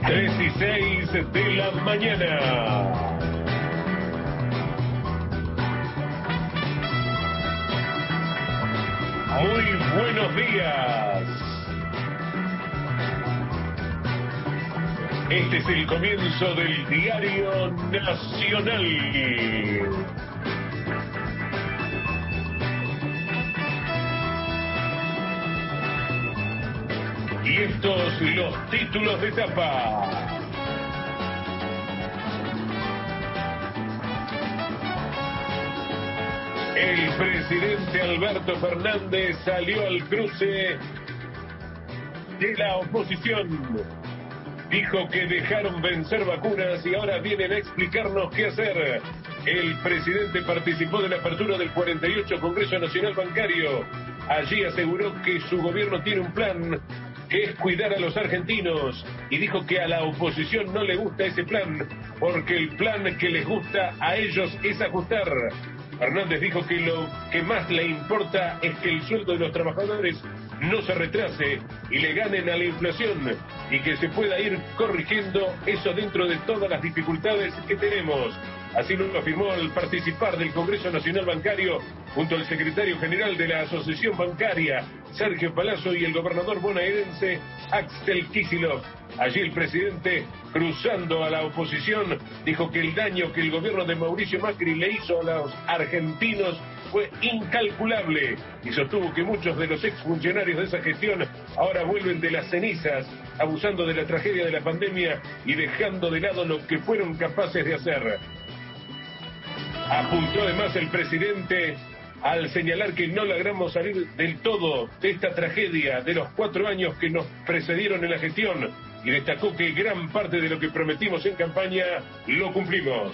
3:06 de la mañana. Muy buenos días. Este es el comienzo del Diario Nacional. Y estos los títulos de tapa. El presidente Alberto Fernández salió al cruce de la oposición. Dijo que dejaron vencer vacunas y ahora vienen a explicarnos qué hacer. El presidente participó de la apertura del 48 Congreso Nacional Bancario. Allí aseguró que su gobierno tiene un plan, que es cuidar a los argentinos, y dijo que a la oposición no le gusta ese plan, porque el plan que les gusta a ellos es ajustar. Fernández dijo que lo que más le importa es que el sueldo de los trabajadores no se retrase y le ganen a la inflación, y que se pueda ir corrigiendo eso dentro de todas las dificultades que tenemos. Así lo afirmó al participar del Congreso Nacional Bancario junto al secretario general de la Asociación Bancaria, Sergio Palazzo, y el gobernador bonaerense, Axel Kicillof. Allí el presidente, cruzando a la oposición, dijo que el daño que el gobierno de Mauricio Macri le hizo a los argentinos fue incalculable, y sostuvo que muchos de los exfuncionarios de esa gestión ahora vuelven de las cenizas, abusando de la tragedia de la pandemia y dejando de lado lo que fueron capaces de hacer. Apuntó además el presidente al señalar que no logramos salir del todo de esta tragedia de los 4 años que nos precedieron en la gestión, y destacó que gran parte de lo que prometimos en campaña lo cumplimos.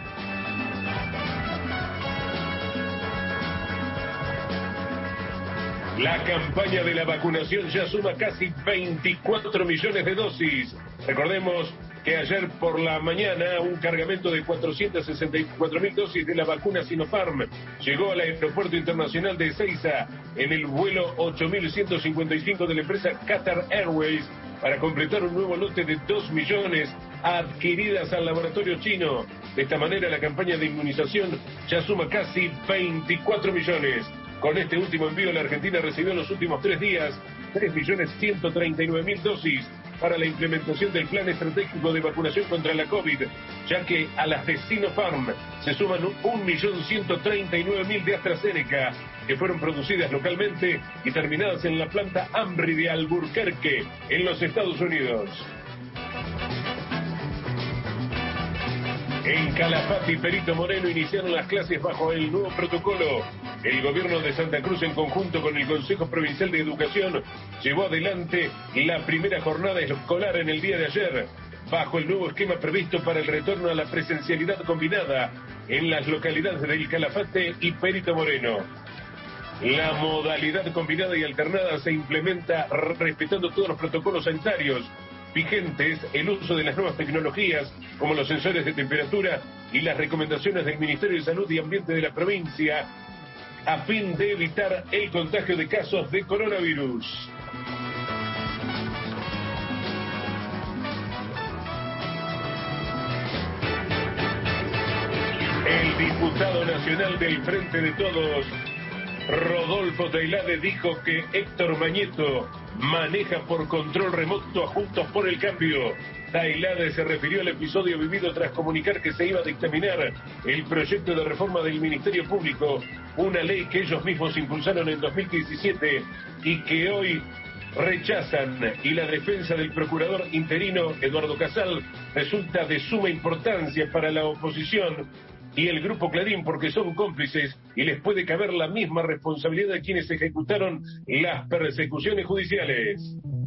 La campaña de la vacunación ya suma casi 24 millones de dosis. Recordemos que ayer por la mañana un cargamento de 464.000 dosis de la vacuna Sinopharm llegó al Aeropuerto Internacional de Ezeiza en el vuelo 8155 de la empresa Qatar Airways para completar un nuevo lote de 2 millones adquiridas al laboratorio chino. De esta manera la campaña de inmunización ya suma casi 24 millones. Con este último envío, la Argentina recibió en los últimos 3 días 3.139.000 dosis para la implementación del plan estratégico de vacunación contra la COVID, ya que a las de Sinopharm se suman 1.139.000 de AstraZeneca, que fueron producidas localmente y terminadas en la planta Ambry de Albuquerque, en los Estados Unidos. En Calafate y Perito Moreno iniciaron las clases bajo el nuevo protocolo. El gobierno de Santa Cruz, en conjunto con el Consejo Provincial de Educación, llevó adelante la primera jornada escolar en el día de ayer, bajo el nuevo esquema previsto para el retorno a la presencialidad combinada en las localidades del Calafate y Perito Moreno. La modalidad combinada y alternada se implementa respetando todos los protocolos sanitarios vigentes, el uso de las nuevas tecnologías como los sensores de temperatura y las recomendaciones del Ministerio de Salud y Ambiente de la provincia, a fin de evitar el contagio de casos de coronavirus. El diputado nacional del Frente de Todos, Rodolfo Tailade, dijo que Héctor Mañeto maneja por control remoto a Juntos por el Cambio. Tailade se refirió al episodio vivido tras comunicar que se iba a dictaminar el proyecto de reforma del Ministerio Público, una ley que ellos mismos impulsaron en 2017 y que hoy rechazan, y la defensa del procurador interino Eduardo Casal resulta de suma importancia para la oposición y el Grupo Clarín, porque son cómplices y les puede caber la misma responsabilidad de quienes ejecutaron las persecuciones judiciales.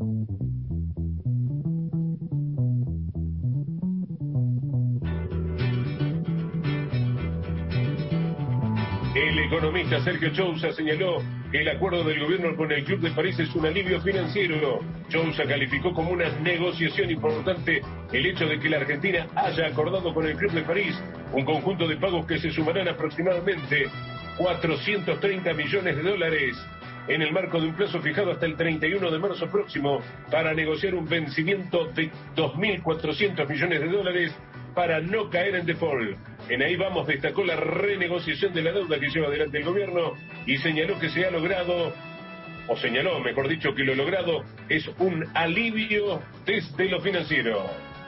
El economista Sergio Chousa señaló que el acuerdo del gobierno con el Club de París es un alivio financiero. Chousa calificó como una negociación importante el hecho de que la Argentina haya acordado con el Club de París un conjunto de pagos que se sumarán aproximadamente 430 millones de dólares en el marco de un plazo fijado hasta el 31 de marzo próximo para negociar un vencimiento de 2.400 millones de dólares para no caer en default. En Ahí Vamos destacó la renegociación de la deuda que lleva adelante el gobierno y señaló que se ha logrado, o señaló, mejor dicho, que lo logrado es un alivio desde lo financiero.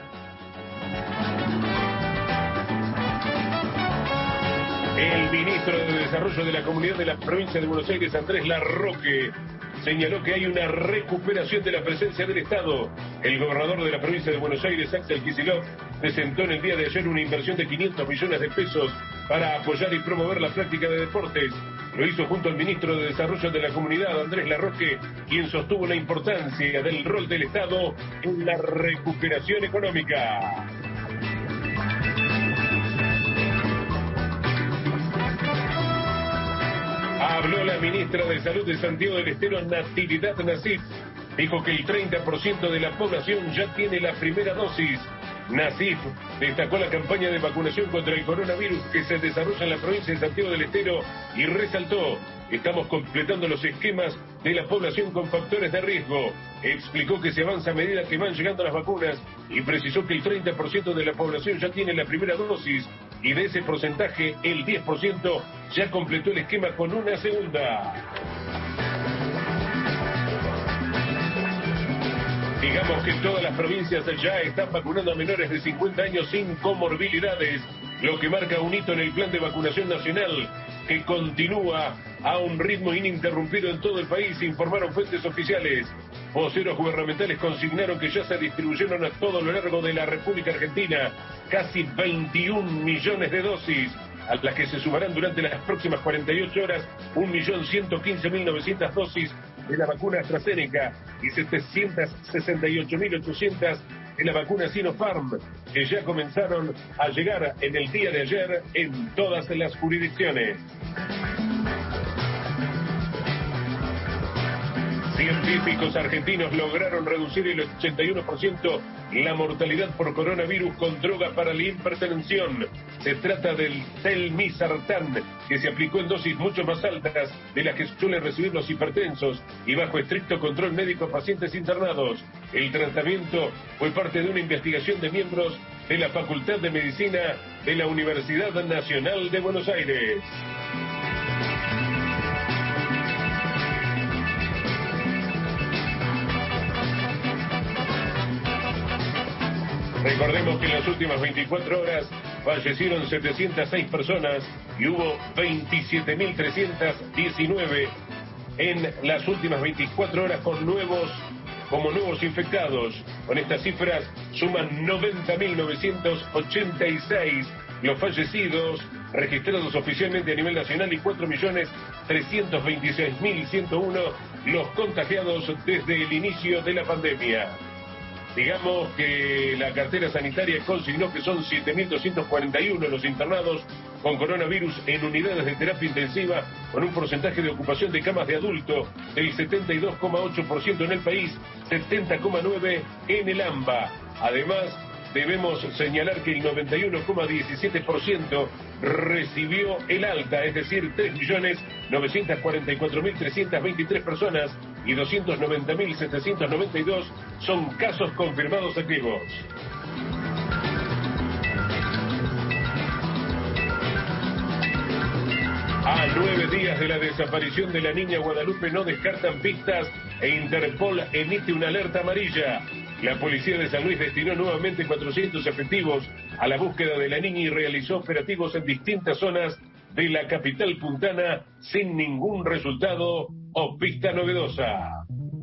El ministro de Desarrollo de la Comunidad de la Provincia de Buenos Aires, Andrés Larroque, señaló que hay una recuperación de la presencia del Estado. El gobernador de la provincia de Buenos Aires, Axel Kicillof, presentó en el día de ayer una inversión de 500 millones de pesos para apoyar y promover la práctica de deportes. Lo hizo junto al ministro de Desarrollo de la Comunidad, Andrés Larroque, quien sostuvo la importancia del rol del Estado en la recuperación económica. Habló la ministra de Salud de Santiago del Estero, Natividad Nassif. Dijo que el 30% de la población ya tiene la primera dosis. Nassif destacó la campaña de vacunación contra el coronavirus que se desarrolla en la provincia de Santiago del Estero y resaltó: estamos completando los esquemas de la población con factores de riesgo. Explicó que se avanza a medida que van llegando las vacunas y precisó que el 30% de la población ya tiene la primera dosis y de ese porcentaje el 10% ya completó el esquema con una segunda. Digamos que todas las provincias ya están vacunando a menores de 50 años sin comorbilidades, lo que marca un hito en el plan de vacunación nacional que continúa a un ritmo ininterrumpido en todo el país, informaron fuentes oficiales. Voceros gubernamentales consignaron que ya se distribuyeron a todo lo largo de la República Argentina casi 21 millones de dosis, a las que se sumarán durante las próximas 48 horas 1.115.900 dosis de la vacuna AstraZeneca y 768.800 de la vacuna Sinopharm, que ya comenzaron a llegar en el día de ayer en todas las jurisdicciones. Científicos argentinos lograron reducir el 81% la mortalidad por coronavirus con droga para la hipertensión. Se trata del telmisartán, que se aplicó en dosis mucho más altas de las que suelen recibir los hipertensos y bajo estricto control médico a pacientes internados. El tratamiento fue parte de una investigación de miembros de la Facultad de Medicina de la Universidad Nacional de Buenos Aires. Recordemos que en las últimas 24 horas fallecieron 706 personas y hubo 27.319 en las últimas 24 horas como nuevos infectados. Con estas cifras suman 90.986 los fallecidos registrados oficialmente a nivel nacional y 4.326.101 los contagiados desde el inicio de la pandemia. Digamos que la cartera sanitaria consignó que son 7.241 los internados con coronavirus en unidades de terapia intensiva, con un porcentaje de ocupación de camas de adulto del 72,8% en el país, 70,9% en el AMBA. Además, debemos señalar que el 91,17% recibió el alta, es decir, 3.944.323 personas y 290.792 son casos confirmados activos. A 9 días de la desaparición de la niña Guadalupe no descartan pistas e Interpol emite una alerta amarilla. La policía de San Luis destinó nuevamente 400 efectivos a la búsqueda de la niña y realizó operativos en distintas zonas de la capital puntana sin ningún resultado o pista novedosa.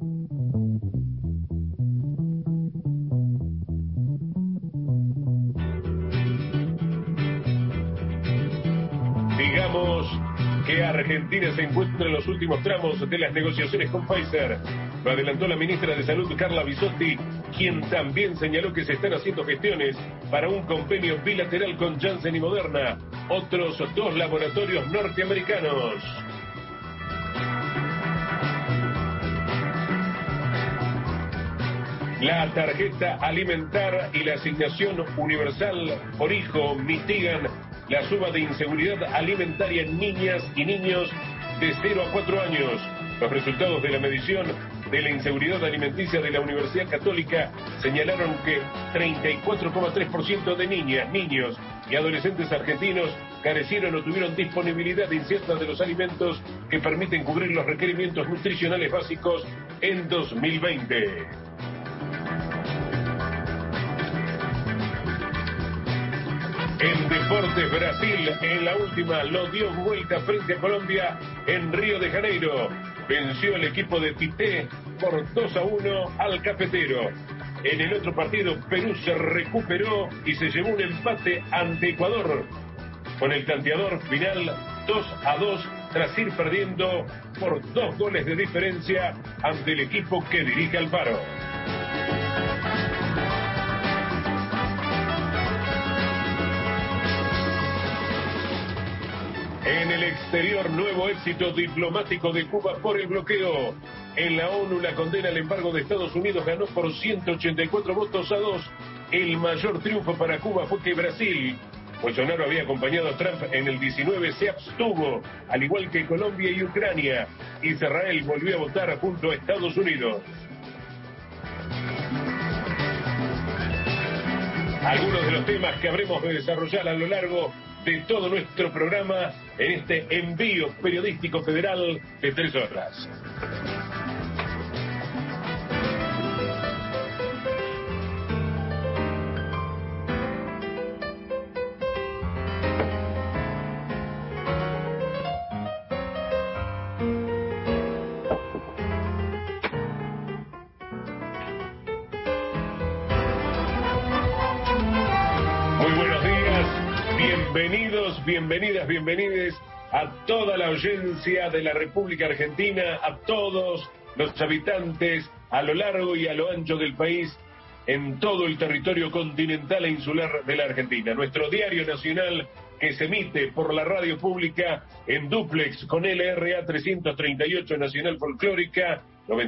Digamos que Argentina se encuentra en los últimos tramos de las negociaciones con Pfizer. Lo adelantó la ministra de Salud, Carla Bisotti, quien también señaló que se están haciendo gestiones para un convenio bilateral con Janssen y Moderna, otros dos laboratorios norteamericanos. La tarjeta alimentar y la asignación universal por hijo mitigan la suba de inseguridad alimentaria en niñas y niños de 0 a 4 años. Los resultados de la medición de la inseguridad alimenticia de la Universidad Católica señalaron que 34,3% de niñas, niños y adolescentes argentinos carecieron o tuvieron disponibilidad incierta de los alimentos que permiten cubrir los requerimientos nutricionales básicos en 2020. En Deportes, Brasil, en la última, lo dio vuelta frente a Colombia en Río de Janeiro. Venció el equipo de Tite por 2-1 al Cafetero. En el otro partido, Perú se recuperó y se llevó un empate ante Ecuador, con el tanteador final 2-2, tras ir perdiendo por 2 goles de diferencia ante el equipo que dirige Alfaro. En el exterior, nuevo éxito diplomático de Cuba por el bloqueo. En la ONU, la condena al embargo de Estados Unidos ganó por 184 votos a 2. El mayor triunfo para Cuba fue que Brasil, Bolsonaro había acompañado a Trump en el 19, se abstuvo, al igual que Colombia y Ucrania. Israel volvió a votar junto a Estados Unidos. Algunos de los temas que habremos de desarrollar a lo largo de todo nuestro programa en este envío periodístico federal de 3 horas. Bienvenidas a toda la audiencia de la República Argentina, a todos los habitantes a lo largo y a lo ancho del país, en todo el territorio continental e insular de la Argentina. Nuestro diario nacional, que se emite por la radio pública en dúplex con LRA 338 Nacional Folclórica,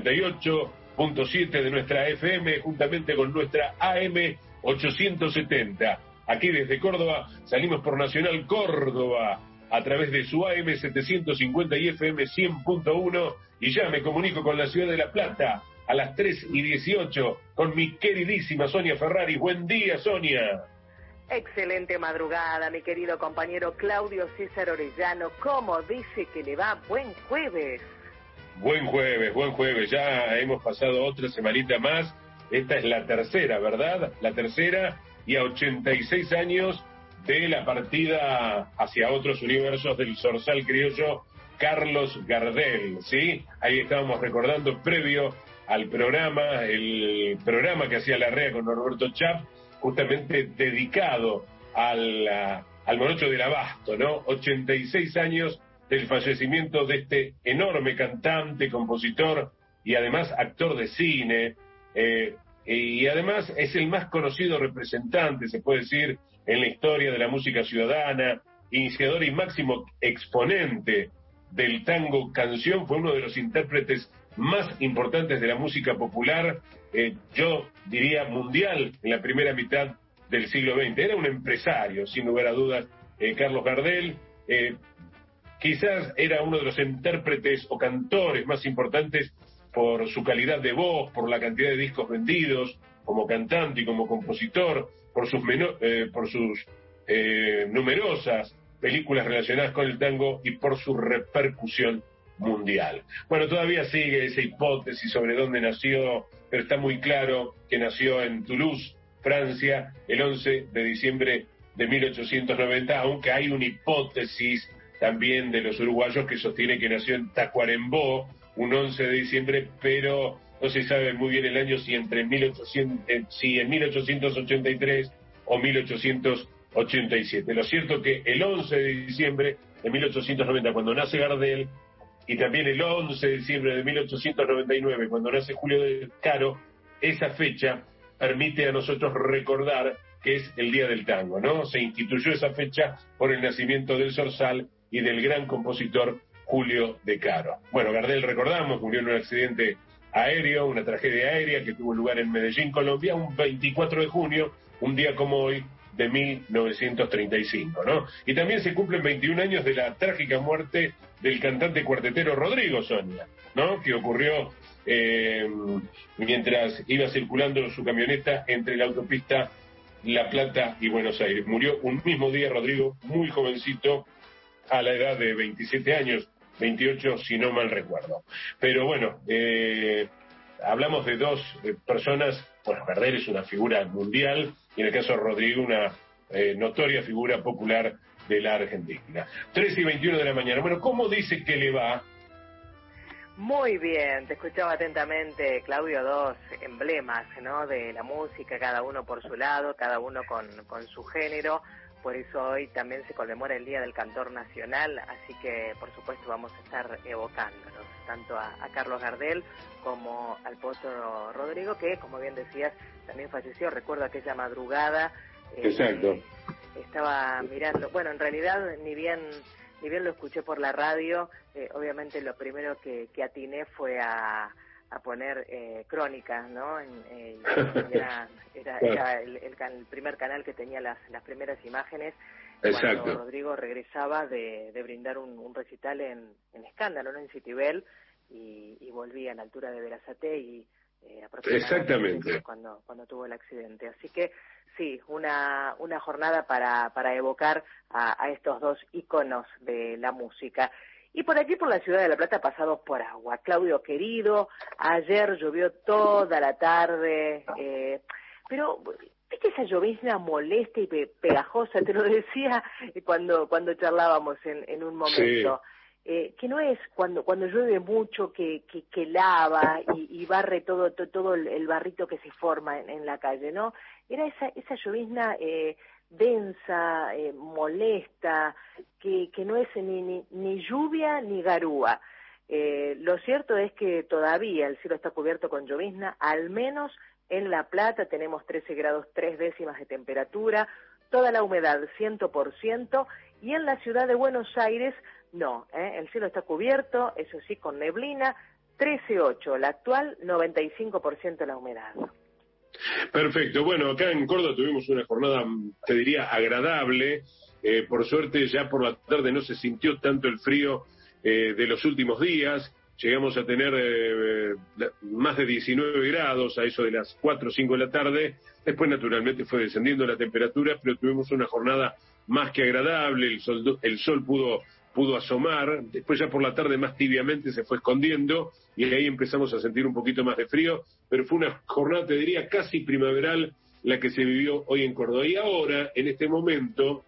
98.7 de nuestra FM, juntamente con nuestra AM 870. Aquí desde Córdoba salimos por Nacional Córdoba a través de su AM 750 y FM 100.1, y ya me comunico con la ciudad de La Plata a las 3:18 con mi queridísima Sonia Ferrari. Buen día, Sonia. Excelente madrugada, mi querido compañero Claudio César Orellano. ¿Cómo dice que le va? Buen jueves. Buen jueves. Ya hemos pasado otra semanita más. Esta es la tercera, ¿verdad? La tercera, y a 86 años de la partida hacia otros universos del zorzal criollo Carlos Gardel, ¿sí? Ahí estábamos recordando, previo al programa, el programa que hacía Larrea con Norberto Chap, justamente dedicado al morocho del Abasto, ¿no? 86 años del fallecimiento de este enorme cantante, compositor y además actor de cine, y además es el más conocido representante, se puede decir, en la historia de la música ciudadana, iniciador y máximo exponente del tango canción. Fue uno de los intérpretes más importantes de la música popular, yo diría mundial, en la primera mitad del siglo XX. Era un empresario, sin lugar a dudas, Carlos Gardel. Quizás era uno de los intérpretes o cantores más importantes por su calidad de voz, por la cantidad de discos vendidos, como cantante y como compositor, por sus numerosas películas relacionadas con el tango y por su repercusión mundial. Bueno, todavía sigue esa hipótesis sobre dónde nació, pero está muy claro que nació en Toulouse, Francia, el 11 de diciembre de 1890, aunque hay una hipótesis también de los uruguayos que sostiene que nació en Tacuarembó, un 11 de diciembre, pero no se sabe muy bien el año, si en 1883 o 1887. Lo cierto que el 11 de diciembre de 1890, cuando nace Gardel, y también el 11 de diciembre de 1899, cuando nace Julio de Caro, esa fecha permite a nosotros recordar que es el Día del Tango, ¿no? Se instituyó esa fecha por el nacimiento del zorzal y del gran compositor Julio de Caro. Bueno, Gardel, recordamos, murió en un accidente aéreo, una tragedia aérea que tuvo lugar en Medellín, Colombia, un 24 de junio, un día como hoy, de 1935, ¿no? Y también se cumplen 21 años de la trágica muerte del cantante cuartetero Rodrigo, Sonia, ¿no? Que ocurrió mientras iba circulando su camioneta entre la autopista La Plata y Buenos Aires. Murió un mismo día Rodrigo, muy jovencito, a la edad de 27 años, 28 si no mal recuerdo. Pero bueno, hablamos de dos personas. Bueno, Gardel es una figura mundial y en el caso de Rodrigo una notoria figura popular de la Argentina. 3:21 de la mañana. Bueno, ¿cómo dice que le va? Muy bien, te escuchaba atentamente, Claudio. Dos emblemas, ¿no?, de la música, cada uno por su lado, cada uno con su género. Por eso hoy también se conmemora el Día del Cantor Nacional, así que por supuesto vamos a estar evocándonos tanto a Carlos Gardel como al Potro Rodrigo, que como bien decías también falleció. Recuerdo aquella madrugada. Exacto. Estaba mirando, bueno, en realidad ni bien lo escuché por la radio. Obviamente lo primero que atiné fue a poner crónicas, ¿no? Era el primer canal que tenía las primeras imágenes. Exacto. Cuando Rodrigo regresaba de brindar un recital en Escándalo, ¿no?, en Citibel, y volvía a la altura de Berazategui, aproximadamente cuando tuvo el accidente. Así que sí, una jornada para evocar a estos dos íconos de la música. Y por aquí, por la ciudad de La Plata, pasados por agua. Claudio querido, ayer llovió toda la tarde, pero ¿viste esa llovizna molesta y pegajosa? Te lo decía cuando charlábamos en un momento. Sí. Que no es cuando llueve mucho que lava y barre todo el barrito que se forma en la calle, ¿no? Era esa llovizna densa, molesta, que no es ni lluvia ni garúa. Lo cierto es que todavía el cielo está cubierto con llovizna, al menos en La Plata tenemos 13 grados 3 décimas de temperatura, toda la humedad 100%, y en la ciudad de Buenos Aires no, el cielo está cubierto, eso sí, con neblina, 13,8, la actual 95% la humedad. Perfecto. Bueno, acá en Córdoba tuvimos una jornada, te diría, agradable. Por suerte, ya por la tarde no se sintió tanto el frío de los últimos días. Llegamos a tener más de 19 grados a eso de las 4 o 5 de la tarde. Después, naturalmente, fue descendiendo la temperatura, pero tuvimos una jornada más que agradable. El sol pudo asomar. Después, ya por la tarde, más tibiamente se fue escondiendo y ahí empezamos a sentir un poquito más de frío, pero fue una jornada, te diría, casi primaveral la que se vivió hoy en Córdoba. Y ahora, en este momento,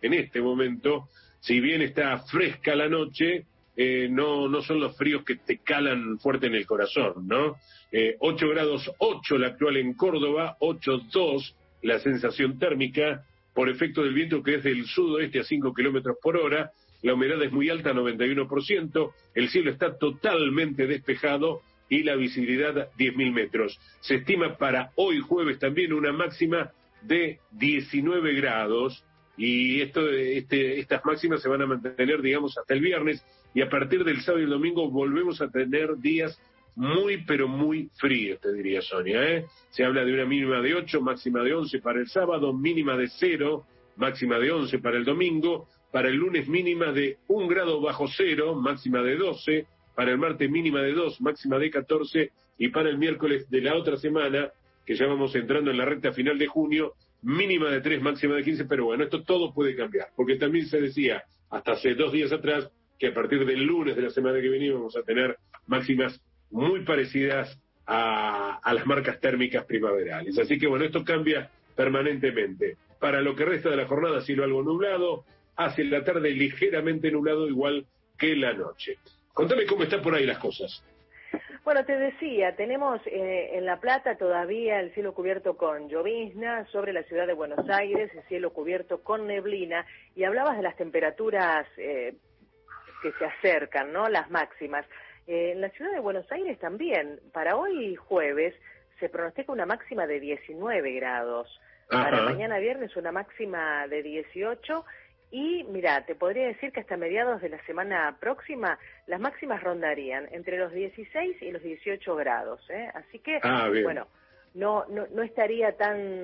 si bien está fresca la noche, no son los fríos que te calan fuerte en el corazón, ¿no? 8 grados 8 la actual en Córdoba, 8,2 la sensación térmica, por efecto del viento que es del sudoeste a 5 kilómetros por hora. La humedad es muy alta, 91%, el cielo está totalmente despejado y la visibilidad 10.000 metros. Se estima para hoy jueves también una máxima de 19 grados y estas máximas se van a mantener, digamos, hasta el viernes, y a partir del sábado y el domingo volvemos a tener días muy, pero muy fríos, te diría, Sonia, Se habla de una mínima de 8, máxima de 11 para el sábado, mínima de 0, máxima de 11 para el domingo. Para el lunes mínima de 1 grado bajo cero, máxima de 12, para el martes mínima de 2, máxima de 14, y para el miércoles de la otra semana, que ya vamos entrando en la recta final de junio, mínima de 3, máxima de 15, pero bueno, esto todo puede cambiar, porque también se decía, hasta hace 2 días atrás, que a partir del lunes de la semana que viene vamos a tener máximas muy parecidas a las marcas térmicas primaverales. Así que bueno, esto cambia permanentemente. Para lo que resta de la jornada, cielo algo nublado, hacia la tarde ligeramente nublado, igual que la noche. Contame cómo están por ahí las cosas. Bueno, te decía, tenemos en La Plata todavía el cielo cubierto con llovizna, sobre la ciudad de Buenos Aires el cielo cubierto con neblina, y hablabas de las temperaturas que se acercan, ¿no?, las máximas. En la ciudad de Buenos Aires también, para hoy jueves, se pronostica una máxima de 19 grados. Ajá. Para mañana viernes una máxima de 18. Y mira, te podría decir que hasta mediados de la semana próxima las máximas rondarían entre los 16 y los 18 grados, Así que, bueno, no estaría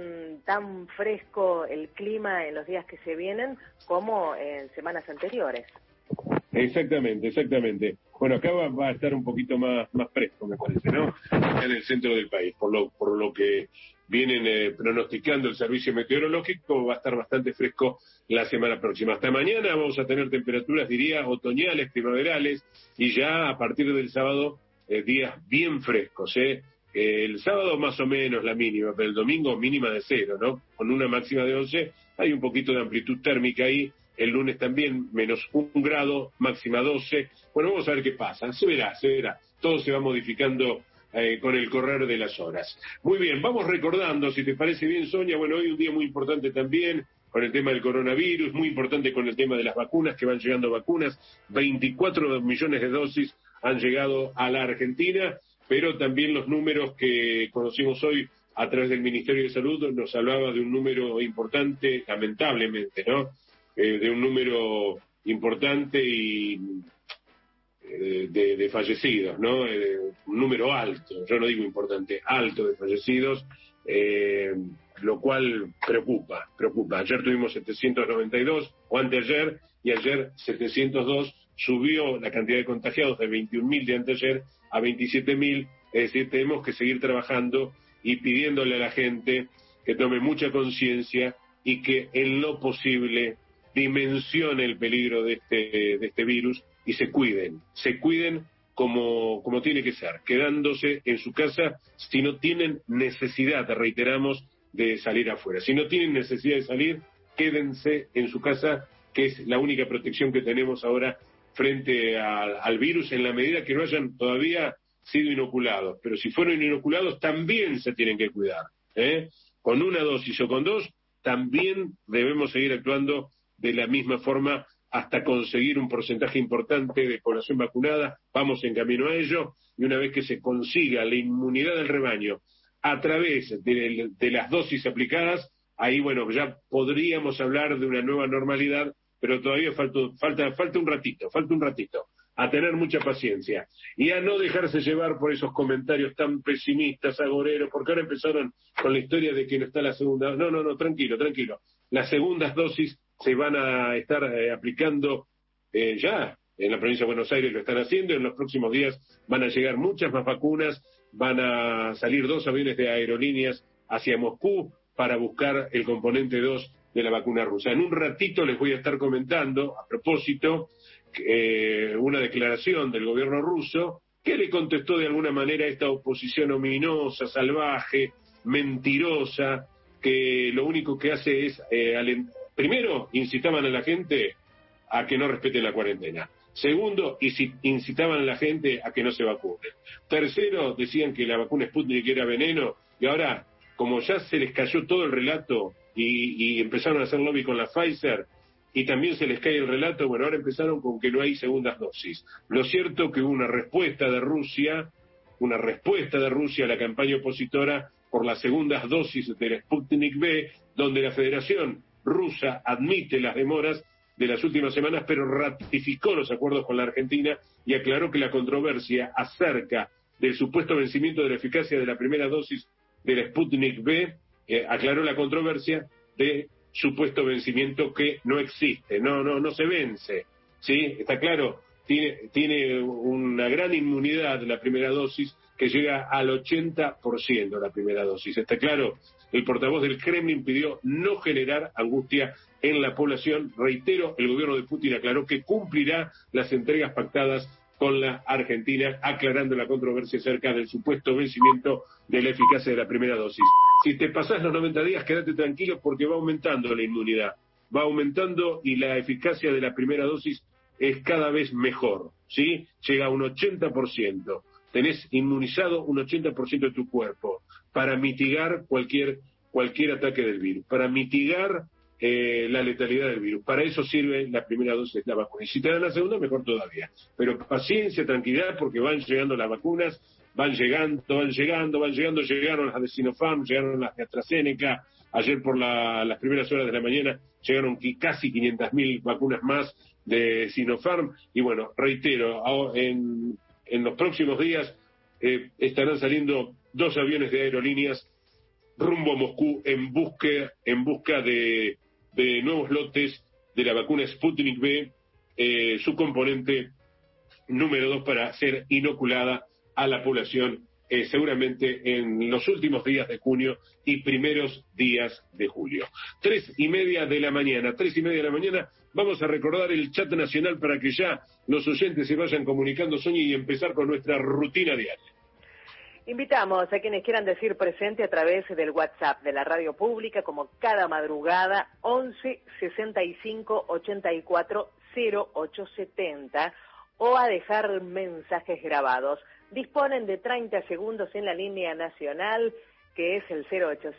tan fresco el clima en los días que se vienen como en semanas anteriores. Exactamente, exactamente. Bueno, acá va a estar un poquito más fresco, me parece, ¿no? En el centro del país, por lo que vienen pronosticando el servicio meteorológico, va a estar bastante fresco la semana próxima. Hasta mañana vamos a tener temperaturas, diría, otoñales, primaverales, y ya a partir del sábado, días bien frescos, ¿eh? El sábado más o menos la mínima, pero el domingo mínima de 0, ¿no? Con una máxima de 11, hay un poquito de amplitud térmica ahí. El lunes también, -1 grado, máxima 12. Bueno, vamos a ver qué pasa. Se verá. Todo se va modificando con el correr de las horas. Muy bien, vamos recordando, si te parece bien, Sonia, bueno, hoy un día muy importante también con el tema del coronavirus, muy importante con el tema de las vacunas, que van llegando vacunas. 24 millones de dosis han llegado a la Argentina, pero también los números que conocimos hoy a través del Ministerio de Salud nos hablaba de un número importante, lamentablemente, ¿no? De un número importante y de fallecidos, ¿no? Un número alto, yo no digo importante, alto de fallecidos, lo cual preocupa. Ayer tuvimos 792, o anteayer, y ayer 702, subió la cantidad de contagiados de 21.000 de anteayer a 27.000, es decir, tenemos que seguir trabajando y pidiéndole a la gente que tome mucha conciencia y que en lo posible dimensione el peligro de este virus y se cuiden como tiene que ser, quedándose en su casa si no tienen necesidad, reiteramos, de salir afuera. Si no tienen necesidad de salir, quédense en su casa, que es la única protección que tenemos ahora frente al virus, en la medida que no hayan todavía sido inoculados. Pero si fueron inoculados, también se tienen que cuidar, ¿eh? Con una dosis o con dos, también debemos seguir actuando de la misma forma hasta conseguir un porcentaje importante de población vacunada. Vamos en camino a ello, y una vez que se consiga la inmunidad del rebaño a través de las dosis aplicadas, ahí, bueno, ya podríamos hablar de una nueva normalidad, pero todavía falta un ratito, a tener mucha paciencia y a no dejarse llevar por esos comentarios tan pesimistas, agoreros, porque ahora empezaron con la historia de que no está la segunda. No, tranquilo. Las segundas dosis se van a estar aplicando ya en la provincia de Buenos Aires, lo están haciendo. En los próximos días van a llegar muchas más vacunas, van a salir 2 aviones de aerolíneas hacia Moscú para buscar el componente 2 de la vacuna rusa. En un ratito les voy a estar comentando, a propósito, una declaración del gobierno ruso que le contestó de alguna manera a esta oposición ominosa, salvaje, mentirosa, que lo único que hace es, primero, incitaban a la gente a que no respete la cuarentena. Segundo, incitaban a la gente a que no se vacune. Tercero, decían que la vacuna Sputnik era veneno, y ahora, como ya se les cayó todo el relato y empezaron a hacer lobby con la Pfizer, y también se les cae el relato, bueno, ahora empezaron con que no hay segundas dosis. Lo cierto que hubo una respuesta de Rusia a la campaña opositora por las segundas dosis del Sputnik V, donde la Federación Rusa admite las demoras de las últimas semanas, pero ratificó los acuerdos con la Argentina y aclaró que la controversia acerca del supuesto vencimiento de la eficacia de la primera dosis del Sputnik V, aclaró la controversia de supuesto vencimiento que no existe, no se vence, ¿sí? Está claro, tiene una gran inmunidad la primera dosis que llega al 80% la primera dosis. Está claro, el portavoz del Kremlin pidió no generar angustia en la población. Reitero, el gobierno de Putin aclaró que cumplirá las entregas pactadas con la Argentina, aclarando la controversia acerca del supuesto vencimiento de la eficacia de la primera dosis. Si te pasás los 90 días, quédate tranquilo porque va aumentando la inmunidad, va aumentando y la eficacia de la primera dosis es cada vez mejor, ¿sí? Llega a un 80%. Tenés inmunizado un 80% de tu cuerpo para mitigar cualquier ataque del virus, para mitigar la letalidad del virus. Para eso sirve la primera dosis de la vacuna. Y si te dan la segunda, mejor todavía. Pero paciencia, tranquilidad, porque van llegando las vacunas, van llegando, llegaron las de Sinopharm, llegaron las de AstraZeneca. Ayer por las primeras horas de la mañana llegaron casi 500.000 vacunas más de Sinopharm. Y bueno, reitero, en los próximos días estarán saliendo 2 aviones de aerolíneas rumbo a Moscú en busca de nuevos lotes de la vacuna Sputnik V su componente número 2 para ser inoculada a la población seguramente en los últimos días de junio y primeros días de julio. 3:30 de la mañana, vamos a recordar el chat nacional para que ya los oyentes se vayan comunicando, Sonia, y empezar con nuestra rutina diaria. Invitamos a quienes quieran decir presente a través del WhatsApp de la radio pública, como cada madrugada, 11 65 84 0870, o a dejar mensajes grabados. Disponen de 30 segundos en la línea nacional, que es el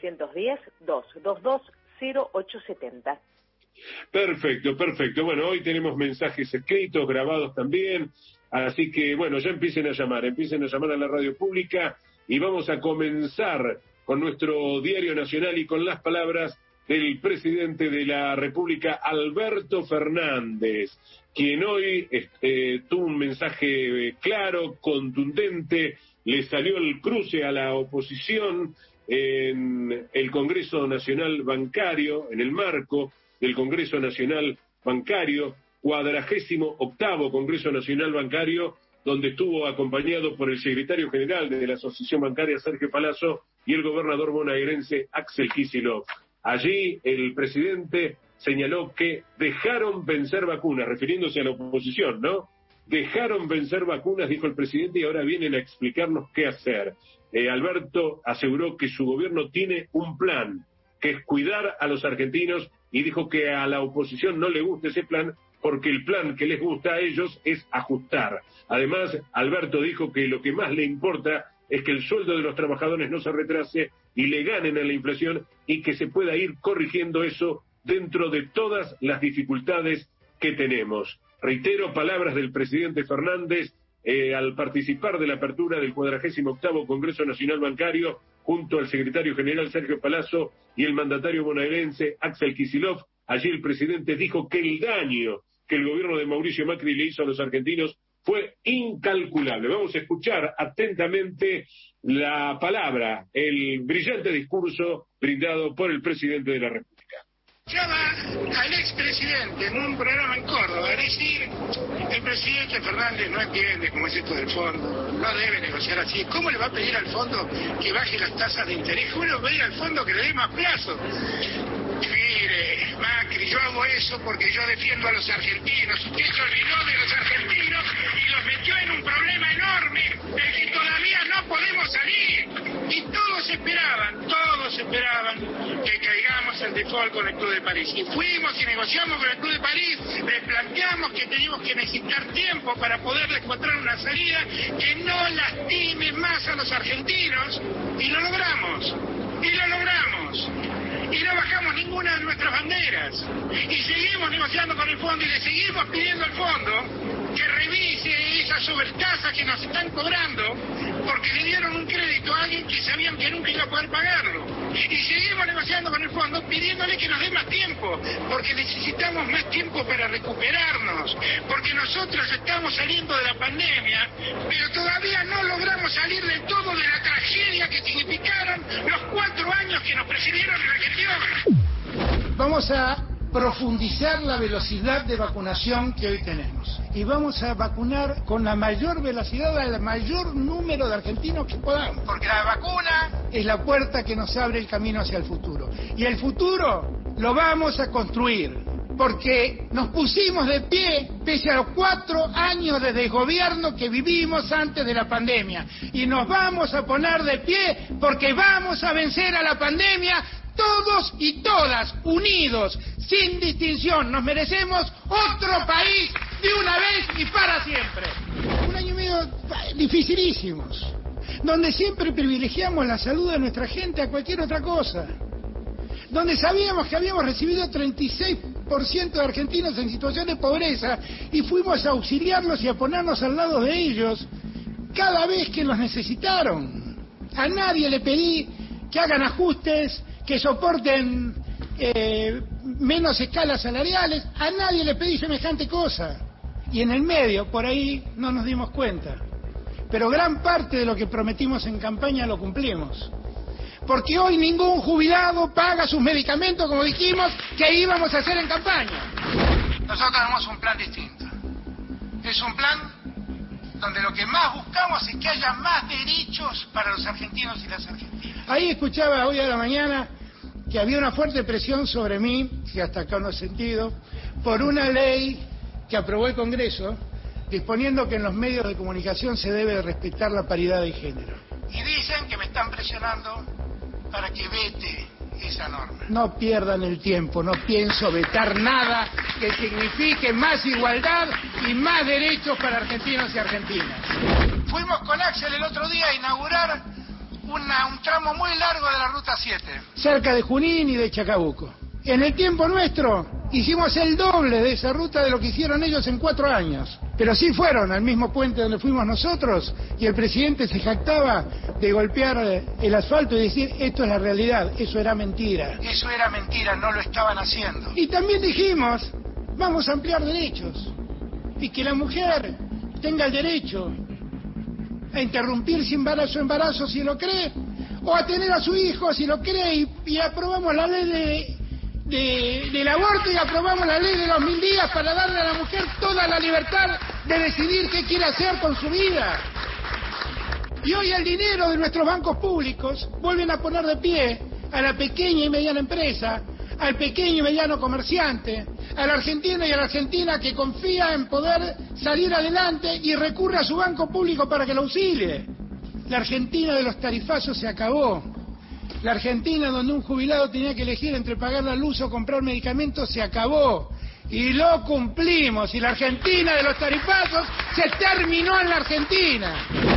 0810-222-0870. Perfecto. Bueno, hoy tenemos mensajes escritos, grabados también, así que, bueno, ya empiecen a llamar a la radio pública, y vamos a comenzar con nuestro diario nacional y con las palabras del presidente de la República, Alberto Fernández, quien hoy tuvo un mensaje claro, contundente, le salió el cruce a la oposición en el Congreso Nacional Bancario, en el marco del Congreso Nacional Bancario, 48º Congreso Nacional Bancario, donde estuvo acompañado por el secretario general de la Asociación Bancaria, Sergio Palazzo, y el gobernador bonaerense, Axel Kicillof. Allí el presidente señaló que dejaron vencer vacunas, refiriéndose a la oposición, ¿no? Dejaron vencer vacunas, dijo el presidente, y ahora vienen a explicarnos qué hacer. Alberto aseguró que su gobierno tiene un plan, que es cuidar a los argentinos, y dijo que a la oposición no le gusta ese plan, porque el plan que les gusta a ellos es ajustar. Además, Alberto dijo que lo que más le importa es que el sueldo de los trabajadores no se retrase y le ganen a la inflación, y que se pueda ir corrigiendo eso dentro de todas las dificultades que tenemos. Reitero palabras del presidente Fernández al participar de la apertura del 48º Congreso Nacional Bancario junto al secretario general Sergio Palazzo y el mandatario bonaerense Axel Kicillof. Allí el presidente dijo que el daño que el gobierno de Mauricio Macri le hizo a los argentinos fue incalculable. Vamos a escuchar atentamente la palabra, el brillante discurso brindado por el presidente de la República. Llama al expresidente en un programa en Córdoba a decir: el presidente Fernández no entiende cómo es esto del fondo, no debe negociar así. ¿Cómo le va a pedir al fondo que baje las tasas de interés? ¿Cómo le va a pedir al fondo que le dé más plazo? Mire, Macri, yo hago eso porque yo defiendo a los argentinos. Usted se olvidó de los argentinos y los metió en un problema enorme del que todavía no podemos salir. Y todos esperaban que caigamos el default con el Club de París. Y fuimos y negociamos con el Club de París, le planteamos que teníamos que necesitar tiempo para poderle encontrar una salida que no lastime más a los argentinos, y lo logramos. Y no bajamos ninguna de nuestras banderas. Y seguimos negociando con el fondo y le seguimos pidiendo al fondo que revise esas sobretasas que nos están cobrando porque le dieron un crédito a alguien que sabían que nunca iba a poder pagarlo. Y seguimos negociando con el fondo pidiéndole que nos dé más tiempo, porque necesitamos más tiempo para recuperarnos, porque nosotros estamos saliendo de la pandemia, pero todavía no logramos salir del todo de la tragedia que significaron los 4 años que nos precedieron en la gestión. Vamos a profundizar la velocidad de vacunación que hoy tenemos. Y vamos a vacunar con la mayor velocidad al mayor número de argentinos que podamos. Porque la vacuna es la puerta que nos abre el camino hacia el futuro. Y el futuro lo vamos a construir. Porque nos pusimos de pie pese a los 4 años de desgobierno que vivimos antes de la pandemia. Y nos vamos a poner de pie porque vamos a vencer a la pandemia todos y todas, unidos, sin distinción. Nos merecemos otro país de una vez y para siempre. Un año y medio dificilísimos, donde siempre privilegiamos la salud de nuestra gente a cualquier otra cosa, donde sabíamos que habíamos recibido 36% de argentinos en situación de pobreza y fuimos a auxiliarlos y a ponernos al lado de ellos cada vez que los necesitaron. A nadie le pedí que hagan ajustes, que soporten menos escalas salariales, a nadie le pedí semejante cosa. Y en el medio, por ahí, no nos dimos cuenta. Pero gran parte de lo que prometimos en campaña lo cumplimos. Porque hoy ningún jubilado paga sus medicamentos como dijimos que íbamos a hacer en campaña. Nosotros tenemos un plan distinto. Es un plan donde lo que más buscamos es que haya más derechos para los argentinos y las argentinas. Ahí escuchaba hoy a la mañana que había una fuerte presión sobre mí, si hasta acá no he sentido, por una ley que aprobó el Congreso, disponiendo que en los medios de comunicación se debe respetar la paridad de género. Y dicen que me están presionando para que vete esa norma. No pierdan el tiempo, no pienso vetar nada que signifique más igualdad y más derechos para argentinos y argentinas. Fuimos con Axel el otro día a inaugurar un tramo muy largo de la Ruta 7, cerca de Junín y de Chacabuco. En el tiempo nuestro hicimos el doble de esa ruta de lo que hicieron ellos en 4 años. Pero sí fueron al mismo puente donde fuimos nosotros y el presidente se jactaba de golpear el asfalto y decir, esto es la realidad, eso era mentira. Eso era mentira, no lo estaban haciendo. Y también dijimos, vamos a ampliar derechos y que la mujer tenga el derecho a interrumpir su embarazo si lo cree, o a tener a su hijo si lo cree, y aprobamos la ley del aborto y aprobamos la ley de los 1000 días para darle a la mujer toda la libertad de decidir qué quiere hacer con su vida. Y hoy el dinero de nuestros bancos públicos vuelven a poner de pie a la pequeña y mediana empresa, al pequeño y mediano comerciante, al argentino y a la argentina que confía en poder salir adelante y recurre a su banco público para que lo auxilie. La Argentina de los tarifazos se acabó. La Argentina donde un jubilado tenía que elegir entre pagar la luz o comprar medicamentos se acabó. Y lo cumplimos. Y la Argentina de los tarifazos se terminó en la Argentina.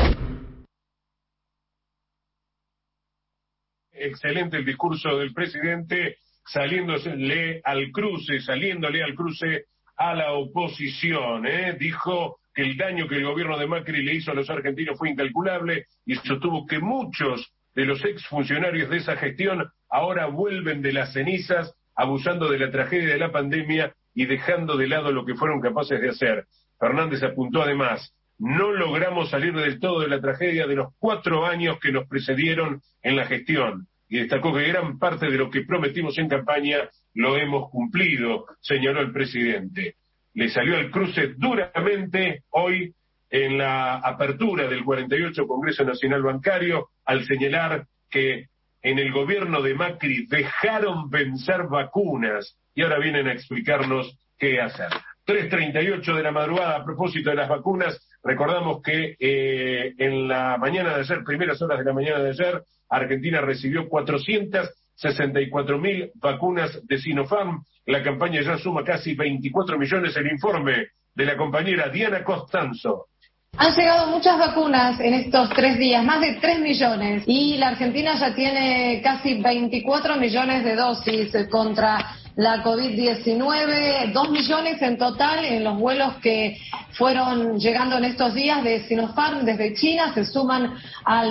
Excelente el discurso del presidente, saliéndole al cruce a la oposición. Dijo que el daño que el gobierno de Macri le hizo a los argentinos fue incalculable y sostuvo que muchos de los exfuncionarios de esa gestión ahora vuelven de las cenizas, abusando de la tragedia de la pandemia y dejando de lado lo que fueron capaces de hacer. Fernández apuntó además, no logramos salir del todo de la tragedia de los 4 años que nos precedieron en la gestión, y destacó que gran parte de lo que prometimos en campaña lo hemos cumplido, señaló el presidente. Le salió al cruce duramente hoy en la apertura del 48 Congreso Nacional Bancario, al señalar que en el gobierno de Macri dejaron vencer vacunas y ahora vienen a explicarnos qué hacer. 3:38 de la madrugada, a propósito de las vacunas, recordamos que en la mañana de ayer, primeras horas de la mañana de ayer, Argentina recibió 464.000 vacunas de Sinopharm. La campaña ya suma casi 24 millones. El informe de la compañera Diana Costanzo. Han llegado muchas vacunas en estos 3 días, más de 3 millones, y la Argentina ya tiene casi 24 millones de dosis contra la COVID-19, 2 millones en total en los vuelos que fueron llegando en estos días de Sinopharm desde China, se suman al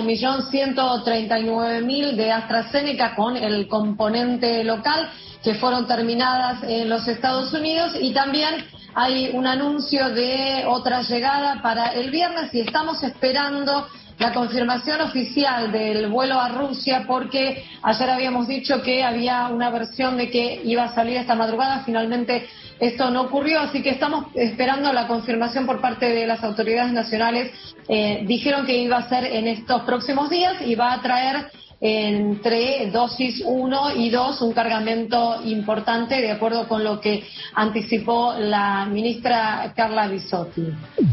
1.139.000 de AstraZeneca con el componente local, que fueron terminadas en los Estados Unidos, y también hay un anuncio de otra llegada para el viernes y estamos esperando la confirmación oficial del vuelo a Rusia, porque ayer habíamos dicho que había una versión de que iba a salir esta madrugada. Finalmente esto no ocurrió, así que estamos esperando la confirmación por parte de las autoridades nacionales. Dijeron que iba a ser en estos próximos días y va a traer entre dosis 1 y 2 un cargamento importante, de acuerdo con lo que anticipó la ministra Carla Bisotti.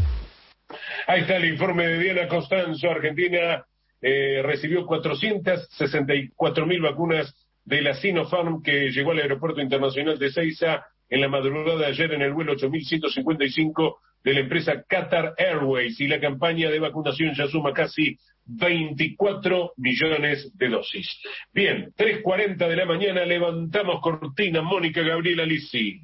Ahí está el informe de Diana Costanzo. Argentina recibió 464.000 vacunas de la Sinopharm, que llegó al aeropuerto internacional de Ezeiza en la madrugada de ayer en el vuelo 8155 de la empresa Qatar Airways, y la campaña de vacunación ya suma casi 24 millones de dosis. Bien, 3:40 de la mañana, levantamos cortina. Mónica Gabriela Lisi.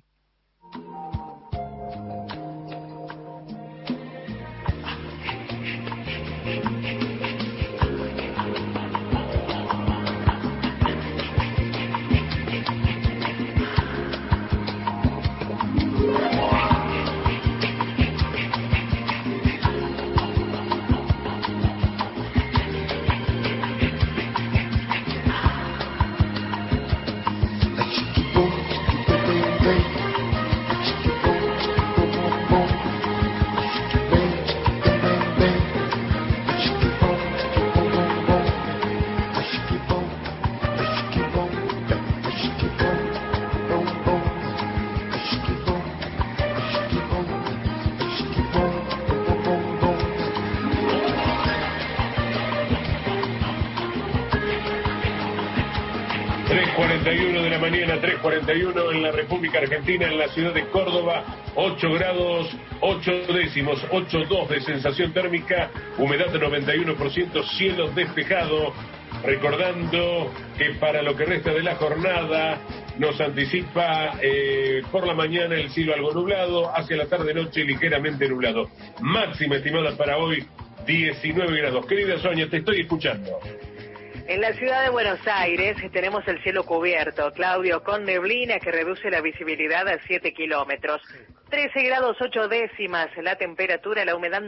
3:41 de la mañana, 3:41 en la República Argentina, en la ciudad de Córdoba, 8 grados, 8 décimos, 8,2 de sensación térmica, humedad 91%, cielo despejado. Recordando que para lo que resta de la jornada nos anticipa por la mañana el cielo algo nublado, hacia la tarde-noche ligeramente nublado. Máxima estimada para hoy, 19 grados. Querida Sonia, te estoy escuchando. En la ciudad de Buenos Aires tenemos el cielo cubierto, Claudio, con neblina que reduce la visibilidad a 7 kilómetros. 13 grados 8 décimas la temperatura, la humedad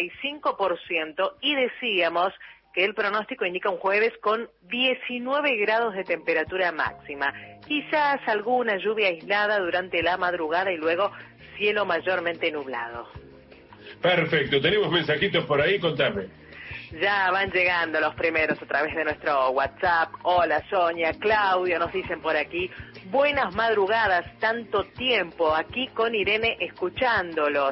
95% y decíamos que el pronóstico indica un jueves con 19 grados de temperatura máxima. Quizás alguna lluvia aislada durante la madrugada y luego cielo mayormente nublado. Perfecto, tenemos mensajitos por ahí, contame. Ya van llegando los primeros a través de nuestro WhatsApp. Hola Sonia, Claudio, nos dicen por aquí. Buenas madrugadas, tanto tiempo aquí con Irene escuchándolos.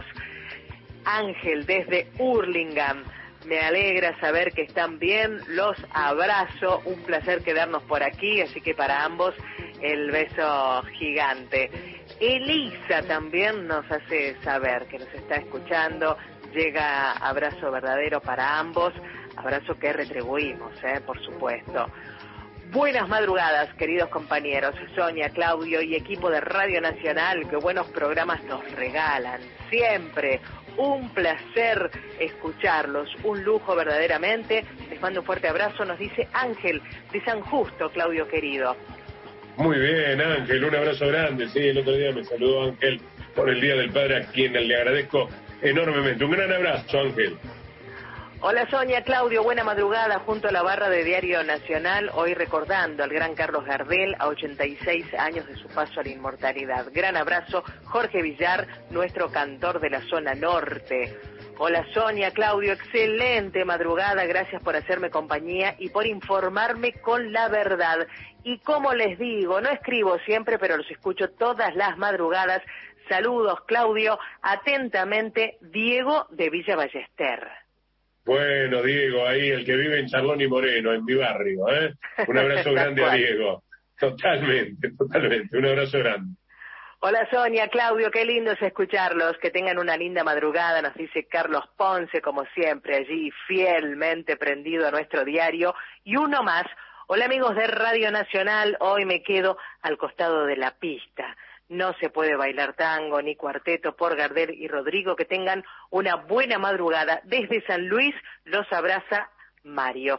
Ángel desde Hurlingham. Me alegra saber que están bien, los abrazo, un placer quedarnos por aquí, así que para ambos el beso gigante. Elisa también nos hace saber que nos está escuchando, llega abrazo verdadero para ambos, abrazo que retribuimos, por supuesto. Buenas madrugadas, queridos compañeros, Sonia, Claudio y equipo de Radio Nacional, que buenos programas nos regalan, siempre. Un placer escucharlos, un lujo verdaderamente. Les mando un fuerte abrazo, nos dice Ángel de San Justo, Claudio querido. Muy bien, Ángel, un abrazo grande. Sí, el otro día me saludó Ángel por el Día del Padre, a quien le agradezco enormemente. Un gran abrazo, Ángel. Hola Sonia, Claudio, buena madrugada junto a la barra de Diario Nacional, hoy recordando al gran Carlos Gardel a 86 años de su paso a la inmortalidad. Gran abrazo, Jorge Villar, nuestro cantor de la zona norte. Hola Sonia, Claudio, excelente madrugada, gracias por hacerme compañía y por informarme con la verdad. Y como les digo, no escribo siempre, pero los escucho todas las madrugadas. Saludos, Claudio, atentamente, Diego de Villa Ballester. Bueno, Diego, ahí el que vive en Charlón y Moreno, en mi barrio, Un abrazo grande a Diego. Totalmente, un abrazo grande. Hola Sonia, Claudio, qué lindo es escucharlos, que tengan una linda madrugada, nos dice Carlos Ponce, como siempre, allí fielmente prendido a nuestro diario. Y uno más, hola amigos de Radio Nacional, hoy me quedo al costado de la pista. No se puede bailar tango ni cuarteto por Gardel y Rodrigo. Que tengan una buena madrugada. Desde San Luis los abraza Mario.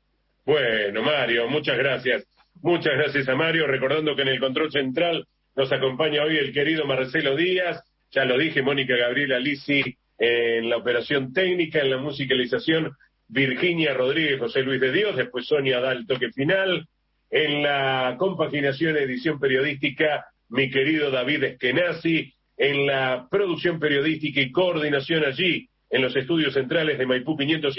Bueno, Mario, muchas gracias. Muchas gracias a Mario. Recordando que en el control central nos acompaña hoy el querido Marcelo Díaz. Ya lo dije, Mónica Gabriela Lisi en la operación técnica, en la musicalización, Virginia Rodríguez, José Luis de Dios. Después Sonia da el toque final. En la compaginación, edición periodística, mi querido David Eskenazi, en la producción periodística y coordinación allí, en los estudios centrales de Maipú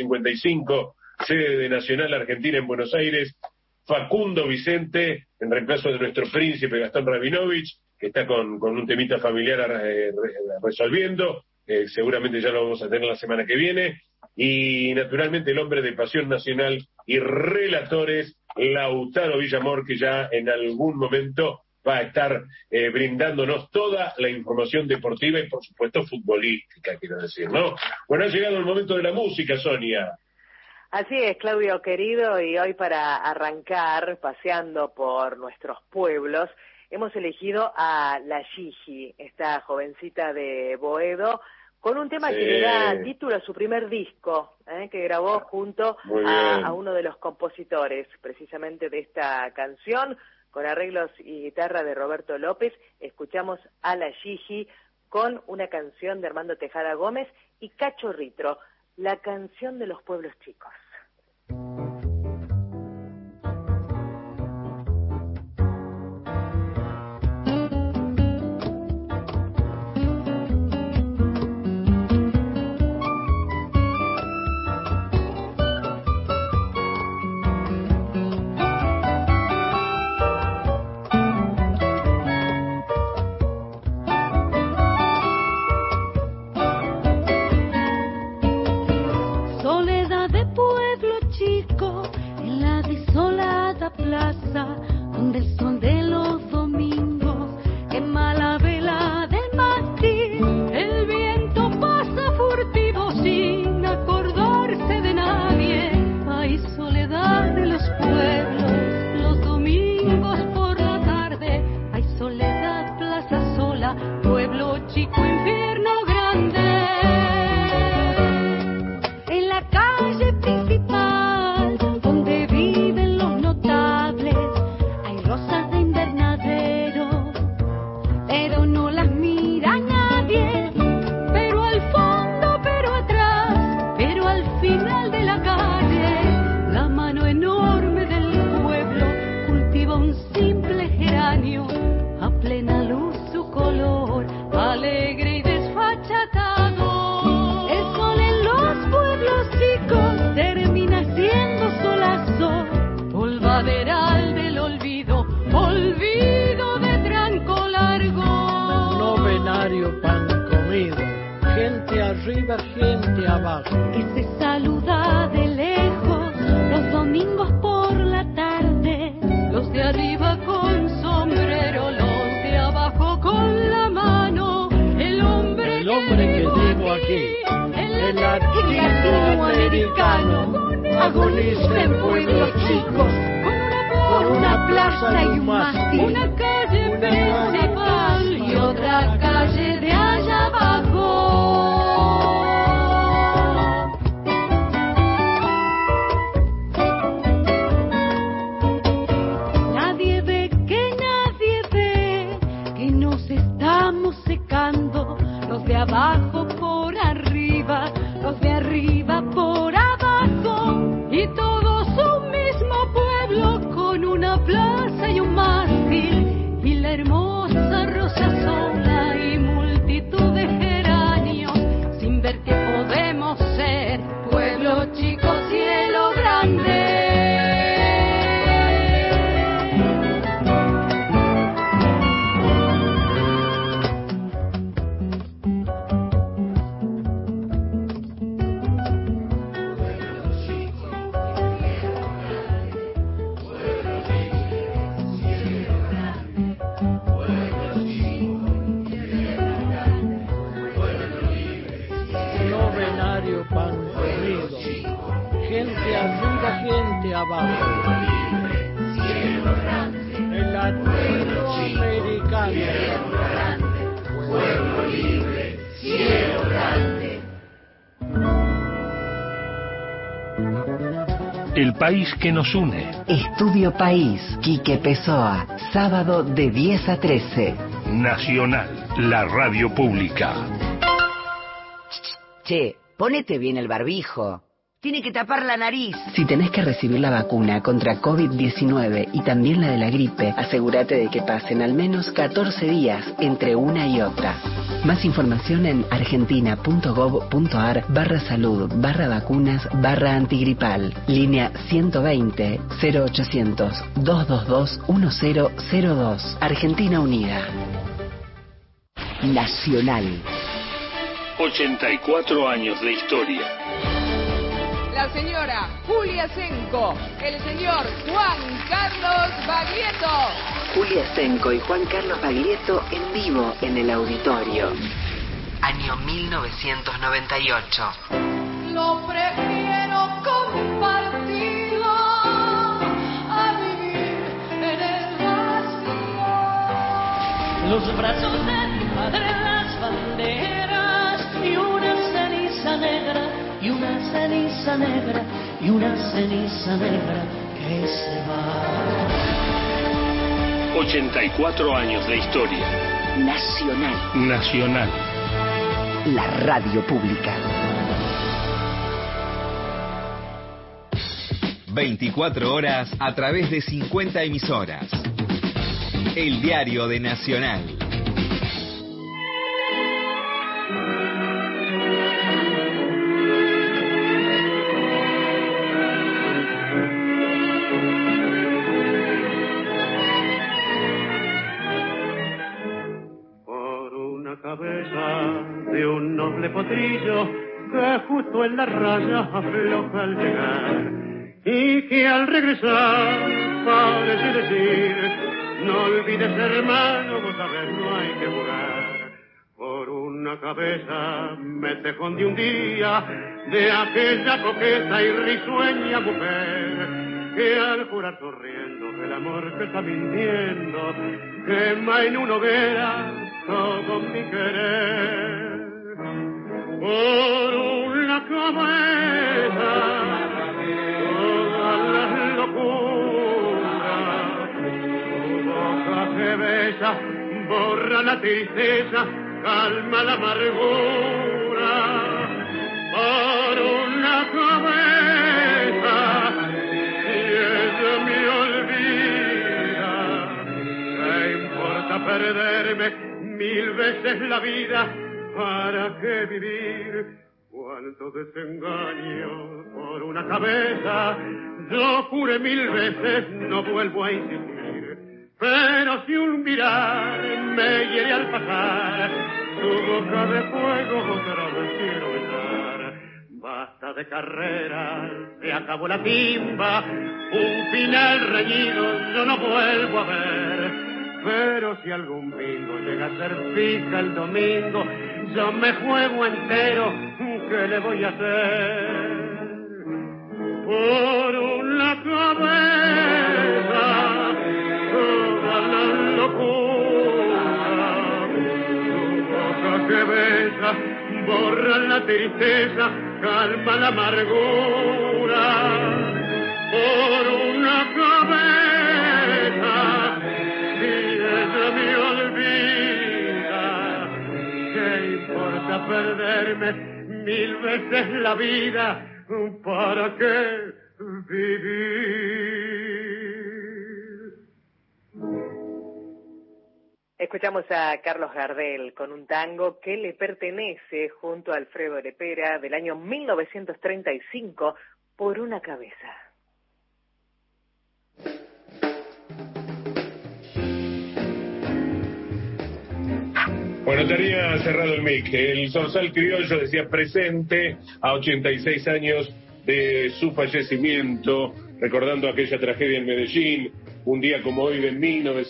555, sede de Nacional Argentina en Buenos Aires, Facundo Vicente, en reemplazo de nuestro príncipe Gastón Rabinovich, que está con un temita familiar resolviendo, seguramente ya lo vamos a tener la semana que viene, y naturalmente el hombre de Pasión Nacional y relatores, Lautaro Villamor, que ya en algún momento va a estar brindándonos toda la información deportiva y por supuesto futbolística, quiero decir, ¿no? Bueno, ha llegado el momento de la música, Sonia. Así es, Claudio querido, y hoy para arrancar paseando por nuestros pueblos, hemos elegido a La Gigi, esta jovencita de Boedo, con un tema que le da título a su primer disco, que grabó junto a uno de los compositores, precisamente de esta canción, con arreglos y guitarra de Roberto López. Escuchamos a La Gigi con una canción de Armando Tejada Gómez y Cacho Ritro, la canción de los pueblos chicos. Plaza, donde el sol de los domingos quema la vela del mástil. El viento pasa furtivo sin acordarse de nadie. Hay soledad de los pueblos los domingos por la tarde. Hay soledad, plaza sola, pueblo chico, infierno grande. En la calle principal donde viven los notables hay rosas de invernadero, pero no las mira nadie. Pero al fondo, pero atrás, pero al final de la calle, la mano enorme del pueblo cultiva un simple geranio. A plena luz su color, alegre y desfachatado. El sol en los pueblos chicos termina siendo solazo, polvaderal del olvido, olvido de tranco largo. Novenario pan comido, gente arriba, gente abajo. Que se saluda de lejos los domingos por la tarde. Los de arriba con sombrero, los de abajo con la mano. El hombre que digo aquí, el latinoamericano, agoniza en pueblos chicos, con una plaza y un mástil, una calle principal y otra calle de allá abajo. Nadie ve que nos estamos secando, los de abajo por arriba, los de arriba por abajo, y todos un mismo pueblo con una plaza y un mástil, y la hermosa rosa sola y multitud de geranios, sin ver que podemos ser pueblo chico, cielo grande. Novenario pan comido, gente arriba, gente abajo. El latinoamericano, pueblo libre, cielo grande. El país que nos une. Estudio País, Quique Pessoa, sábado de 10 a 13. Nacional, la radio pública. Che, ponete bien el barbijo. Tiene que tapar la nariz. Si tenés que recibir la vacuna contra COVID-19 y también la de la gripe, asegúrate de que pasen al menos 14 días entre una y otra. Más información en argentina.gov.ar/salud/vacunas/antigripal. Línea 120 0800 222 1002. Argentina Unida. Nacional. 84 años de historia. La señora Julia Senco, el señor Juan Carlos Baglietto. Julia Senco y Juan Carlos Baglietto en vivo en el auditorio. Año 1998. Lo prefiero compartido a vivir en el vacío. Los brazos de mi madre, las banderas y una ceniza negra. Y una ceniza negra, y una ceniza negra que se va. 84 años de historia. Nacional. Nacional. La radio pública. 24 horas a través de 50 emisoras. El diario de Nacional. De un noble potrillo que justo en la raya afloja al llegar, y que al regresar parece decir: no olvides, hermano, vos sabés, no hay que jugar. Por una cabeza me tejón de un día de aquella coqueta y risueña mujer que al jurar sonriendo el amor que está mintiendo quema en una hoguera todo mi querer. Por una cabeza todas las locuras, tu boca que besa borra la tristeza, calma la amargura. Por una cabeza, si ella me olvida, ¿qué importa perderme 1000 veces la vida? ¿Para qué vivir? Cuánto desengaño por una cabeza. Yo juré 1000 veces, no vuelvo a insistir. Pero si un mirar me hiere al pasar, tu boca de fuego otra vez quiero besar. Basta de carrera, se acabó la timba, un final reñido yo no vuelvo a ver. Pero si algún bingo llega a ser fija el domingo, yo me juego entero, ¿qué le voy a hacer? Por una cabeza toda la locura, tu boca que besa borra la tristeza, calma la amargura. Por una cabeza, si ella me olvida, ¿qué importa perderme 1000 veces la vida? ¿Para qué vivir? Escuchamos a Carlos Gardel con un tango que le pertenece junto a Alfredo Lepera del año 1935, Por una cabeza. Bueno, tenía cerrado el mic. El Zorzal Criollo decía presente a 86 años de su fallecimiento, recordando aquella tragedia en Medellín, un día como hoy de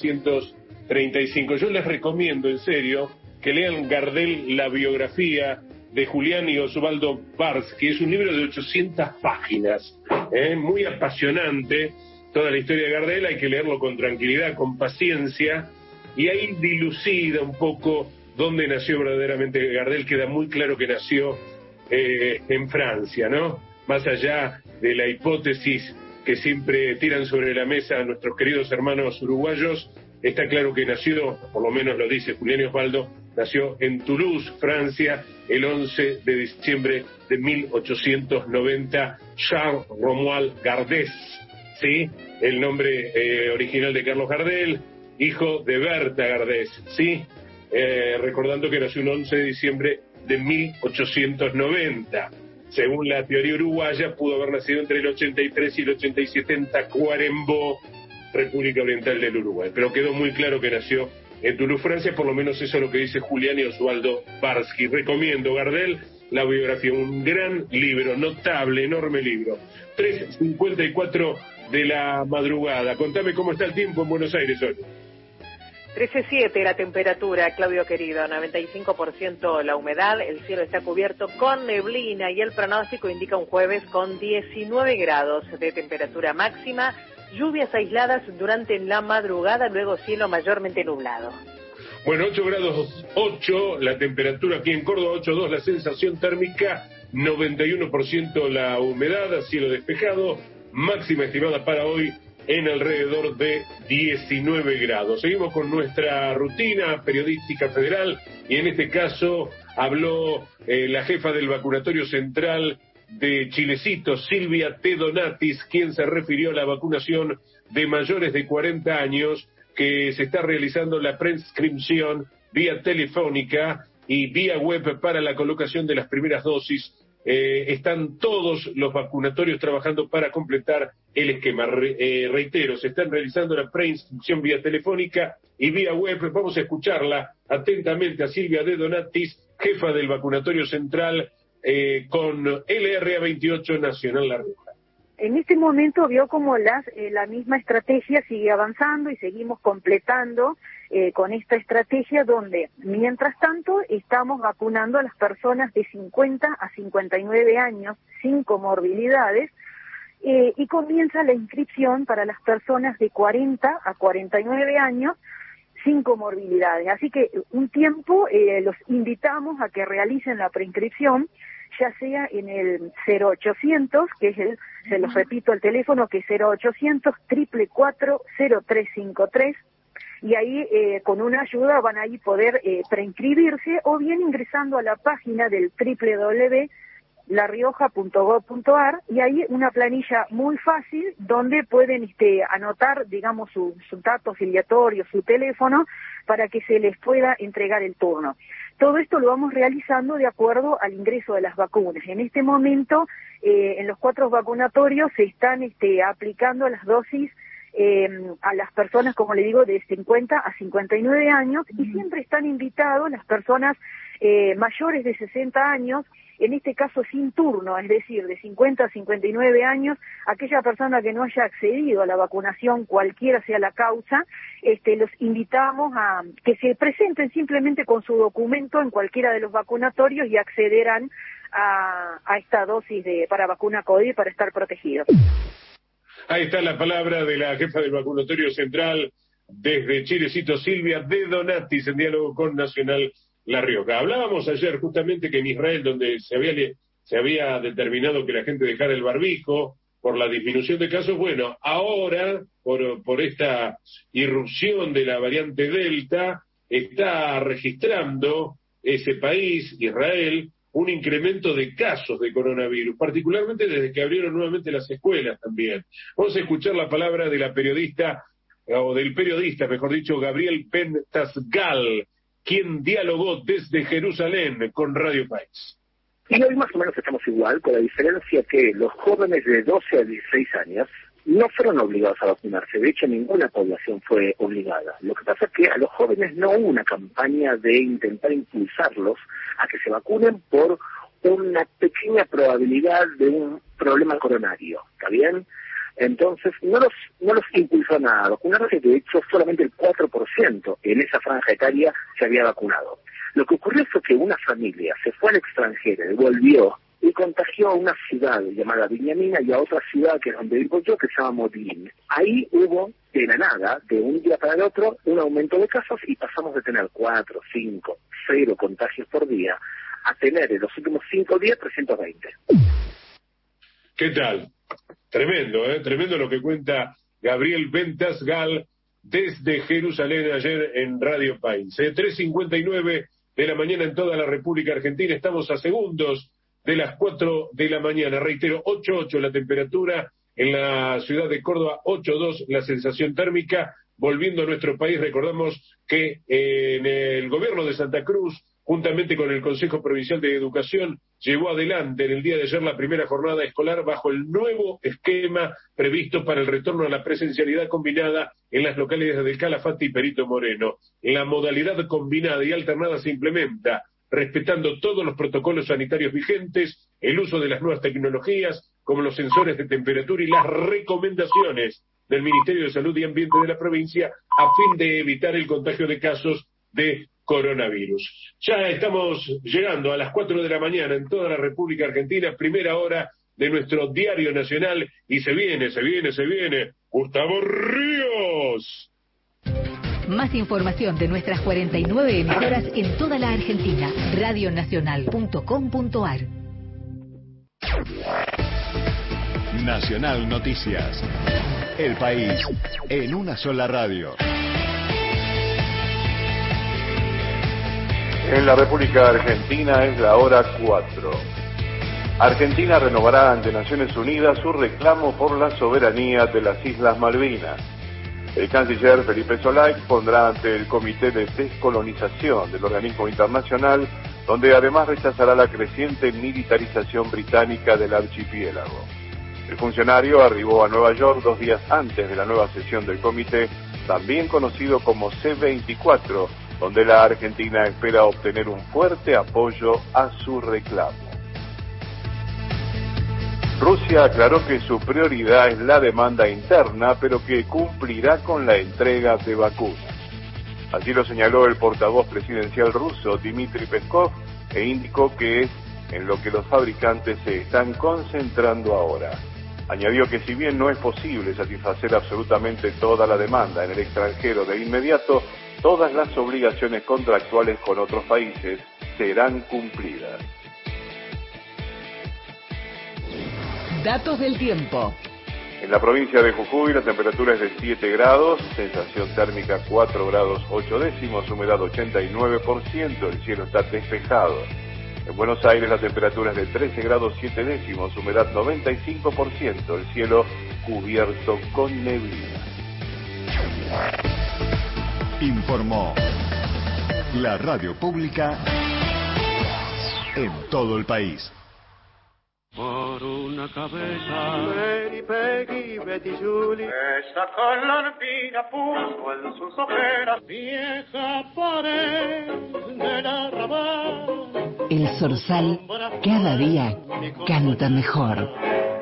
1935. Yo les recomiendo, en serio, que lean Gardel, la biografía de Julián y Osvaldo Barsky. Es un libro de 800 páginas, muy apasionante. Toda la historia de Gardel hay que leerlo con tranquilidad, con paciencia, y ahí dilucida un poco dónde nació verdaderamente Gardel. Queda muy claro que nació en Francia, ¿no? Más allá de la hipótesis que siempre tiran sobre la mesa nuestros queridos hermanos uruguayos, está claro que nació, por lo menos lo dice Julián y Osvaldo, nació en Toulouse, Francia, el 11 de diciembre de 1890, Charles Romuald Gardès, ¿sí? El nombre original de Carlos Gardel, hijo de Berta Gardès, ¿sí? Recordando que nació un 11 de diciembre de 1890. Según la teoría uruguaya, pudo haber nacido entre el 83 y el 87 en Tacuarembó, República Oriental del Uruguay. Pero quedó muy claro que nació en Toulouse, Francia, por lo menos eso es lo que dice Julián y Osvaldo Barsky. Recomiendo Gardel, la biografía, un gran libro, notable, enorme libro. 3:54 de la madrugada. Contame cómo está el tiempo en Buenos Aires hoy. 13.7 la temperatura, Claudio querido, 95% la humedad, el cielo está cubierto con neblina y el pronóstico indica un jueves con 19 grados de temperatura máxima, lluvias aisladas durante la madrugada, luego cielo mayormente nublado. Bueno, 8 grados 8, la temperatura aquí en Córdoba, 8.2 la sensación térmica, 91% la humedad, cielo despejado, máxima estimada para hoy en alrededor de 19 grados. Seguimos con nuestra rutina periodística federal y en este caso habló la jefa del vacunatorio central de Chilecito, Silvia T. Donatis, quien se refirió a la vacunación de mayores de 40 años que se está realizando la prescripción vía telefónica y vía web para la colocación de las primeras dosis. Están todos los vacunatorios trabajando para completar el esquema. Reitero, se están realizando la preinscripción vía telefónica y vía web. Vamos a escucharla atentamente a Silvia de Donatis, jefa del vacunatorio central con LRA 28 Nacional La Rioja. en este momento vio como la misma estrategia sigue avanzando y seguimos completando con esta estrategia donde, mientras tanto, estamos vacunando a las personas de 50 a 59 años sin comorbilidades y comienza la inscripción para las personas de 40 a 49 años sin comorbilidades. Así que un tiempo los invitamos a que realicen la preinscripción, ya sea en el 0800, que es se los repito el teléfono, que es 0800 444 0353, y ahí con una ayuda van a ahí poder preinscribirse, o bien ingresando a la página del www.larioja.gov.ar, y ahí una planilla muy fácil donde pueden anotar, digamos, su dato filiatorio, su teléfono, para que se les pueda entregar el turno. Todo esto lo vamos realizando de acuerdo al ingreso de las vacunas. En este momento, en los 4 vacunatorios se están aplicando las dosis a las personas, como le digo, de 50 a 59 años, y siempre están invitados las personas mayores de 60 años, en este caso sin turno, es decir, de 50 a 59 años, aquella persona que no haya accedido a la vacunación, cualquiera sea la causa, los invitamos a que se presenten simplemente con su documento en cualquiera de los vacunatorios y accederán a esta dosis para vacuna COVID para estar protegidos. Ahí está la palabra de la jefa del vacunatorio central desde Chilecito, Silvia De Donatis, en diálogo con Nacional La Rioja. Hablábamos ayer justamente que en Israel, donde se había determinado que la gente dejara el barbijo por la disminución de casos, bueno, ahora, por esta irrupción de la variante Delta, está registrando ese país, Israel, un incremento de casos de coronavirus, particularmente desde que abrieron nuevamente las escuelas también. Vamos a escuchar la palabra de la periodista, o del periodista, mejor dicho, Gabriel Pentasgal, quien dialogó desde Jerusalén con Radio País. Y hoy más o menos estamos igual, con la diferencia que los jóvenes de 12 a 16 años no fueron obligados a vacunarse. De hecho, ninguna población fue obligada. Lo que pasa es que a los jóvenes no hubo una campaña de intentar impulsarlos a que se vacunen por una pequeña probabilidad de un problema coronario. ¿Está bien? Entonces, no los impulsó a vacunarse, de hecho, solamente el 4% en esa franja etaria se había vacunado. Lo que ocurrió fue que una familia se fue al extranjero y volvió y contagió a una ciudad llamada Viñamina y a otra ciudad que es donde vivo yo, que se llama Modín. Ahí hubo, de la nada, de un día para el otro, un aumento de casos y pasamos de tener 4, 5, 0 contagios por día a tener en los últimos 5 días 320. ¿Qué tal? Tremendo, tremendo lo que cuenta Gabriel Pentasgal desde Jerusalén ayer en Radio País. 3:59 de la mañana en toda la República Argentina. Estamos a segundos de las 4 de la mañana. Reitero, 8.8 la temperatura en la ciudad de Córdoba, 8.2 la sensación térmica. Volviendo a nuestro país, recordamos que en el gobierno de Santa Cruz, juntamente con el Consejo Provincial de Educación, llevó adelante en el día de ayer la primera jornada escolar bajo el nuevo esquema previsto para el retorno a la presencialidad combinada en las localidades de Calafate y Perito Moreno. La modalidad combinada y alternada se implementa respetando todos los protocolos sanitarios vigentes, el uso de las nuevas tecnologías, como los sensores de temperatura y las recomendaciones del Ministerio de Salud y Ambiente de la provincia, a fin de evitar el contagio de casos de coronavirus. Ya estamos llegando a las 4 de la mañana en toda la República Argentina, primera hora de nuestro diario nacional, y se viene Gustavo Ríos. Más información de nuestras 49 emisoras en toda la Argentina. Radionacional.com.ar. Nacional Noticias. El país en una sola radio. En la República Argentina es la hora 4. Argentina renovará ante Naciones Unidas su reclamo por la soberanía de las Islas Malvinas. El canciller Felipe Solá expondrá ante el Comité de Descolonización del organismo internacional, donde además rechazará la creciente militarización británica del archipiélago. El funcionario arribó a Nueva York 2 días antes de la nueva sesión del comité, también conocido como C24, donde la Argentina espera obtener un fuerte apoyo a su reclamo. Rusia aclaró que su prioridad es la demanda interna, pero que cumplirá con la entrega de vacunas. Así lo señaló el portavoz presidencial ruso, Dmitry Peskov, e indicó que es en lo que los fabricantes se están concentrando ahora. Añadió que si bien no es posible satisfacer absolutamente toda la demanda en el extranjero de inmediato, todas las obligaciones contractuales con otros países serán cumplidas. Datos del tiempo. En la provincia de Jujuy la temperatura es de 7 grados, sensación térmica 4 grados 8 décimos, humedad 89%, el cielo está despejado. En Buenos Aires la temperatura es de 13 grados 7 décimos, humedad 95%, el cielo cubierto con neblina. Informó la radio pública en todo el país. Por una cabeza, Mary, Peggy, Betty, Julie, esa colombina puso en sus ojeras, vieja pared del arrabal. El zorzal cada día canta mejor.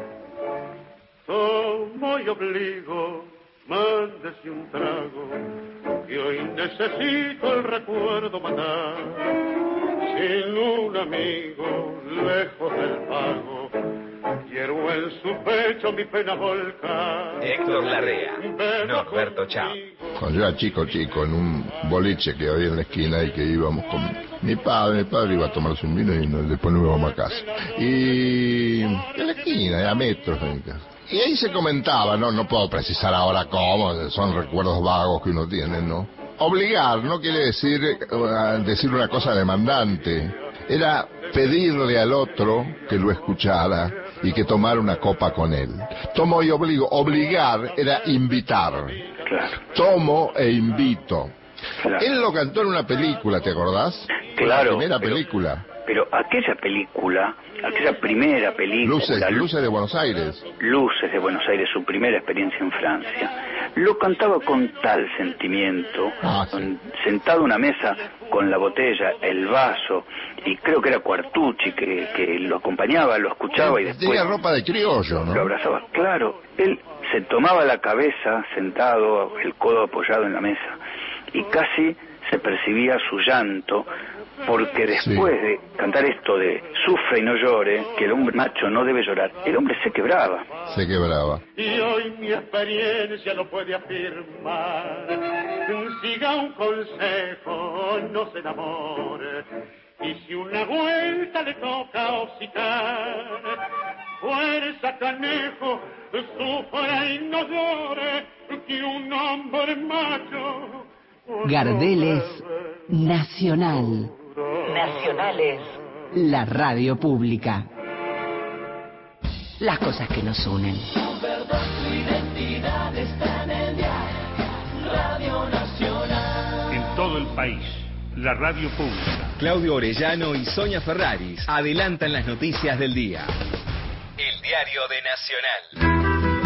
Tomo y obligo, mándese un trago, que hoy necesito el recuerdo matar. Sin un amigo, lejos del pago, quiero en su pecho mi pena volcar. Héctor Larrea, Norberto Chao. Cuando yo era chico, en un boliche que había en la esquina y que íbamos con mi padre iba a tomarse un vino y después nos íbamos a casa. Y en la esquina, a metros de mi casa. Y ahí se comentaba, no puedo precisar ahora cómo, son recuerdos vagos que uno tiene, ¿no? Obligar no quiere decir una cosa demandante, era pedirle al otro que lo escuchara y que tomara una copa con él. Tomo y obligo, obligar era invitar. Claro. Tomo e invito. Claro. Él lo cantó en una película, ¿te acordás? Claro. La primera película. Pero aquella primera película... Luces de Buenos Aires. Luces de Buenos Aires, su primera experiencia en Francia. Lo cantaba con tal sentimiento, sí. Sentado a una mesa con la botella, el vaso, y creo que era Cuartucci que lo acompañaba, lo escuchaba y después... Tenía ropa de criollo, ¿no? Lo abrazaba. Claro, él se tomaba la cabeza sentado, el codo apoyado en la mesa, y casi se percibía su llanto, porque después de cantar esto de sufre y no llore, que el hombre macho no debe llorar, el hombre se quebraba. Y hoy mi experiencia lo puede afirmar. Siga un consejo, no se enamore. Y si una vuelta le toca hocicar, fuerza canejo, sufra y no llore, que un hombre macho... Gardel es nacional. Nacionales. La radio pública. Las cosas que nos unen. Tu identidad está en el diario Radio Nacional. En todo el país, la radio pública. Claudio Orellano y Sonia Ferraris adelantan las noticias del día. El diario de Nacional.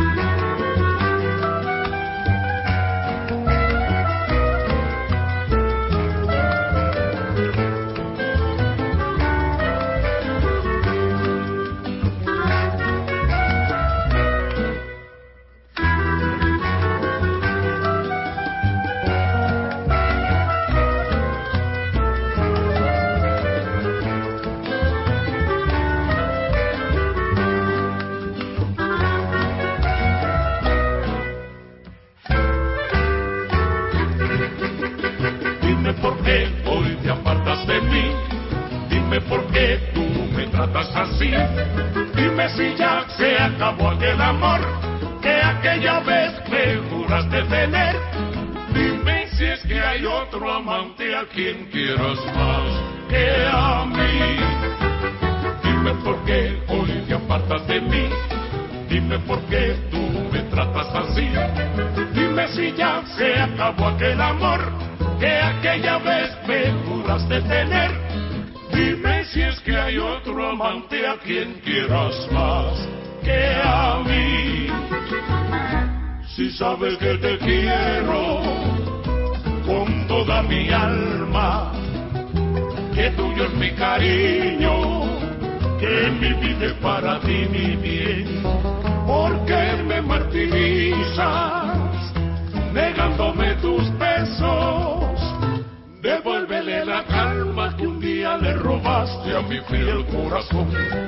Así, dime si ya se acabó aquel amor que aquella vez me juraste tener. Dime si es que hay otro amante a quien quieras más que a mí. Dime por qué hoy te apartas de mí. Dime por qué tú me tratas así. Dime si ya se acabó aquel amor que aquella vez me juraste tener. Dime si es que hay otro amante a quien quieras más que a mí. Si sabes que te quiero con toda mi alma, que tuyo es mi cariño, que mi vida es para ti, mi bien. ¿Por qué me martirizas negándome tus besos? Devuélvele la calma que un día le robaste a mi fiel corazón.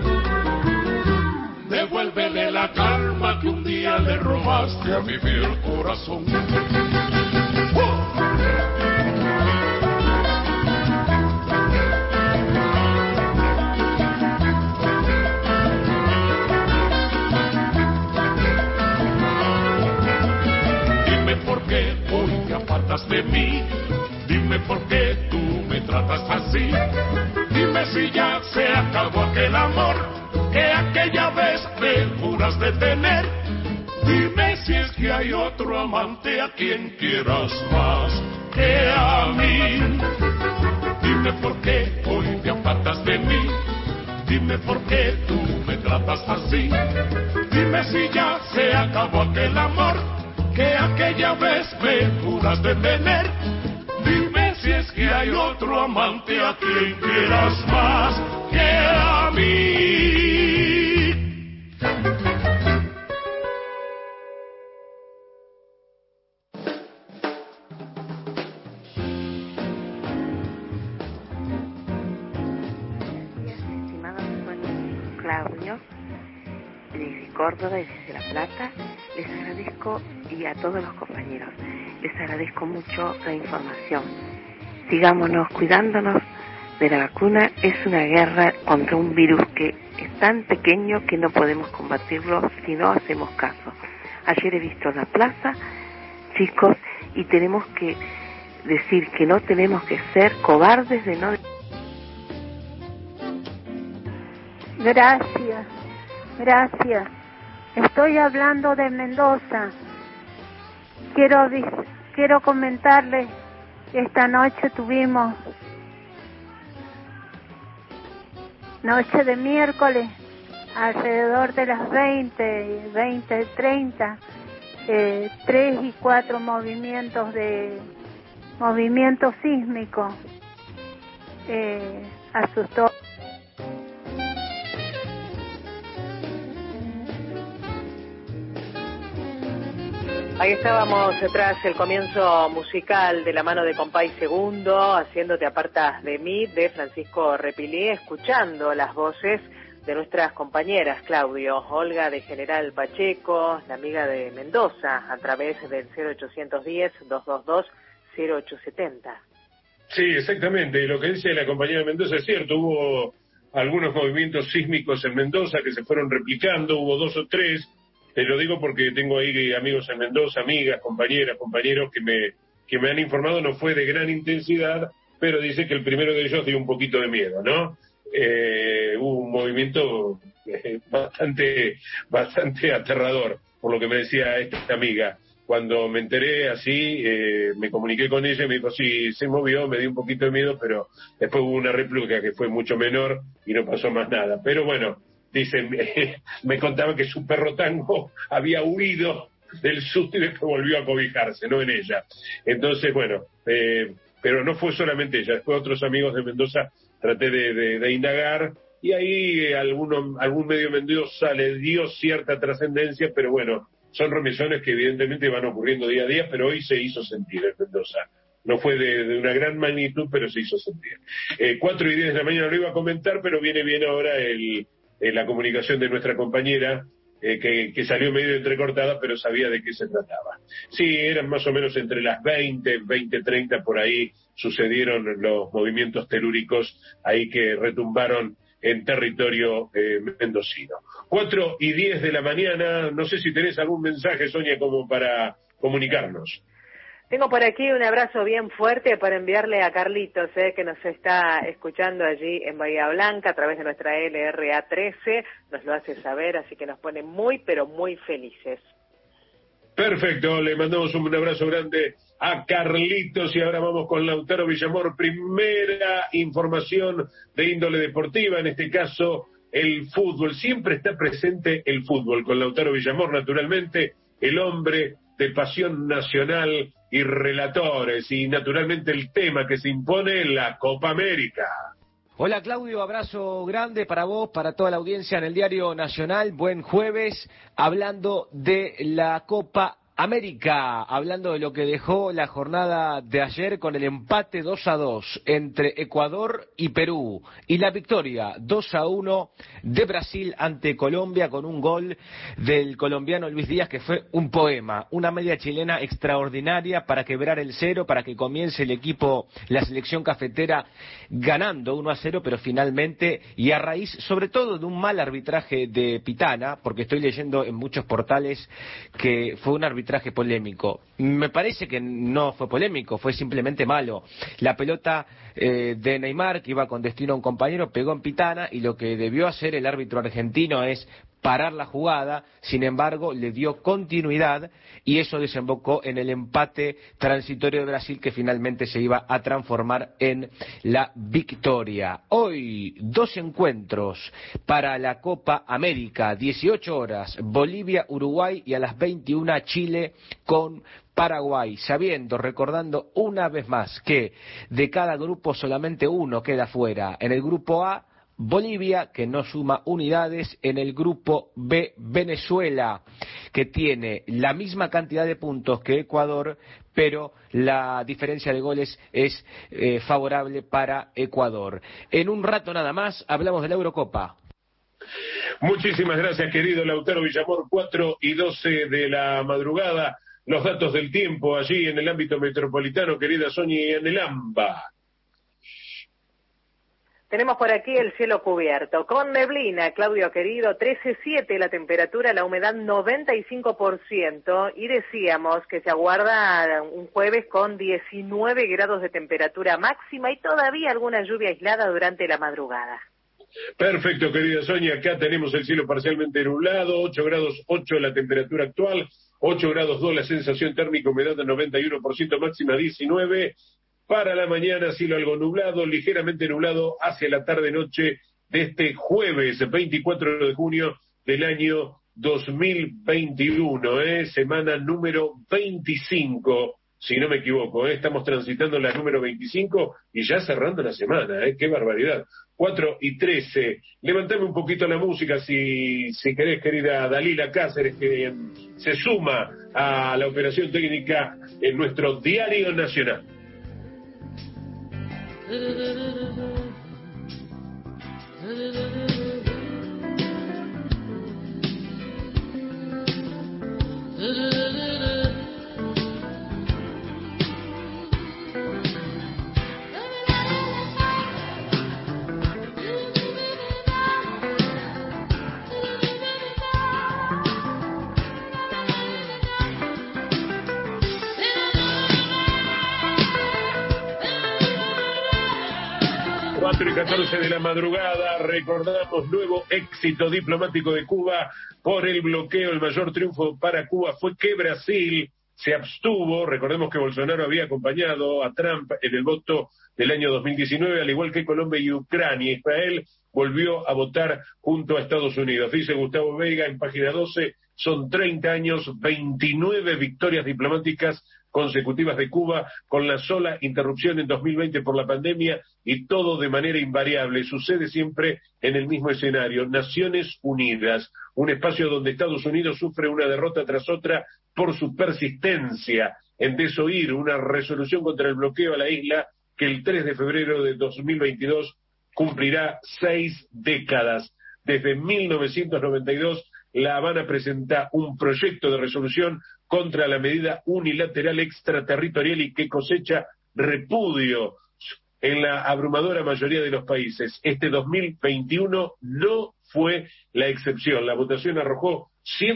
Devuélvele la calma que un día le robaste a mi fiel corazón. Dime por qué hoy te apartas de mí. Dime por qué tú me tratas así. Dime si ya se acabó aquel amor que aquella vez me juras de tener. Dime si es que hay otro amante a quien quieras más que a mí. Dime por qué hoy te apartas de mí. Dime por qué tú me tratas así. Dime si ya se acabó aquel amor que aquella vez me juras de tener. Dime si es que hay otro amante a quien quieras más que a mí. Claudio, desde Córdoba y desde La Plata, les agradezco, y a todos los compañeros, les agradezco mucho la información. Sigámonos cuidándonos de la vacuna. Es una guerra contra un virus que es tan pequeño que no podemos combatirlo si no hacemos caso. Ayer he visto en la plaza chicos y tenemos que decir que no tenemos que ser cobardes de no... Gracias, gracias. Estoy hablando de Mendoza. Quiero comentarles que esta noche tuvimos, noche de miércoles, alrededor de las 20:30, 3 y 4 movimientos sísmicos. Asustó. Ahí estábamos tras el comienzo musical de la mano de Compay Segundo, haciendo Te apartas de mí, de Francisco Repilí, escuchando las voces de nuestras compañeras, Claudio, Olga de General Pacheco, la amiga de Mendoza, a través del 0810-222-0870. Sí, exactamente, lo que dice la compañera de Mendoza es cierto, hubo algunos movimientos sísmicos en Mendoza que se fueron replicando, hubo 2 o 3. Te lo digo porque tengo ahí amigos en Mendoza, amigas, compañeras, compañeros que me han informado, no fue de gran intensidad, pero dice que el primero de ellos dio un poquito de miedo, ¿no? Hubo un movimiento bastante aterrador, por lo que me decía esta amiga. Cuando me enteré así, me comuniqué con ella y me dijo, sí, se movió, me dio un poquito de miedo, pero después hubo una réplica que fue mucho menor y no pasó más nada. Pero bueno, dice, me contaba que su perro Tango había huido del susto y después volvió a cobijarse, no en ella. Entonces, bueno, pero no fue solamente ella, después otros amigos de Mendoza traté de indagar, y ahí algún medio Mendoza le dio cierta trascendencia, pero bueno, son remesones que evidentemente van ocurriendo día a día, pero hoy se hizo sentir en Mendoza. No fue de una gran magnitud, pero se hizo sentir. 4:10 de la mañana lo iba a comentar, pero viene bien ahora la comunicación de nuestra compañera, que salió medio entrecortada, pero sabía de qué se trataba. Sí, eran más o menos entre las 20:30 por ahí, sucedieron los movimientos telúricos ahí que retumbaron en territorio mendocino. 4:10 de la mañana, no sé si tenés algún mensaje, Sonia, como para comunicarnos. Tengo por aquí un abrazo bien fuerte para enviarle a Carlitos, que nos está escuchando allí en Bahía Blanca a través de nuestra LRA 13, nos lo hace saber, así que nos pone muy, pero muy felices. Perfecto, le mandamos un abrazo grande a Carlitos y ahora vamos con Lautaro Villamor, primera información de índole deportiva, en este caso el fútbol, siempre está presente el fútbol con Lautaro Villamor, naturalmente, el hombre de pasión nacional y relatores, y naturalmente el tema que se impone, la Copa América. Hola Claudio, abrazo grande para vos, para toda la audiencia en el Diario Nacional. Buen jueves, hablando de la Copa América, hablando de lo que dejó la jornada de ayer con el empate 2-2 entre Ecuador y Perú y la victoria 2-1 de Brasil ante Colombia con un gol del colombiano Luis Díaz que fue un poema, una media chilena extraordinaria para quebrar el cero, para que comience el equipo, la selección cafetera ganando 1-0, pero finalmente, y a raíz sobre todo de un mal arbitraje de Pitana, porque estoy leyendo en muchos portales que fue un arbitraje polémico. Me parece que no fue polémico, fue simplemente malo. La pelota de Neymar, que iba con destino a un compañero, pegó en Pitana y lo que debió hacer el árbitro argentino es parar la jugada, sin embargo le dio continuidad y eso desembocó en el empate transitorio de Brasil que finalmente se iba a transformar en la victoria. Hoy 2 encuentros para la Copa América, 18 horas, Bolivia, Uruguay y a las 21 Chile con Paraguay, sabiendo, recordando una vez más que de cada grupo solamente uno queda fuera. En el grupo A, Bolivia, que no suma unidades. En el grupo B, Venezuela, que tiene la misma cantidad de puntos que Ecuador, pero la diferencia de goles es favorable para Ecuador. En un rato nada más hablamos de la Eurocopa. Muchísimas gracias, querido Lautaro Villamor. 4:12 de la madrugada. Los datos del tiempo allí en el ámbito metropolitano, querida Sonia, y en el AMBA. Tenemos por aquí el cielo cubierto, con neblina, Claudio querido, 13,7 la temperatura, la humedad 95%, y decíamos que se aguarda un jueves con 19 grados de temperatura máxima y todavía alguna lluvia aislada durante la madrugada. Perfecto, querida Sonia, acá tenemos el cielo parcialmente nublado, 8 grados 8 la temperatura actual, 8 grados 2 la sensación térmica, humedad del 91%, máxima 19. Para la mañana, cielo algo nublado, ligeramente nublado hacia la tarde-noche de este jueves 24 de junio del año 2021, semana número 25, si no me equivoco, estamos transitando la número 25 y ya cerrando la semana, qué barbaridad. 4:13, levantame un poquito la música si querés, querida Dalila Cáceres, que se suma a la operación técnica en nuestro Diario Nacional. Y 14 de la madrugada, recordamos nuevo éxito diplomático de Cuba por el bloqueo. El mayor triunfo para Cuba fue que Brasil se abstuvo. Recordemos que Bolsonaro había acompañado a Trump en el voto del año 2019, al igual que Colombia y Ucrania. Israel volvió a votar junto a Estados Unidos. Dice Gustavo Veiga en página 12, son 30 años, 29 victorias diplomáticas consecutivas de Cuba, con la sola interrupción en 2020 por la pandemia, y todo de manera invariable. Sucede siempre en el mismo escenario. Naciones Unidas, un espacio donde Estados Unidos sufre una derrota tras otra por su persistencia en desoír una resolución contra el bloqueo a la isla que el 3 de febrero de 2022 cumplirá 6 décadas. Desde 1992, La Habana presenta un proyecto de resolución contra la medida unilateral extraterritorial y que cosecha repudio en la abrumadora mayoría de los países. Este 2021 no fue la excepción. La votación arrojó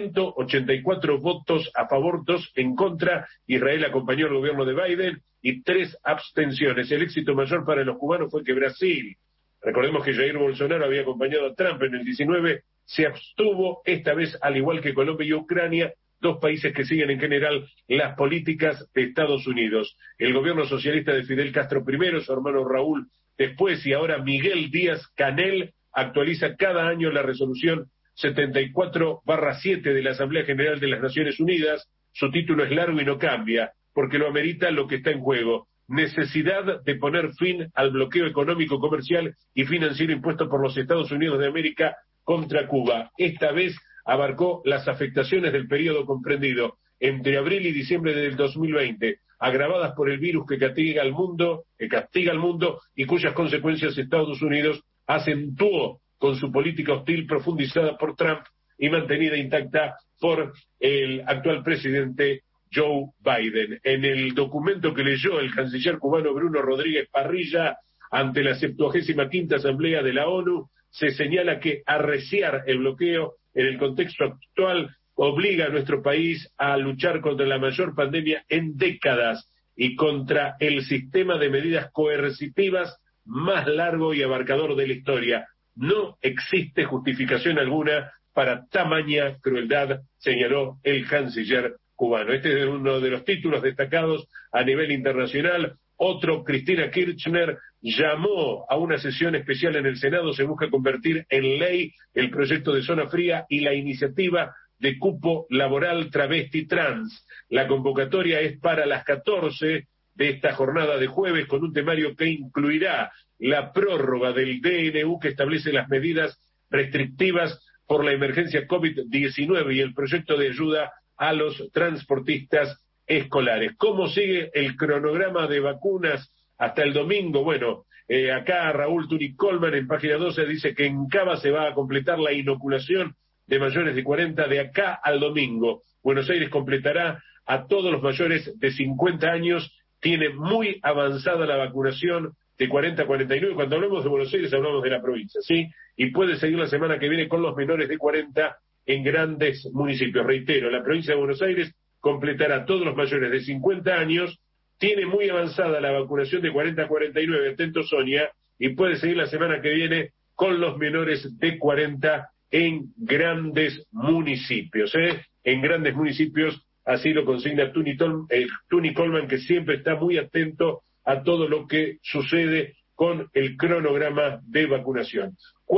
184 votos a favor, 2 en contra. Israel acompañó al gobierno de Biden y 3 abstenciones. El éxito mayor para los cubanos fue que Brasil, recordemos que Jair Bolsonaro había acompañado a Trump en el 19, se abstuvo, esta vez al igual que Colombia y Ucrania, 2 países que siguen en general las políticas de Estados Unidos. El gobierno socialista de Fidel Castro primero, su hermano Raúl después, y ahora Miguel Díaz-Canel actualiza cada año la resolución 74/7 de la Asamblea General de las Naciones Unidas. Su título es largo y no cambia, porque lo amerita lo que está en juego: necesidad de poner fin al bloqueo económico, comercial y financiero impuesto por los Estados Unidos de América contra Cuba. Esta vez abarcó las afectaciones del periodo comprendido entre abril y diciembre del 2020, agravadas por el virus que castiga al mundo y cuyas consecuencias Estados Unidos acentuó con su política hostil profundizada por Trump y mantenida intacta por el actual presidente Joe Biden. En el documento que leyó el canciller cubano Bruno Rodríguez Parrilla ante la 75ª Asamblea de la ONU, se señala que arreciar el bloqueo en el contexto actual obliga a nuestro país a luchar contra la mayor pandemia en décadas y contra el sistema de medidas coercitivas más largo y abarcador de la historia. No existe justificación alguna para tamaña crueldad, señaló el canciller cubano. Este es uno de los títulos destacados a nivel internacional. Otro, Cristina Kirchner llamó a una sesión especial en el Senado. Se busca convertir en ley el proyecto de zona fría y la iniciativa de cupo laboral travesti trans. La convocatoria es para las 14 de esta jornada de jueves, con un temario que incluirá la prórroga del DNU que establece las medidas restrictivas por la emergencia COVID-19 y el proyecto de ayuda a los transportistas escolares. ¿Cómo sigue el cronograma de vacunas hasta el domingo? Bueno, acá Raúl Tuni Colman en página 12 dice que en Cava se va a completar la inoculación de mayores de 40 de acá al domingo. Buenos Aires completará a todos los mayores de 50 años. Tiene muy avanzada la vacunación de 40 a 49. Cuando hablamos de Buenos Aires hablamos de la provincia, ¿sí? Y puede seguir la semana que viene con los menores de 40 en grandes municipios. Reitero, la provincia de Buenos Aires completará a todos los mayores de 50 años. Tiene muy avanzada la vacunación de 40 a 49, atento Sonia, y puede seguir la semana que viene con los menores de 40 en grandes municipios, en grandes municipios, así lo consigna Tuni Colman, que siempre está muy atento a todo lo que sucede con el cronograma de vacunación.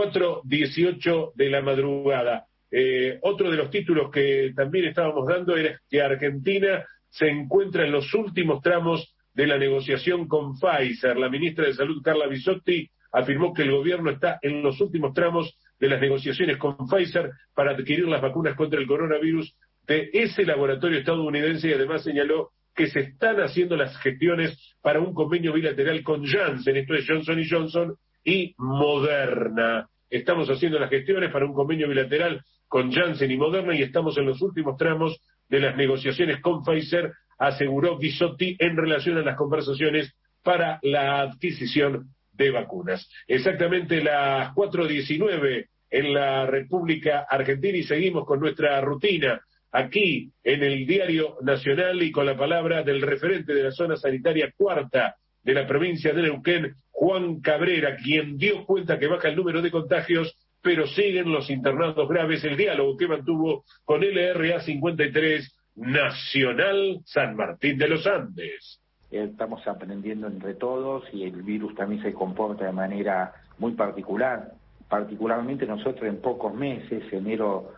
4:18 de la madrugada. Otro de los títulos que también estábamos dando era que Argentina se encuentra en los últimos tramos de la negociación con Pfizer. La ministra de Salud, Carla Bisotti, afirmó que el gobierno está en los últimos tramos de las negociaciones con Pfizer para adquirir las vacunas contra el coronavirus de ese laboratorio estadounidense, y además señaló que se están haciendo las gestiones para un convenio bilateral con Janssen, esto es Johnson & Johnson y Moderna. Estamos haciendo las gestiones para un convenio bilateral con Janssen y Moderna y estamos en los últimos tramos de las negociaciones con Pfizer, aseguró Bisotti en relación a las conversaciones para la adquisición de vacunas. Exactamente las 4:19 en la República Argentina y seguimos con nuestra rutina aquí en el Diario Nacional y con la palabra del referente de la zona sanitaria cuarta de la provincia de Neuquén, Juan Cabrera, quien dio cuenta que baja el número de contagios, pero siguen los internados graves. El diálogo que mantuvo con LRA 53 Nacional San Martín de los Andes. Estamos aprendiendo entre todos y el virus también se comporta de manera muy particular. Particularmente nosotros en pocos meses, enero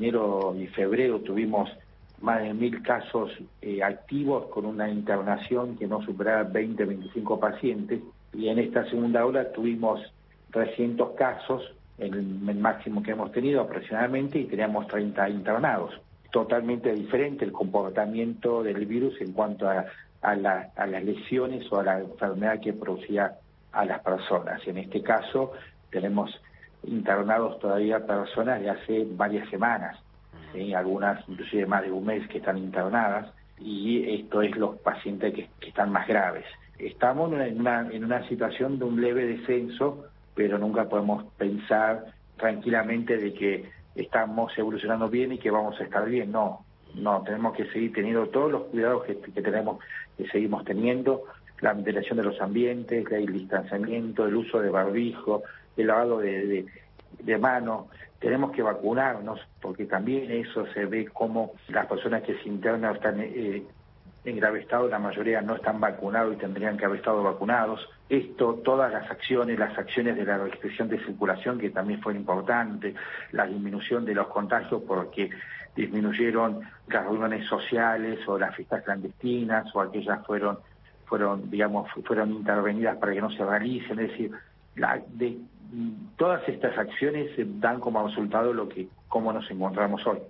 y febrero, tuvimos más de 1.000 casos activos con una internación que no superaba 20, 25 pacientes. Y en esta segunda ola tuvimos 300 casos, el máximo que hemos tenido aproximadamente, y teníamos 30 internados. Totalmente diferente el comportamiento del virus en cuanto a las lesiones o a la enfermedad que producía a las personas. En este caso tenemos internados todavía personas de hace varias semanas, algunas inclusive más de un mes que están internadas, y esto es los pacientes que están más graves. Estamos en una situación de un leve descenso, pero nunca podemos pensar tranquilamente de que estamos evolucionando bien y que vamos a estar bien. No, tenemos que seguir teniendo todos los cuidados que seguimos teniendo, la ventilación de los ambientes, el distanciamiento, el uso de barbijo, el lavado de manos. Tenemos que vacunarnos, porque también eso se ve como las personas que se internan están en grave estado, la mayoría no están vacunados y tendrían que haber estado vacunados. Todas las acciones de la restricción de circulación, que también fue importante, la disminución de los contagios porque disminuyeron las reuniones sociales o las fiestas clandestinas, o aquellas fueron fueron intervenidas para que no se realicen. Es decir, todas estas acciones dan como resultado cómo nos encontramos hoy.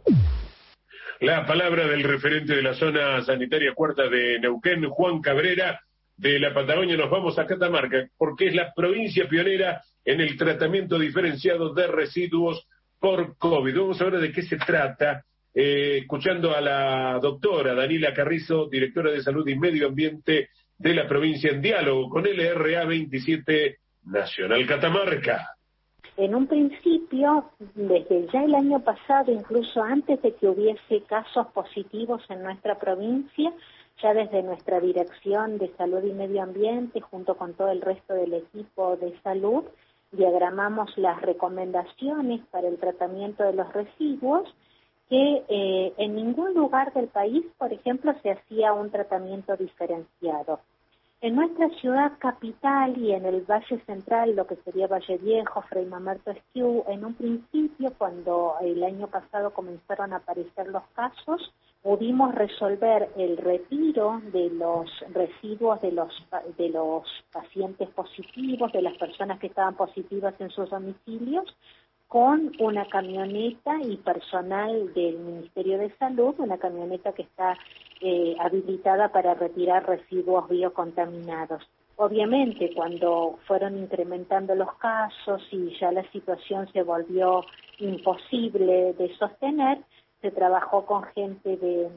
La palabra del referente de la zona sanitaria cuarta de Neuquén, Juan Cabrera. De la Patagonia nos vamos a Catamarca, porque es la provincia pionera en el tratamiento diferenciado de residuos por COVID. Vamos a ver de qué se trata, escuchando a la doctora Daniela Carrizo, directora de Salud y Medio Ambiente de la provincia, en diálogo con LRA 27 Nacional Catamarca. En un principio, desde ya el año pasado, incluso antes de que hubiese casos positivos en nuestra provincia, ya desde nuestra Dirección de Salud y Medio Ambiente, junto con todo el resto del equipo de salud, diagramamos las recomendaciones para el tratamiento de los residuos, que en ningún lugar del país, por ejemplo, se hacía un tratamiento diferenciado. En nuestra ciudad capital y en el Valle Central, lo que sería Valle Viejo, Fray Mamerto Esquiú, en un principio, cuando el año pasado comenzaron a aparecer los casos, pudimos resolver el retiro de los residuos de los pacientes positivos, de las personas que estaban positivas en sus domicilios, con una camioneta y personal del Ministerio de Salud, una camioneta que está habilitada para retirar residuos biocontaminados. Obviamente, cuando fueron incrementando los casos y ya la situación se volvió imposible de sostener, se trabajó con gente de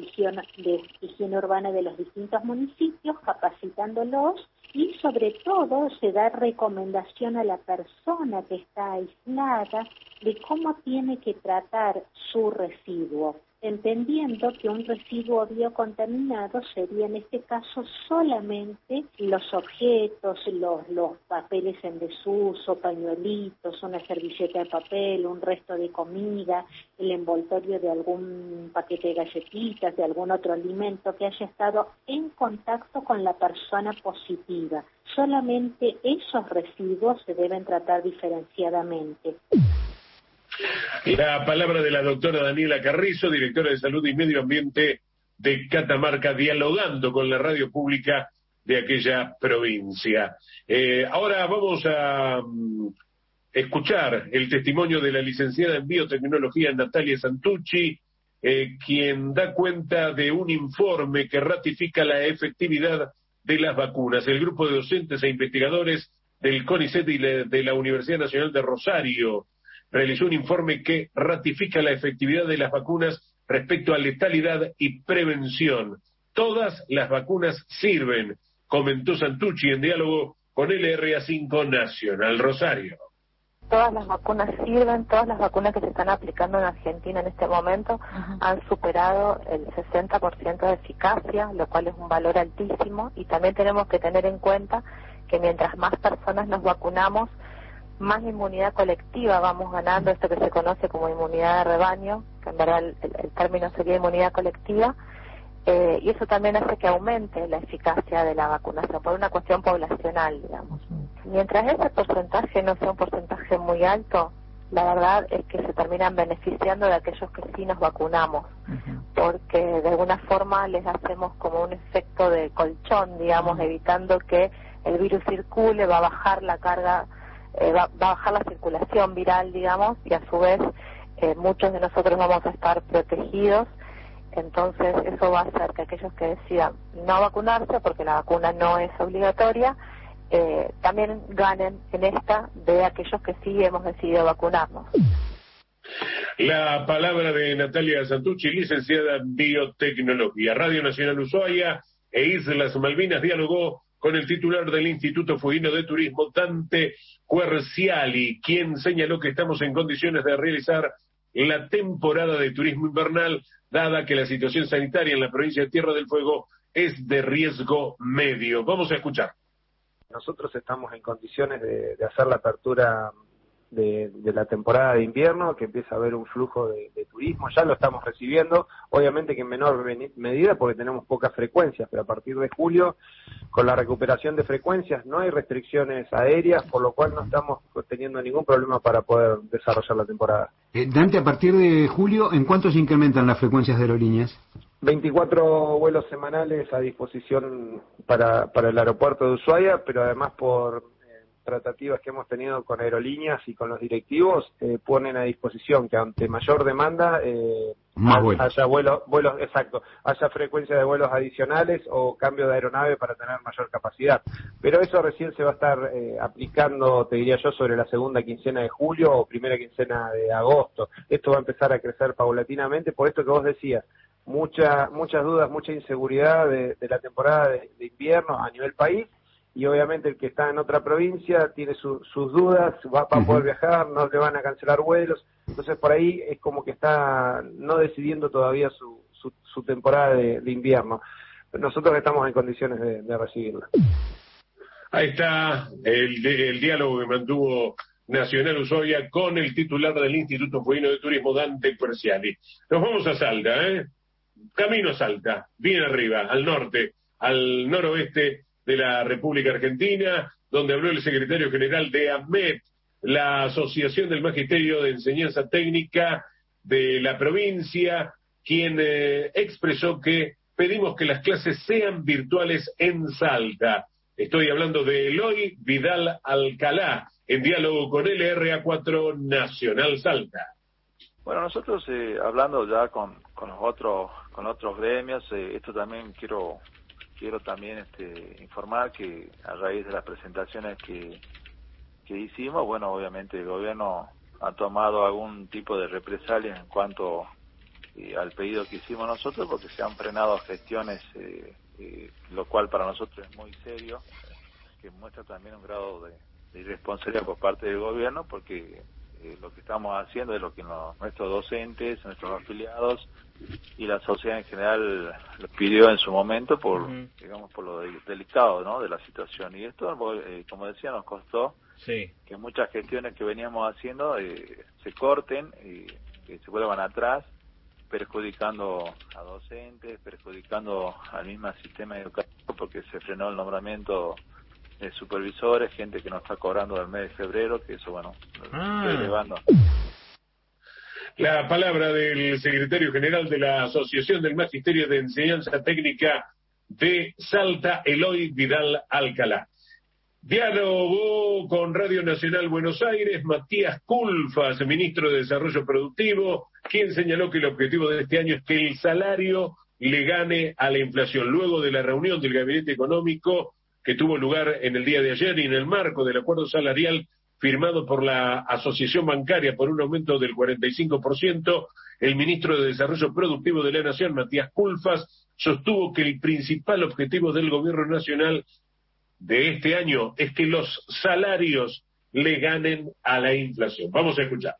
higiene urbana de los distintos municipios, capacitándolos, y sobre todo se da recomendación a la persona que está aislada de cómo tiene que tratar su residuo, entendiendo que un residuo biocontaminado sería en este caso solamente los objetos, los papeles en desuso, pañuelitos, una servilleta de papel, un resto de comida, el envoltorio de algún paquete de galletitas, de algún otro alimento que haya estado en contacto con la persona positiva. Solamente esos residuos se deben tratar diferenciadamente. La palabra de la doctora Daniela Carrizo, directora de Salud y Medio Ambiente de Catamarca, dialogando con la radio pública de aquella provincia. Ahora vamos a escuchar el testimonio de la licenciada en Biotecnología Natalia Santucci, quien da cuenta de un informe que ratifica la efectividad de las vacunas. El grupo de docentes e investigadores del CONICET y de la Universidad Nacional de Rosario realizó un informe que ratifica la efectividad de las vacunas respecto a letalidad y prevención. Todas las vacunas sirven, comentó Santucci en diálogo con LRA5 Nacional Rosario. Todas las vacunas sirven, todas las vacunas que se están aplicando en Argentina en este momento han superado el 60% de eficacia, lo cual es un valor altísimo, y también tenemos que tener en cuenta que mientras más personas nos vacunamos, más inmunidad colectiva vamos ganando, esto que se conoce como inmunidad de rebaño, que en verdad el término sería inmunidad colectiva, y eso también hace que aumente la eficacia de la vacunación, por una cuestión poblacional, digamos. Mientras ese porcentaje no sea un porcentaje muy alto, la verdad es que se terminan beneficiando de aquellos que sí nos vacunamos, porque de alguna forma les hacemos como un efecto de colchón, digamos, evitando que el virus circule, va a bajar la carga, va a bajar la circulación viral, digamos, y a su vez muchos de nosotros vamos a estar protegidos. Entonces eso va a hacer que aquellos que decidan no vacunarse, porque la vacuna no es obligatoria, también ganen en esta de aquellos que sí hemos decidido vacunarnos. La palabra de Natalia Santucci, licenciada en Biotecnología. Radio Nacional Ushuaia e Islas Malvinas dialogó con el titular del Instituto Fueguino de Turismo, Dante Querciali, quien señaló que estamos en condiciones de realizar la temporada de turismo invernal, dada que la situación sanitaria en la provincia de Tierra del Fuego es de riesgo medio. Vamos a escuchar. Nosotros estamos en condiciones de hacer la apertura de la temporada de invierno, que empieza a haber un flujo de turismo, ya lo estamos recibiendo, obviamente que en menor medida porque tenemos pocas frecuencias, pero a partir de julio, con la recuperación de frecuencias, no hay restricciones aéreas, por lo cual no estamos teniendo ningún problema para poder desarrollar la temporada. Dante, a partir de julio, ¿en cuánto se incrementan las frecuencias de aerolíneas? 24 vuelos semanales a disposición para el aeropuerto de Ushuaia, pero además por tratativas que hemos tenido con aerolíneas y con los directivos, ponen a disposición que ante mayor demanda haya vuelos, exacto, haya frecuencia de vuelos adicionales o cambio de aeronave para tener mayor capacidad. Pero eso recién se va a estar aplicando, te diría yo, sobre la segunda quincena de julio o primera quincena de agosto. Esto va a empezar a crecer paulatinamente, por esto que vos decías, muchas dudas, mucha inseguridad de la temporada de invierno a nivel país. Y obviamente el que está en otra provincia tiene sus dudas, va a poder viajar, no le van a cancelar vuelos, entonces por ahí es como que está no decidiendo todavía su temporada de invierno. Nosotros estamos en condiciones de recibirla. Ahí está el diálogo que mantuvo Nacional Ushuaia con el titular del Instituto Fueguino de Turismo, Dante Querciali. Nos vamos a Salta, camino a Salta, bien arriba, al norte, al noroeste de la República Argentina, donde habló el secretario general de AMET, la Asociación del Magisterio de Enseñanza Técnica de la provincia, quien expresó que pedimos que las clases sean virtuales en Salta. Estoy hablando de Eloy Vidal Alcalá, en diálogo con LRA4 Nacional Salta. Bueno, nosotros hablando ya con los otros gremios, esto también quiero también informar que a raíz de las presentaciones que hicimos, bueno, obviamente el gobierno ha tomado algún tipo de represalia en cuanto al pedido que hicimos nosotros, porque se han frenado gestiones, lo cual para nosotros es muy serio, que muestra también un grado de irresponsabilidad por parte del gobierno, porque lo que estamos haciendo es lo que nuestros docentes, nuestros afiliados y la sociedad en general lo pidió en su momento por lo delicado, ¿no?, de la situación. Y esto, como decía, nos costó que muchas gestiones que veníamos haciendo se corten y que se vuelvan atrás, perjudicando a docentes, perjudicando al mismo sistema educativo, porque se frenó el nombramiento de supervisores, gente que no está cobrando del mes de febrero, que eso, bueno, estoy elevando. La palabra del secretario general de la Asociación del Magisterio de Enseñanza Técnica de Salta, Eloy Vidal Alcalá. Dialogó con Radio Nacional Buenos Aires Matías Culfas, ministro de Desarrollo Productivo, quien señaló que el objetivo de este año es que el salario le gane a la inflación. Luego de la reunión del Gabinete Económico que tuvo lugar en el día de ayer y en el marco del acuerdo salarial firmado por la Asociación Bancaria por un aumento del 45%, el ministro de Desarrollo Productivo de la Nación, Matías Culfas, sostuvo que el principal objetivo del gobierno nacional de este año es que los salarios le ganen a la inflación. Vamos a escuchar.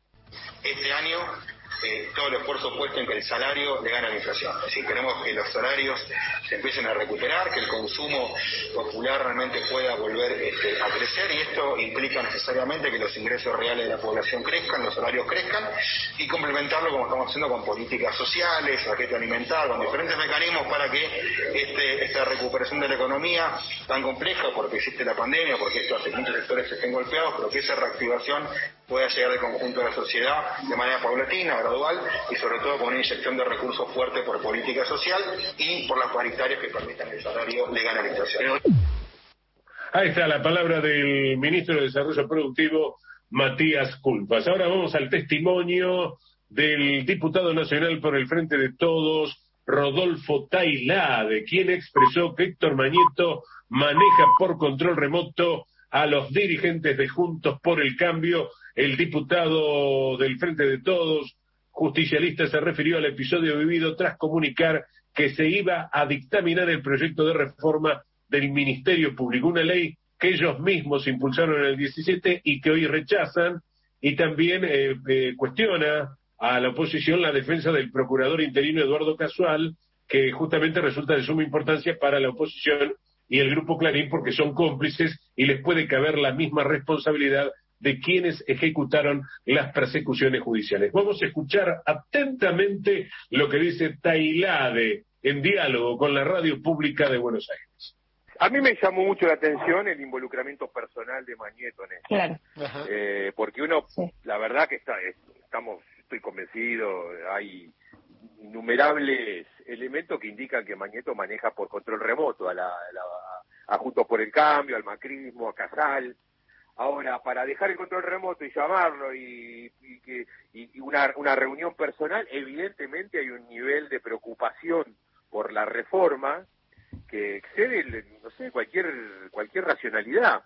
Este año todo el esfuerzo puesto en que el salario le gane a la inflación. Es decir, queremos que los salarios se empiecen a recuperar, que el consumo popular realmente pueda volver a crecer, y esto implica necesariamente que los ingresos reales de la población crezcan, los salarios crezcan, y complementarlo como estamos haciendo con políticas sociales, paquete alimentar, con diferentes mecanismos para que esta recuperación de la economía tan compleja, porque existe la pandemia, porque esto hace que muchos sectores estén golpeados, pero que esa reactivación pueda llegar al conjunto de la sociedad de manera paulatina, gradual, y sobre todo con una inyección de recursos fuertes por política social y por las paritarias que permitan que el salario le gane a la inflación. Ahí está la palabra del ministro de Desarrollo Productivo, Matías Culfas. Ahora vamos al testimonio del diputado nacional por el Frente de Todos, Rodolfo Tailade, quien expresó que Héctor Mañeto maneja por control remoto a los dirigentes de Juntos por el Cambio. El diputado del Frente de Todos, justicialista, se refirió al episodio vivido tras comunicar que se iba a dictaminar el proyecto de reforma del Ministerio Público, una ley que ellos mismos impulsaron en el 17 y que hoy rechazan, y también cuestiona a la oposición la defensa del procurador interino Eduardo Casual, que justamente resulta de suma importancia para la oposición y el Grupo Clarín, porque son cómplices y les puede caber la misma responsabilidad de quienes ejecutaron las persecuciones judiciales. Vamos a escuchar atentamente lo que dice Tailade en diálogo con la Radio Pública de Buenos Aires. A mí me llamó mucho la atención el involucramiento personal de Mañeto en esto. Claro. Porque uno, la verdad que estoy convencido, hay innumerables elementos que indican que Mañeto maneja por control remoto a Juntos por el Cambio, al macrismo, a Casal. Ahora, para dejar el control remoto y llamarlo y una reunión personal, evidentemente hay un nivel de preocupación por la reforma que excede, no sé, cualquier racionalidad.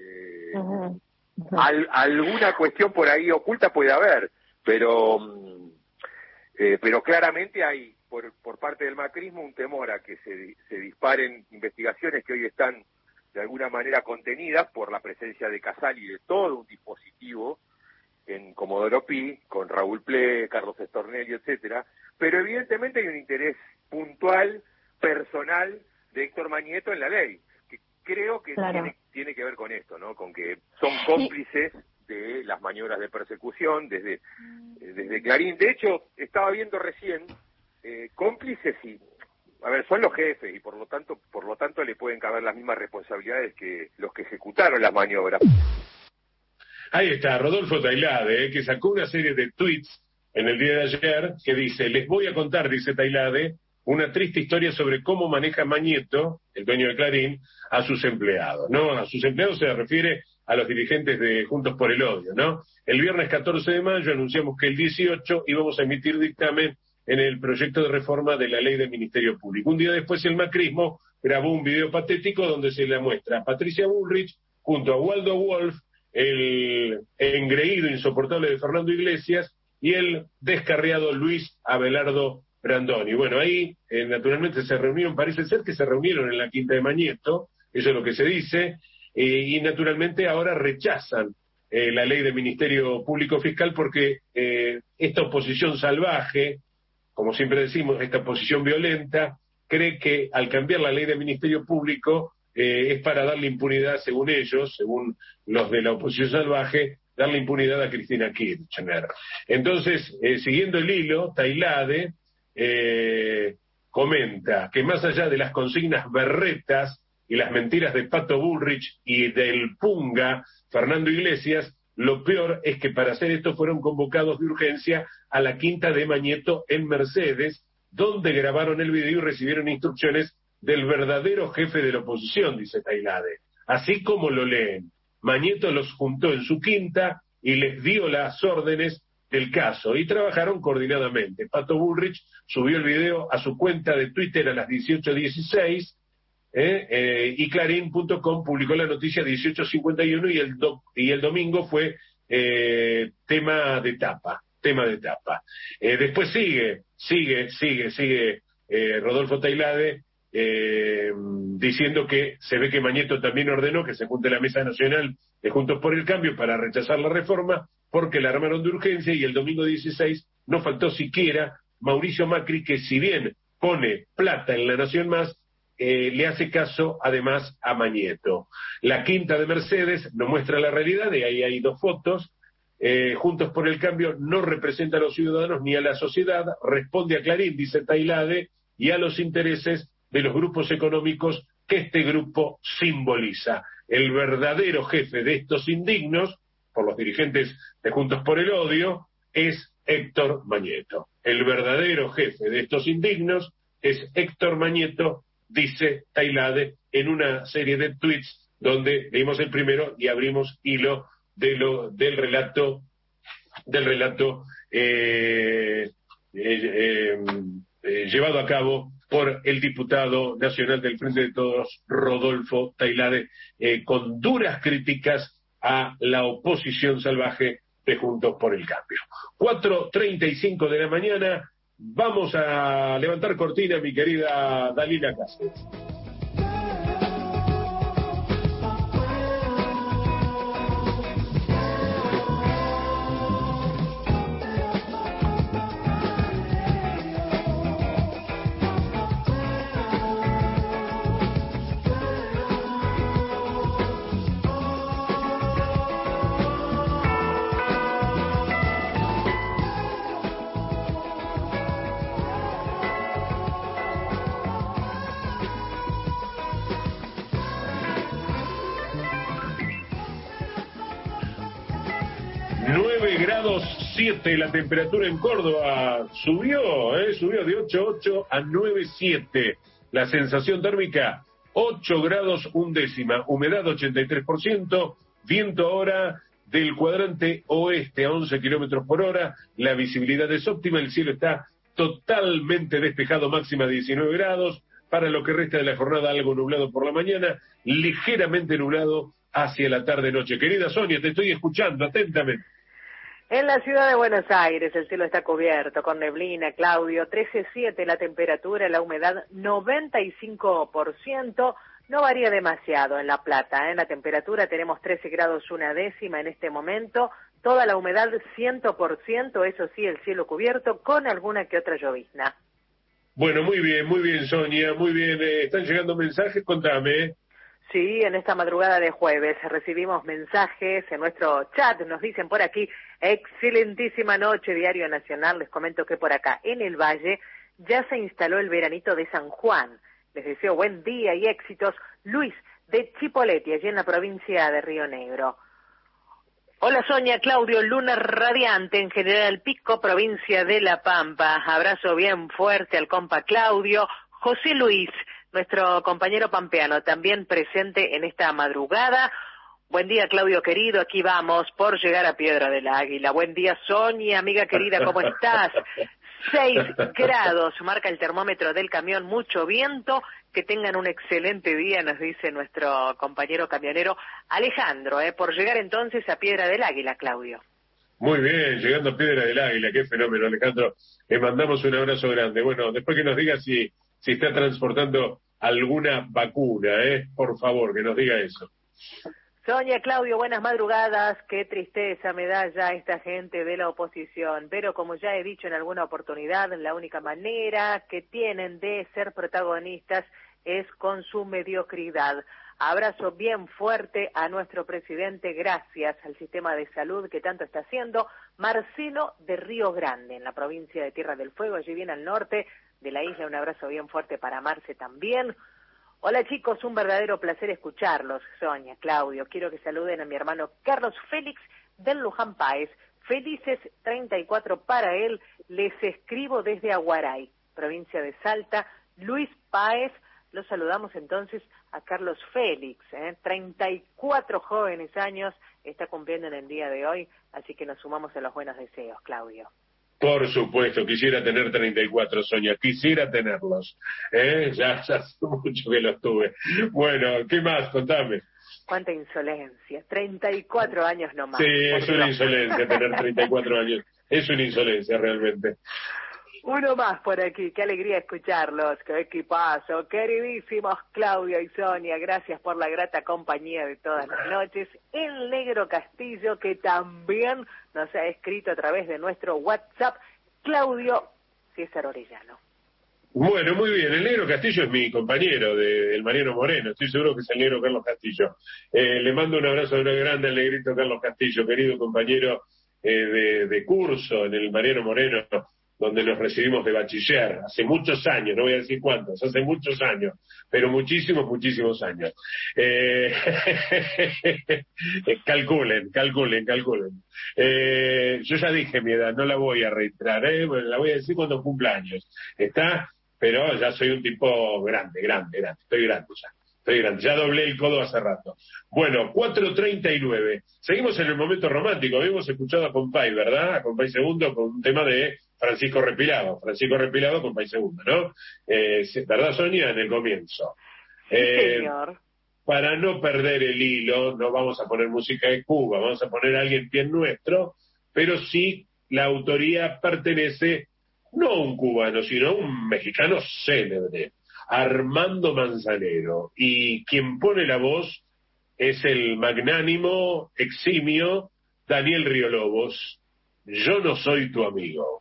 Alguna cuestión por ahí oculta puede haber, pero claramente hay por parte del macrismo un temor a que se disparen investigaciones que hoy están de alguna manera contenidas por la presencia de Casal y de todo un dispositivo en Comodoro Pi, con Raúl Ple, Carlos Estornelli, etcétera, pero evidentemente hay un interés puntual, personal, de Héctor Mañeto en la ley, que creo que tiene que ver con esto, ¿no? Con que son cómplices de las maniobras de persecución desde Clarín. De hecho, estaba viendo recién cómplices y son los jefes y por lo tanto le pueden caber las mismas responsabilidades que los que ejecutaron las maniobras. Ahí está, Rodolfo Tailade, que sacó una serie de tweets en el día de ayer que dice: les voy a contar, dice Tailade, una triste historia sobre cómo maneja Mañeto, el dueño de Clarín, a sus empleados, ¿no? A sus empleados se refiere a los dirigentes de Juntos por el Odio, ¿no? El viernes 14 de mayo anunciamos que el 18 íbamos a emitir dictamen en el proyecto de reforma de la ley del Ministerio Público. Un día después el macrismo grabó un video patético donde se le muestra a Patricia Bullrich junto a Waldo Wolf, el engreído insoportable de Fernando Iglesias y el descarriado Luis Abelardo Brandoni. Bueno, ahí naturalmente se reunieron, parece ser que se reunieron en la quinta de Mañeto, eso es lo que se dice, y naturalmente ahora rechazan la ley del Ministerio Público Fiscal porque esta oposición salvaje, como siempre decimos, esta oposición violenta, cree que al cambiar la ley del Ministerio Público es para darle impunidad, según ellos, según los de la oposición salvaje, darle impunidad a Cristina Kirchner. Entonces, siguiendo el hilo, Tailade comenta que más allá de las consignas berretas y las mentiras de Pato Bullrich y del Punga Fernando Iglesias, lo peor es que para hacer esto fueron convocados de urgencia a la quinta de Mañeto en Mercedes, donde grabaron el video y recibieron instrucciones del verdadero jefe de la oposición, dice Tailade. Así como lo leen, Mañeto los juntó en su quinta y les dio las órdenes del caso y trabajaron coordinadamente. Pato Bullrich subió el video a su cuenta de Twitter a las 18:16 y Clarín.com publicó la noticia 18:51 y el domingo fue tema de tapa. Después sigue Rodolfo Tailade diciendo que se ve que Mañeto también ordenó que se junte la Mesa Nacional de Juntos por el Cambio para rechazar la reforma porque la armaron de urgencia, y el domingo 16 no faltó siquiera Mauricio Macri, que si bien pone plata en La Nación Más, le hace caso además a Mañeto. La quinta de Mercedes no muestra la realidad, y ahí hay dos fotos. Juntos por el Cambio no representa a los ciudadanos ni a la sociedad, responde a Clarín, dice Tailade, y a los intereses de los grupos económicos que este grupo simboliza. El verdadero jefe de estos indignos, por los dirigentes de Juntos por el Odio, es Héctor Mañeto. El verdadero jefe de estos indignos es Héctor Mañeto, dice Tailade en una serie de tweets donde leímos el primero y abrimos hilo del relato llevado a cabo por el diputado nacional del Frente de Todos, Rodolfo Tailade, con duras críticas a la oposición salvaje de Juntos por el Cambio. 4:35 de la mañana, vamos a levantar cortina, mi querida Dalila Cáceres. 9 grados 7 la temperatura en Córdoba. Subió de 8,8 a 9,7. La sensación térmica, 8 grados 1 décima. Humedad 83%. Viento ahora del cuadrante oeste a 11 kilómetros por hora. La visibilidad es óptima. El cielo está totalmente despejado, máxima 19 grados. Para lo que resta de la jornada, algo nublado por la mañana, ligeramente nublado hacia la tarde-noche. Querida Sonia, te estoy escuchando atentamente. En la ciudad de Buenos Aires el cielo está cubierto con neblina, Claudio, 13,7 la temperatura, la humedad 95%, no varía demasiado en La Plata, en la temperatura tenemos 13 grados 1 décima en este momento, toda la humedad 100%, eso sí, el cielo cubierto con alguna que otra llovizna. Bueno, muy bien, Sonia, muy bien. ¿Están llegando mensajes? Contame. Sí, en esta madrugada de jueves recibimos mensajes en nuestro chat, nos dicen por aquí, excelentísima noche, Diario Nacional, les comento que por acá, en el Valle, ya se instaló el veranito de San Juan. Les deseo buen día y éxitos. Luis, de Chipoleti, allí en la provincia de Río Negro. Hola Sonia, Claudio, luna radiante en General Pico, provincia de La Pampa. Abrazo bien fuerte al compa Claudio. José Luis, nuestro compañero pampeano, también presente en esta madrugada. Buen día Claudio querido, aquí vamos por llegar a Piedra del Águila. Buen día Sonia, amiga querida, ¿cómo estás? 6 grados, marca el termómetro del camión, mucho viento. Que tengan un excelente día, nos dice nuestro compañero camionero Alejandro, por llegar entonces a Piedra del Águila, Claudio. Muy bien, llegando a Piedra del Águila, qué fenómeno, Alejandro. Le mandamos un abrazo grande. Bueno, después que nos diga si está transportando alguna vacuna, por favor, que nos diga eso. Sonia, Claudio, buenas madrugadas. Qué tristeza me da ya esta gente de la oposición. Pero como ya he dicho en alguna oportunidad, la única manera que tienen de ser protagonistas es con su mediocridad. Abrazo bien fuerte a nuestro presidente, gracias al sistema de salud que tanto está haciendo. Marcelo de Río Grande, en la provincia de Tierra del Fuego, allí bien al norte de la isla. Un abrazo bien fuerte para Marce también. Hola chicos, un verdadero placer escucharlos. Sonia, Claudio, quiero que saluden a mi hermano Carlos Félix del Luján Páez. Felices 34 para él. Les escribo desde Aguaray, provincia de Salta. Luis Páez, los saludamos entonces a Carlos Félix. 34 jóvenes años está cumpliendo en el día de hoy, así que nos sumamos a los buenos deseos, Claudio. Por supuesto, quisiera tener 34, Sonia, quisiera tenerlos. Ya hace mucho que los tuve. Bueno, ¿qué más? Contame. Cuánta insolencia, 34 años nomás. Sí, es una insolencia tener 34 años, es una insolencia realmente. Uno más por aquí, qué alegría escucharlos, qué equipazo, queridísimos Claudio y Sonia, gracias por la grata compañía de todas las noches. El Negro Castillo, que también nos ha escrito a través de nuestro WhatsApp, Claudio César Orellano. Bueno, muy bien, el Negro Castillo es mi compañero del Mariano Moreno, estoy seguro que es el Negro Carlos Castillo. Le mando un abrazo grande al Negrito Carlos Castillo, querido compañero de curso en el Mariano Moreno, donde nos recibimos de bachiller, hace muchos años, no voy a decir cuántos, hace muchos años, pero muchísimos años. Calculen. Yo ya dije mi edad, no la voy a reiterar, bueno, la voy a decir cuando cumpla años, ¿está? Pero ya soy un tipo grande, estoy grande, ya doblé el codo hace rato. Bueno, 4:39, seguimos en el momento romántico, habíamos escuchado a Compay, ¿verdad? A Compay Segundo con un tema de Francisco Repilado, Compay Segundo, ¿no? ¿Verdad, Sonia? En el comienzo. Sí, señor. Para no perder el hilo, no vamos a poner música de Cuba, vamos a poner a alguien bien nuestro, pero sí la autoría pertenece no a un cubano, sino a un mexicano célebre, Armando Manzanero, y quien pone la voz es el magnánimo, eximio Daniel Riolobos. Yo no soy tu amigo.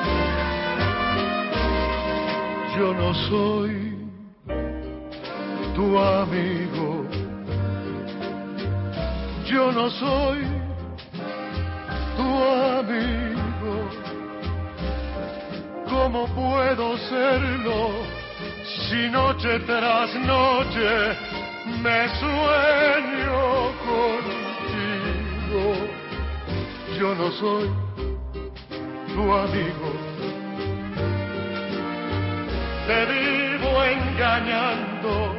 Yo no soy tu amigo. Yo no soy tu amigo. ¿Cómo puedo serlo si noche tras noche me sueño contigo? Yo no soy tu amigo. Te vivo engañando,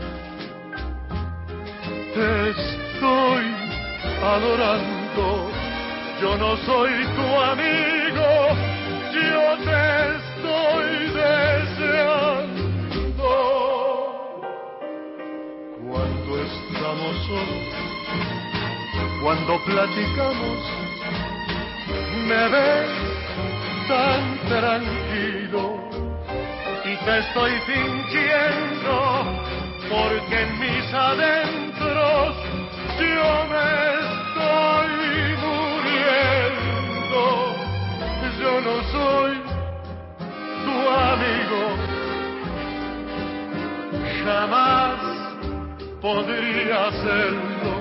te estoy adorando. Yo no soy tu amigo, yo te estoy deseando. Cuando estamos solos, cuando platicamos, me ves tan tranquilo. Y te estoy fingiendo, porque en mis adentros yo me estoy muriendo. Yo no soy tu amigo, jamás podría serlo.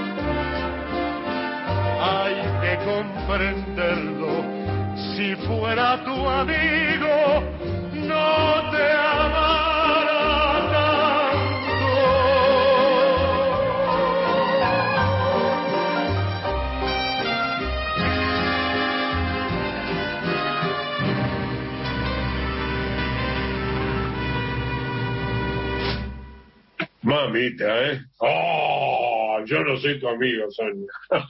Hay que comprenderlo, si fuera tu amigo no te amará tanto. Mamita, ¿eh? ¡Oh! Yo no soy tu amigo, Sonia.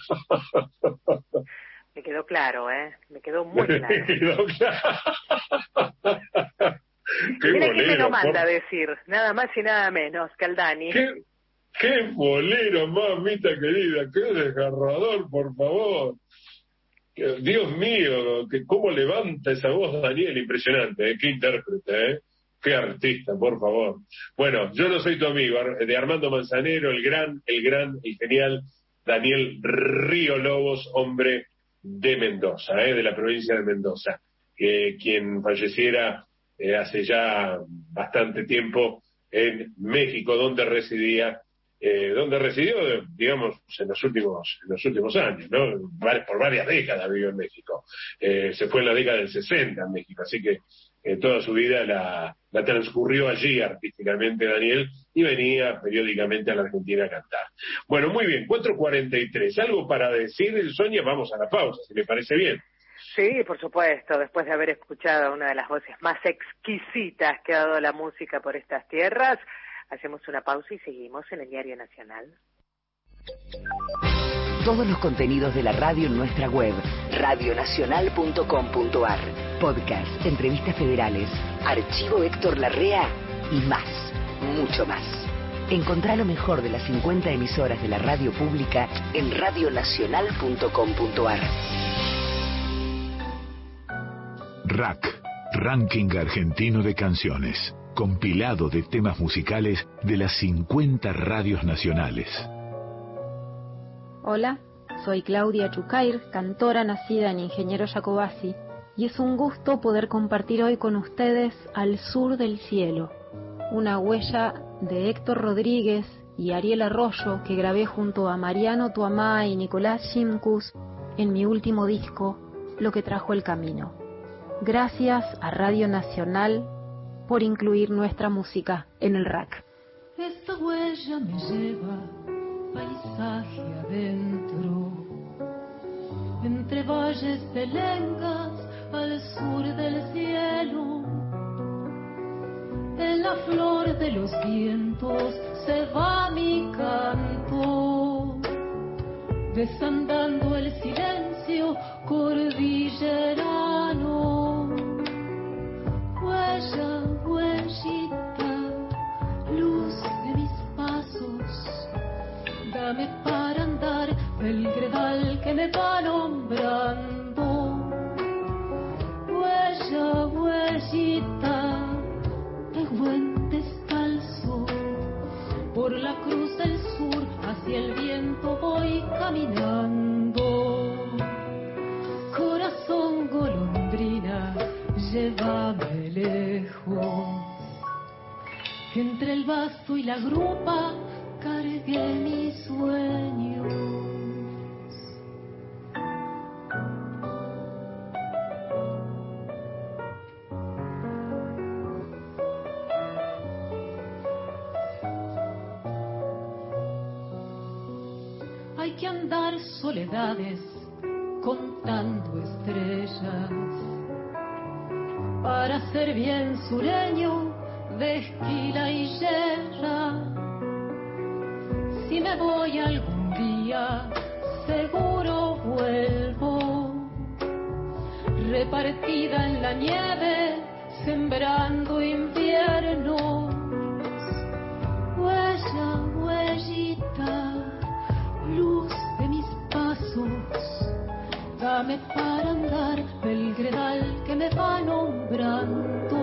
Me quedó claro, ¿eh? Me quedó muy claro. Me quedó claro. Qué Mira bolero, quién me lo manda a decir, nada más y nada menos que al Dani. Qué bolero, mamita querida, qué desgarrador, por favor. Dios mío, cómo levanta esa voz Daniel, impresionante, qué intérprete, qué artista, por favor. Bueno, yo no soy tu amigo, de Armando Manzanero, el genial Daniel Río Lobos, hombre de Mendoza, de la provincia de Mendoza, quien falleciera hace ya bastante tiempo en México, donde residió, digamos, en los últimos años, ¿no? Por varias décadas vivió en México. Se fue en la década del 60 en México, así que toda su vida la transcurrió allí artísticamente Daniel, y venía periódicamente a la Argentina a cantar. Bueno, muy bien, 4:43. ¿Algo para decir, Sonia? Vamos a la pausa, si me parece bien. Sí, por supuesto, después de haber escuchado una de las voces más exquisitas que ha dado la música por estas tierras, hacemos una pausa y seguimos en el Diario Nacional. Todos los contenidos de la radio en nuestra web, radionacional.com.ar. Podcast, entrevistas federales, archivo Héctor Larrea y más, mucho más. Encontrá lo mejor de las 50 emisoras de la radio pública en radionacional.com.ar. RAC, Ranking Argentino de Canciones, compilado de temas musicales de las 50 radios nacionales. Hola, soy Claudia Chucair, cantora nacida en Ingeniero Jacobasi, y es un gusto poder compartir hoy con ustedes Al Sur del Cielo, una huella de Héctor Rodríguez y Ariel Arroyo que grabé junto a Mariano Tuamá y Nicolás Shimkus en mi último disco, Lo que trajo el camino. Gracias a Radio Nacional por incluir nuestra música en el RAC. Esta huella me lleva paisaje adentro, entre valles de lengas al sur del cielo. En la flor de los vientos se va mi canto, desandando el silencio cordillerano. Huella, huellita, luz de mis pasos, dame para andar el gredal que me va nombrando. Huella, huellita, de buen descalzo, por la cruz del sur hacia el viento voy caminando. Corazón golondrina, llévame lejos, que entre el basto y la grupa cargué mis sueños. Hay que andar soledades contando estrellas para ser bien sureño de esquila y yerra. Si me voy algún día, seguro vuelvo, repartida en la nieve, sembrando inviernos. Huella, huellita, luz de mis pasos, dame para andar el gredal que me va nombrando.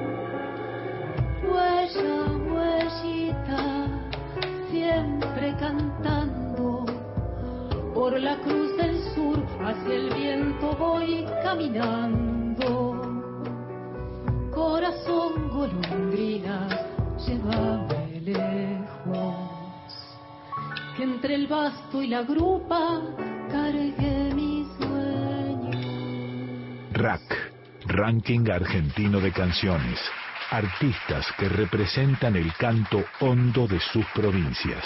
Huella, huellita, siempre cantando, por la cruz del sur hacia el viento voy caminando. Corazón golondrina, llévame lejos, que entre el basto y la grupa cargué mis sueños. RAC, Ranking Argentino de Canciones. Artistas que representan el canto hondo de sus provincias.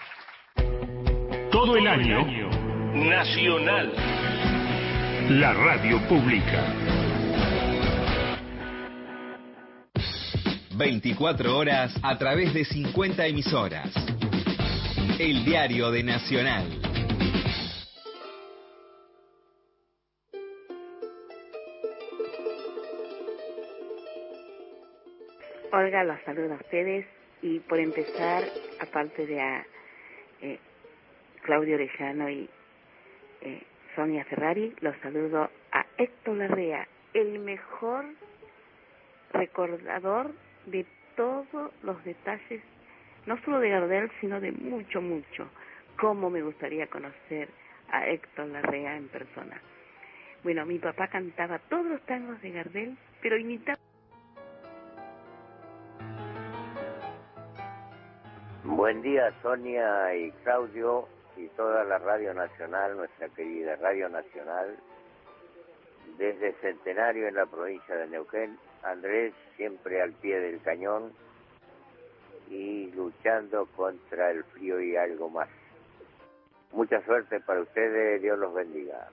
Todo el año, Nacional, la radio pública. 24 horas a través de 50 emisoras. El diario de Nacional. Olga, los saludo a ustedes y por empezar, aparte de a Claudio Orellano y Sonia Ferrari, los saludo a Héctor Larrea, el mejor recordador de todos los detalles, no solo de Gardel, sino de mucho, mucho. Cómo me gustaría conocer a Héctor Larrea en persona. Bueno, mi papá cantaba todos los tangos de Gardel, pero imitaba. Buen día, Sonia y Claudio y toda la Radio Nacional, nuestra querida Radio Nacional. Desde Centenario en la provincia de Neuquén, Andrés siempre al pie del cañón y luchando contra el frío y algo más. Mucha suerte para ustedes, Dios los bendiga.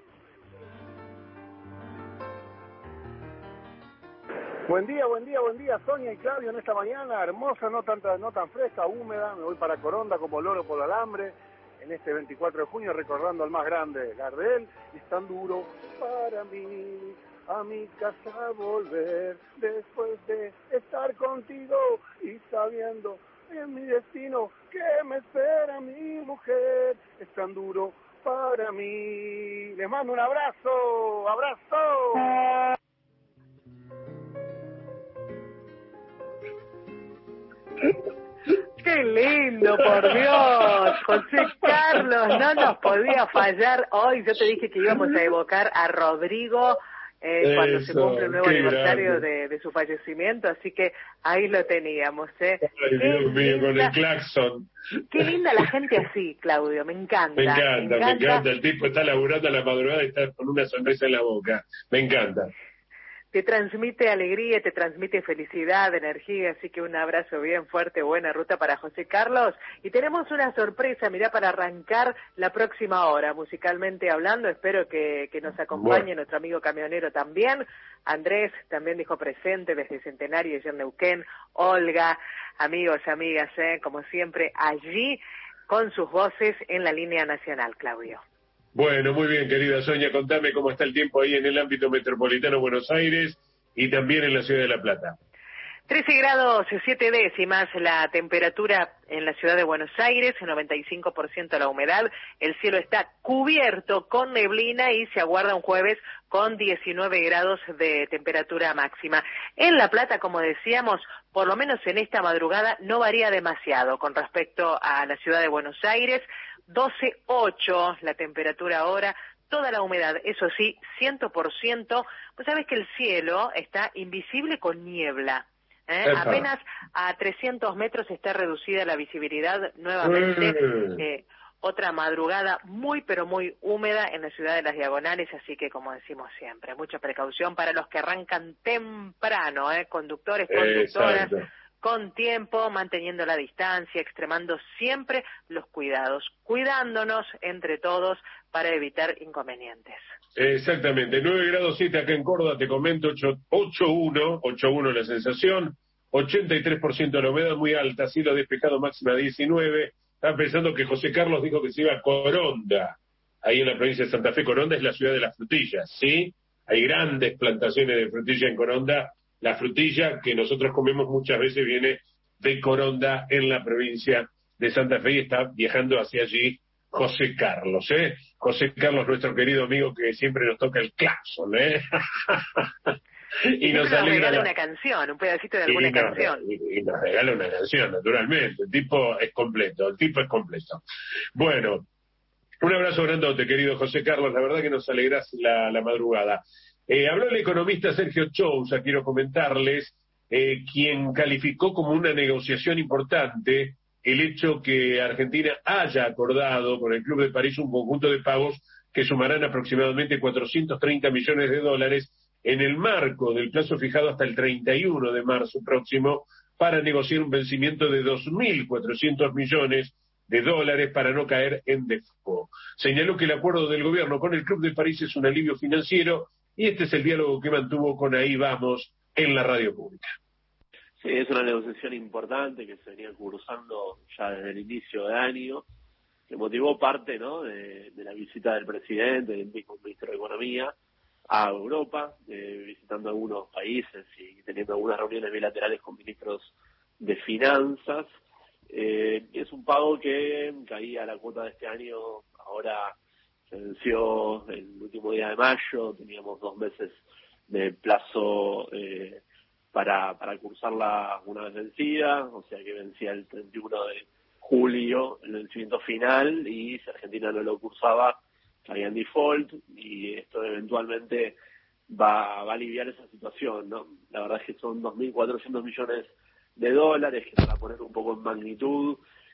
Buen día, Sonia y Claudio, en esta mañana hermosa, no tan fresca, húmeda. Me voy para Coronda como loro por el alambre, en este 24 de junio, recordando al más grande, Gardel, y es tan duro para mí a mi casa volver, después de estar contigo y sabiendo en mi destino que me espera mi mujer, es tan duro para mí. Les mando un abrazo, ¡abrazo! ¡Qué lindo, por Dios! José Carlos, no nos podía fallar hoy. Yo te dije que íbamos a evocar a Rodrigo cuando se cumple el nuevo aniversario de su fallecimiento, así que ahí lo teníamos. Ay, Dios mío, con el claxon. Qué linda la gente así, Claudio, me encanta. Me encanta. El tipo está laburando a la madrugada y está con una sonrisa en la boca. Me encanta. Te transmite alegría, te transmite felicidad, energía, así que un abrazo bien fuerte, buena ruta para José Carlos. Y tenemos una sorpresa, mirá, para arrancar la próxima hora, musicalmente hablando. Espero que nos acompañe nuestro amigo camionero también. Andrés también dijo presente desde Centenario y en Neuquén. Olga, amigos, amigas, como siempre, allí con sus voces en la línea nacional, Claudio. Bueno, muy bien, querida Sonia, contame cómo está el tiempo ahí en el ámbito metropolitano de Buenos Aires y también en la ciudad de La Plata. 13 grados 7 décimas la temperatura en la ciudad de Buenos Aires, 95% la humedad, el cielo está cubierto con neblina y se aguarda un jueves con 19 grados de temperatura máxima. En La Plata, como decíamos, por lo menos en esta madrugada no varía demasiado con respecto a la ciudad de Buenos Aires, 12,8 la temperatura ahora, toda la humedad, eso sí, 100%, pues sabes que el cielo está invisible con niebla. Apenas a 300 metros está reducida la visibilidad nuevamente. Otra madrugada muy pero muy húmeda en la ciudad de Las Diagonales, así que como decimos siempre, mucha precaución para los que arrancan temprano, conductores, conductoras, con tiempo, manteniendo la distancia, extremando siempre los cuidados, cuidándonos entre todos para evitar inconvenientes. Exactamente, 9 grados 7 acá en Córdoba, te comento, 8.1 la sensación, 83% la humedad muy alta, cielo despejado, máxima 19. Estaba pensando que José Carlos dijo que se iba a Coronda, ahí en la provincia de Santa Fe. Coronda es la ciudad de las frutillas, ¿sí? Hay grandes plantaciones de frutilla en Coronda. La frutilla que nosotros comemos muchas veces viene de Coronda en la provincia de Santa Fe y está viajando hacia allí José Carlos, ¿eh? José Carlos, nuestro querido amigo que siempre nos toca el claxon, ¿eh? Y nos regala una canción, un pedacito de alguna canción. Y nos regala una canción, naturalmente. El tipo es completo. Bueno, un abrazo grandote, querido José Carlos. La verdad que nos alegrás la madrugada. Habló el economista Sergio Chousa, quiero comentarles, quien calificó como una negociación importante el hecho que Argentina haya acordado con el Club de París un conjunto de pagos que sumarán aproximadamente 430 millones de dólares en el marco del plazo fijado hasta el 31 de marzo próximo para negociar un vencimiento de 2.400 millones de dólares para no caer en default. Señaló que el acuerdo del gobierno con el Club de París es un alivio financiero y este es el diálogo que mantuvo con Ahí Vamos en la radio pública. Sí, es una negociación importante que se venía cursando ya desde el inicio de año, que motivó parte, ¿no?, de la visita del presidente, del mismo ministro de Economía, a Europa, visitando algunos países y teniendo algunas reuniones bilaterales con ministros de finanzas. Es un pago que caía a la cuota de este año, ahora se venció el último día de mayo, teníamos 2 meses de plazo para cursarla una vez vencida, o sea que vencía el 31 de julio el vencimiento final, y si Argentina no lo cursaba caía en default, y esto eventualmente va a aliviar esa situación, ¿no? La verdad es que son 2.400 millones de dólares, que para poner un poco en magnitud,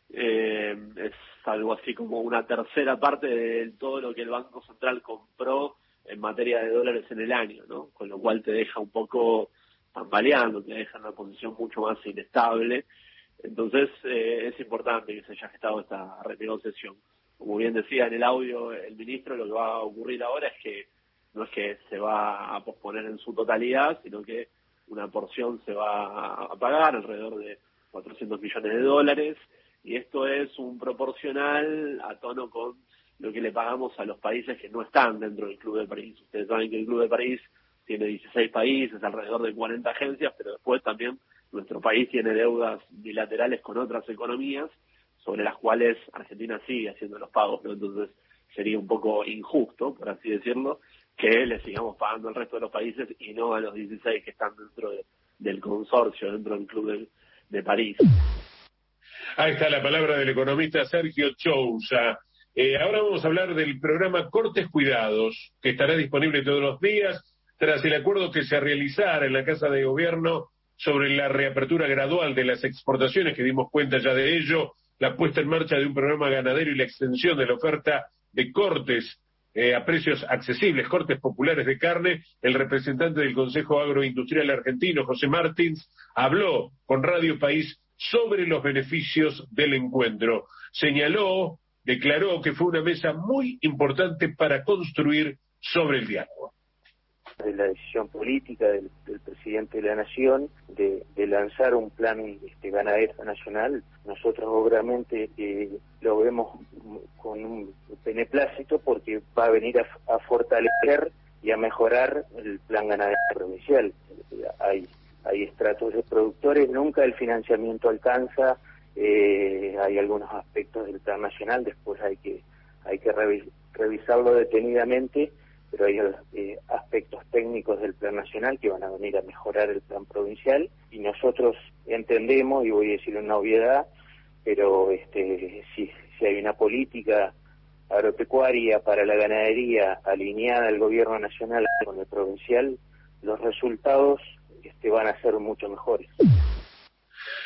es algo así como una tercera parte de todo lo que el Banco Central compró en materia de dólares en el año, ¿no? Con lo cual te deja un poco tambaleando, te deja en una posición mucho más inestable. Entonces es importante que se haya gestado esta renegociación. Como bien decía en el audio el ministro, lo que va a ocurrir ahora es que no es que se va a posponer en su totalidad, sino que una porción se va a pagar, alrededor de 400 millones de dólares, y esto es un proporcional a tono con lo que le pagamos a los países que no están dentro del Club de París. Ustedes saben que el Club de París tiene 16 países, alrededor de 40 agencias, pero después también nuestro país tiene deudas bilaterales con otras economías, sobre las cuales Argentina sigue haciendo los pagos, ¿no? Entonces sería un poco injusto, por así decirlo, que le sigamos pagando al resto de los países y no a los 16 que están dentro del consorcio, dentro del Club de París. Ahí está la palabra del economista Sergio Chousa. Ahora vamos a hablar del programa Cortes Cuidados, que estará disponible todos los días, tras el acuerdo que se realizara en la Casa de Gobierno sobre la reapertura gradual de las exportaciones, que dimos cuenta ya de ello, la puesta en marcha de un programa ganadero y la extensión de la oferta de cortes a precios accesibles, cortes populares de carne. El representante del Consejo Agroindustrial Argentino, José Martins, habló con Radio País sobre los beneficios del encuentro. Declaró que fue una mesa muy importante para construir sobre el diálogo. De la decisión política del presidente de la Nación de lanzar un plan ganadero nacional, nosotros obviamente lo vemos con un beneplácito, porque va a venir a fortalecer y a mejorar el plan ganadero provincial. Hay estratos de productores, nunca el financiamiento alcanza, hay algunos aspectos del plan nacional, después hay que revisarlo detenidamente, pero hay aspectos técnicos del plan nacional que van a venir a mejorar el plan provincial, y nosotros entendemos, y voy a decir una obviedad, pero si hay una política agropecuaria para la ganadería alineada al gobierno nacional con el provincial, los resultados van a ser mucho mejores.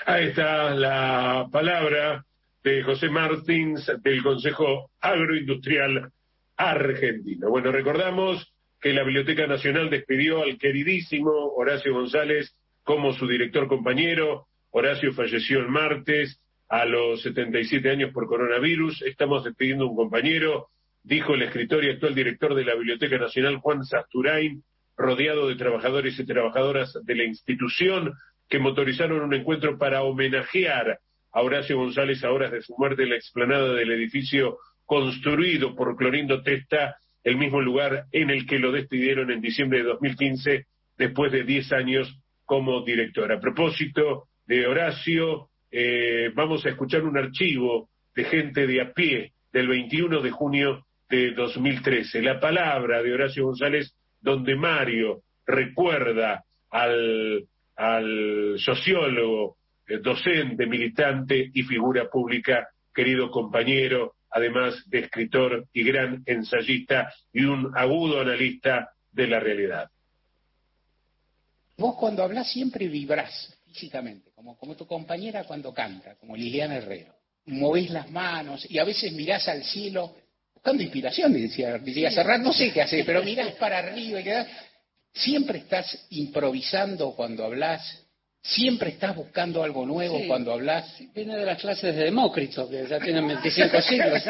Ahí está la palabra de José Martins del Consejo Agroindustrial Argentino. Bueno, recordamos que la Biblioteca Nacional despidió al queridísimo Horacio González como su director compañero. Horacio falleció el martes a los 77 años por coronavirus. Estamos despidiendo a un compañero, dijo el escritor y actual director de la Biblioteca Nacional, Juan Sasturain, rodeado de trabajadores y trabajadoras de la institución que motorizaron un encuentro para homenajear a Horacio González a horas de su muerte en la explanada del edificio construido por Clorindo Testa, el mismo lugar en el que lo despidieron en diciembre de 2015, después de 10 años como director. A propósito de Horacio, vamos a escuchar un archivo de gente de a pie del 21 de junio de 2013. La palabra de Horacio González, donde Mario recuerda al sociólogo, docente, militante y figura pública, querido compañero, además de escritor y gran ensayista y un agudo analista de la realidad. Vos cuando hablás siempre vibrás físicamente, como tu compañera cuando canta, como Liliana Herrero. Movés las manos y a veces mirás al cielo buscando inspiración, decía Serrat, no sé qué hacer, pero mirás para arriba y quedás. Siempre estás improvisando cuando hablas, siempre estás buscando algo nuevo cuando hablas. Viene de las clases de Demócrito, que ya tienen 25 siglos.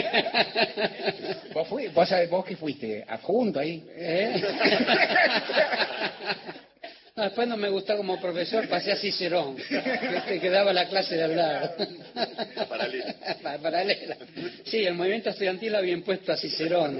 ¿Vos qué fuiste? ¿Adjunto ahí? No, después no me gustó como profesor, pasé a Cicerón, que daba la clase de hablar. Paralela. Sí, el movimiento estudiantil había impuesto a Cicerón.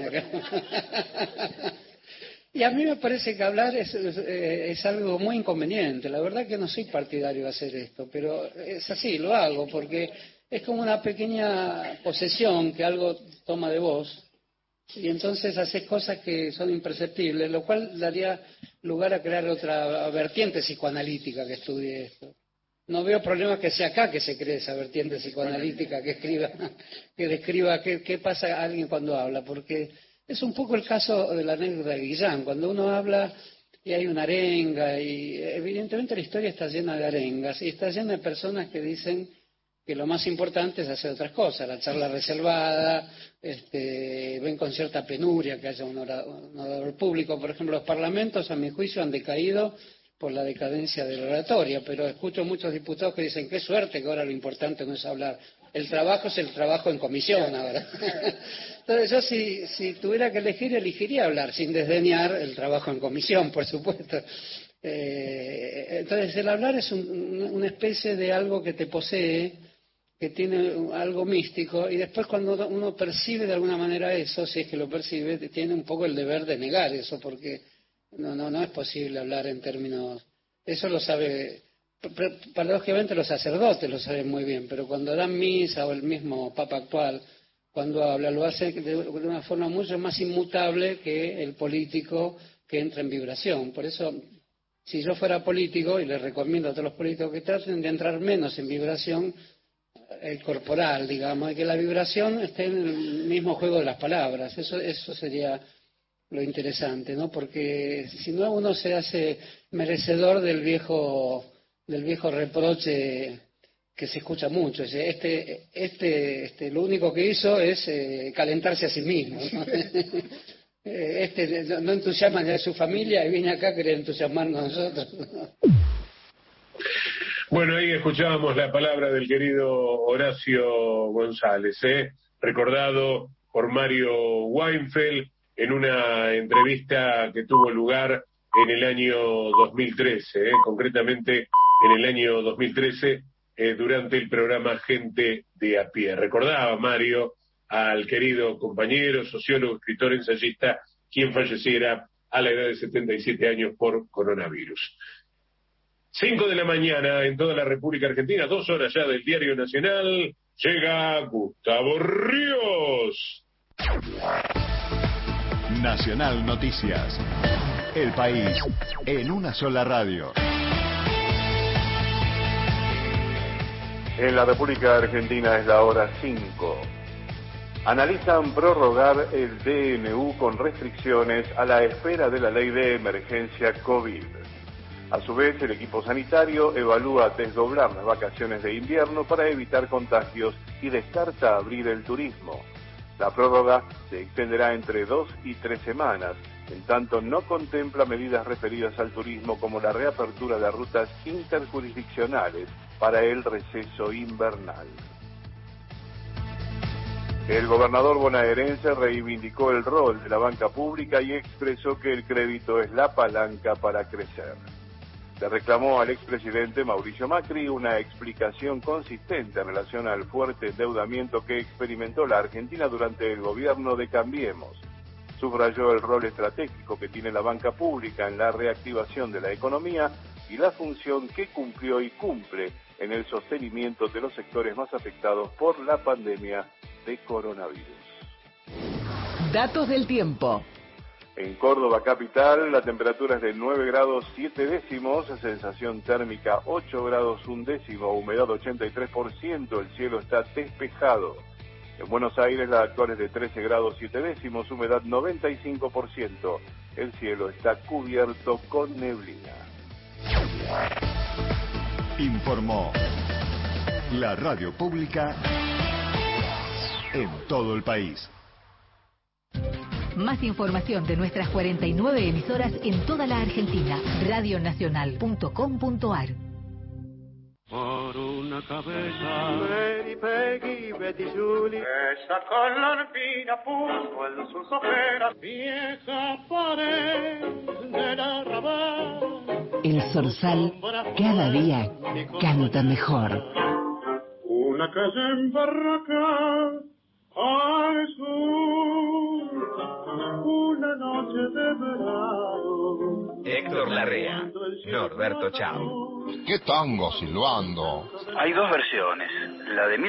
Y a mí me parece que hablar es algo muy inconveniente. La verdad que no soy partidario de hacer esto, pero es así, lo hago, porque es como una pequeña posesión que algo toma de vos, y entonces haces cosas que son imperceptibles, lo cual daría lugar a crear otra vertiente psicoanalítica que estudie esto. No veo problema que sea acá que se cree esa vertiente psicoanalítica que describa qué pasa a alguien cuando habla, porque es un poco el caso de la anécdota de Guillán. Cuando uno habla y hay una arenga, y evidentemente la historia está llena de arengas, y está llena de personas que dicen que lo más importante es hacer otras cosas, la charla reservada, ven con cierta penuria que haya un orador público. Por ejemplo, los parlamentos, a mi juicio, han decaído por la decadencia de la oratoria, pero escucho muchos diputados que dicen, qué suerte que ahora lo importante no es hablar, el trabajo es el trabajo en comisión ahora. Entonces yo si tuviera que elegir, elegiría hablar, sin desdeñar el trabajo en comisión, por supuesto. Entonces el hablar es una especie de algo que te posee, que tiene algo místico, y después cuando uno percibe de alguna manera eso, si es que lo percibe, tiene un poco el deber de negar eso, porque no es posible hablar en términos. Eso lo sabe, paradójicamente los sacerdotes lo saben muy bien, pero cuando dan misa, o el mismo Papa actual, cuando habla, lo hace de una forma mucho más inmutable que el político que entra en vibración. Por eso, si yo fuera político, y les recomiendo a todos los políticos que traten de entrar menos en vibración corporal, digamos, y que la vibración esté en el mismo juego de las palabras. Eso sería lo interesante, ¿no? Porque si no, uno se hace merecedor del viejo reproche que se escucha mucho. Lo único que hizo es calentarse a sí mismo, ¿no? No entusiasma a su familia y viene acá a querer entusiasmarnos a nosotros. Bueno, ahí escuchábamos la palabra del querido Horacio González, recordado por Mario Weinfeld en una entrevista que tuvo lugar en el año 2013, concretamente en el año 2013, durante el programa Gente de a Pie. Recordaba Mario al querido compañero, sociólogo, escritor, ensayista, quien falleciera a la edad de 77 años por coronavirus. 5 de la mañana en toda la República Argentina, 2 horas ya del Diario Nacional, llega Gustavo Ríos. Nacional Noticias. El país en una sola radio. En la República Argentina es la hora 5. Analizan prorrogar el DNU con restricciones a la espera de la ley de emergencia COVID. A su vez, el equipo sanitario evalúa desdoblar las vacaciones de invierno para evitar contagios y descarta abrir el turismo. La prórroga se extenderá entre 2 y 3 semanas, en tanto no contempla medidas referidas al turismo como la reapertura de rutas interjurisdiccionales para el receso invernal. El gobernador bonaerense reivindicó el rol de la banca pública y expresó que el crédito es la palanca para crecer. Le reclamó al expresidente Mauricio Macri una explicación consistente en relación al fuerte endeudamiento que experimentó la Argentina durante el gobierno de Cambiemos. Subrayó el rol estratégico que tiene la banca pública en la reactivación de la economía y la función que cumplió y cumple en el sostenimiento de los sectores más afectados por la pandemia de coronavirus. Datos del tiempo. En Córdoba capital, la temperatura es de 9 grados 7 décimos, sensación térmica 8 grados 1 décimo, humedad 83%, el cielo está despejado. En Buenos Aires, la actual es de 13 grados 7 décimos, humedad 95%, el cielo está cubierto con neblina. Informó la radio pública en todo el país. Más información de nuestras 49 emisoras en toda la Argentina. Radionacional.com.ar. Por una cabeza, Betty, Peggy, Betty, Julie, esa colorfina puso en sus ojeras, vieja pared del arrabal. El zorzal cada día canta mejor. Una calle en Barraca, al sur, una noche de verano. Héctor Larrea, Norberto Chao. ¿Qué tango silbando? Hay dos versiones, la de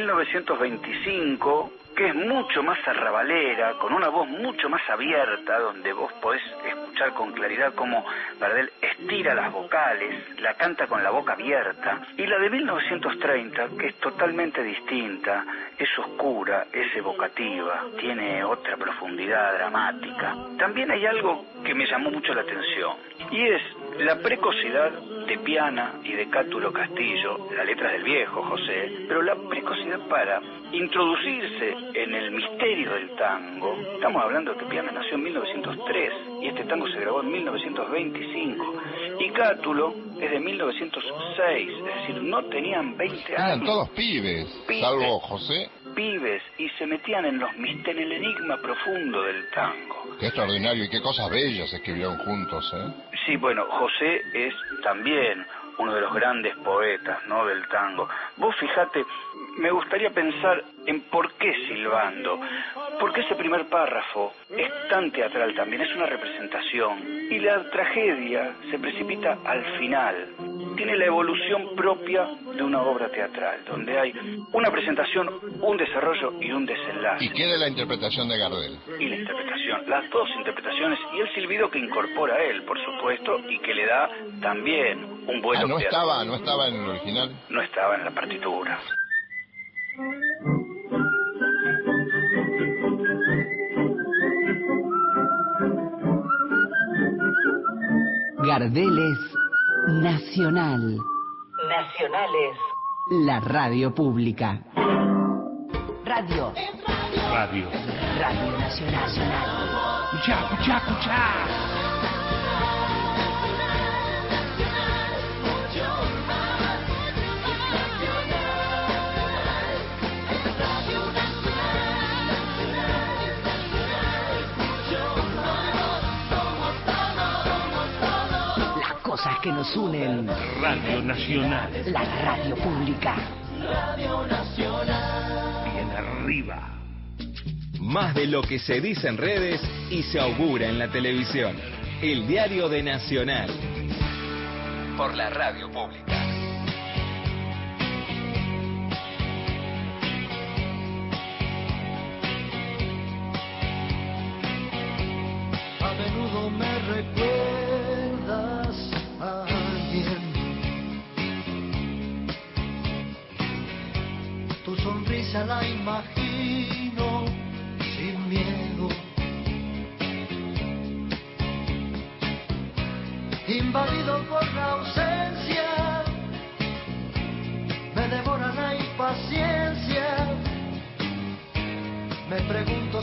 1925, que es mucho más arrabalera, con una voz mucho más abierta, donde vos podés escuchar con claridad cómo Gardel estira las vocales, la canta con la boca abierta, y la de 1930, que es totalmente distinta, es oscura, es evocativa, tiene otra profundidad dramática. También hay algo que me llamó mucho la atención, y es la precocidad de Piana y de Cátulo Castillo, la letra del viejo José, pero la precocidad para introducirse en el misterio del tango. Estamos hablando de que Piana nació en 1903 y este tango se grabó en 1925 y Cátulo es de 1906, es decir, no tenían 20 años. Eran todos pibes, salvo José. Pibes, y se metían en en el enigma profundo del tango. Qué extraordinario y qué cosas bellas escribieron juntos, ¿eh? Sí, bueno, José es también uno de los grandes poetas, ¿no?, del tango. Vos fijate, me gustaría pensar en por qué silbando, porque ese primer párrafo es tan teatral también, es una representación, y la tragedia se precipita al final. Tiene la evolución propia de una obra teatral, donde hay una presentación, un desarrollo y un desenlace. Y queda la interpretación de Gardel. Y la interpretación, las dos interpretaciones, y el silbido que incorpora él, por supuesto, y que le da también un vuelo. ¿No estaba en el original? No estaba en la partitura. Gardel es nacional. Nacional es la radio pública. Radio. Radio. Radio Nacional. Escuchá, escuchá, escuchá. Cosas que nos unen. Radio Nacional. La radio pública. Radio Nacional. Bien arriba. Más de lo que se dice en redes y se augura en la televisión. El diario de Nacional. Por la radio pública. A menudo me recuerdas a alguien. Tu sonrisa la imagino sin miedo, invadido por la ausencia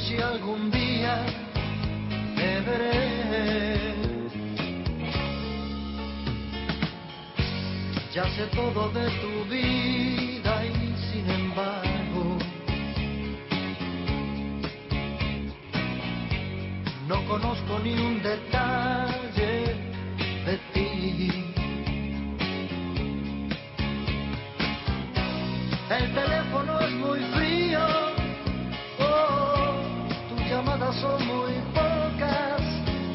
si algún día te veré. Ya sé todo de tu vida y sin embargo no conozco ni un detalle de ti. El teléfono es muy frío, tus llamadas son muy pocas.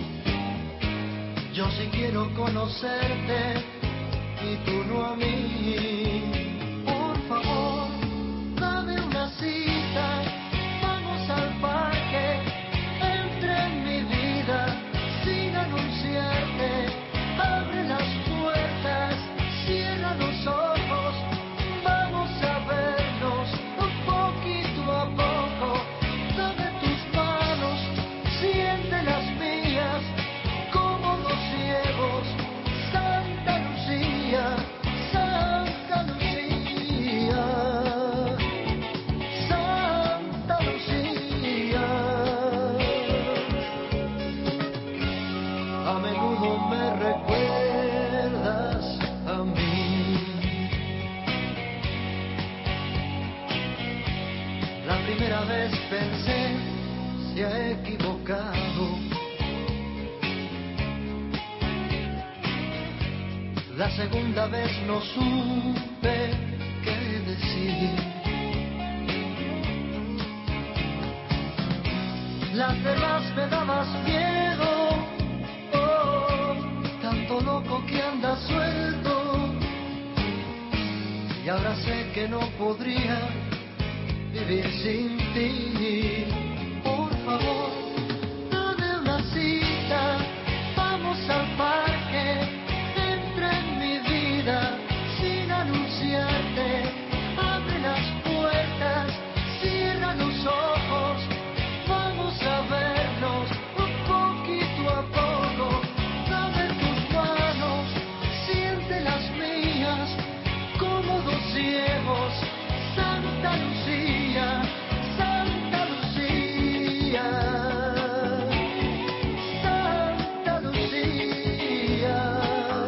Yo sí quiero conocerte y tú no a mí. Por favor, dame una cita, vamos al parque, entra en mi vida sin anunciarte. Abre las puertas, cierra los ojos, vamos a vernos poquito a poco. Dame tus manos, siente las mías, como dos ciegos. Santa Lucía, Santa Lucía, Santa Lucía. A menudo me recuerdas a mí. La primera vez pensé, se ha equivocado. La segunda vez no supe qué decir. Las demás me dabas miedo, tanto loco que andas suelto. Y ahora sé que no podría vivir sin ti. Por favor, dame una cita, vamos al parque. Sin anunciarte, abre las puertas, cierra los ojos, vamos a vernos poquito a poco. Dame tus manos, siente las mías, como dos ciegos. Santa Lucía, Santa Lucía, Santa Lucía.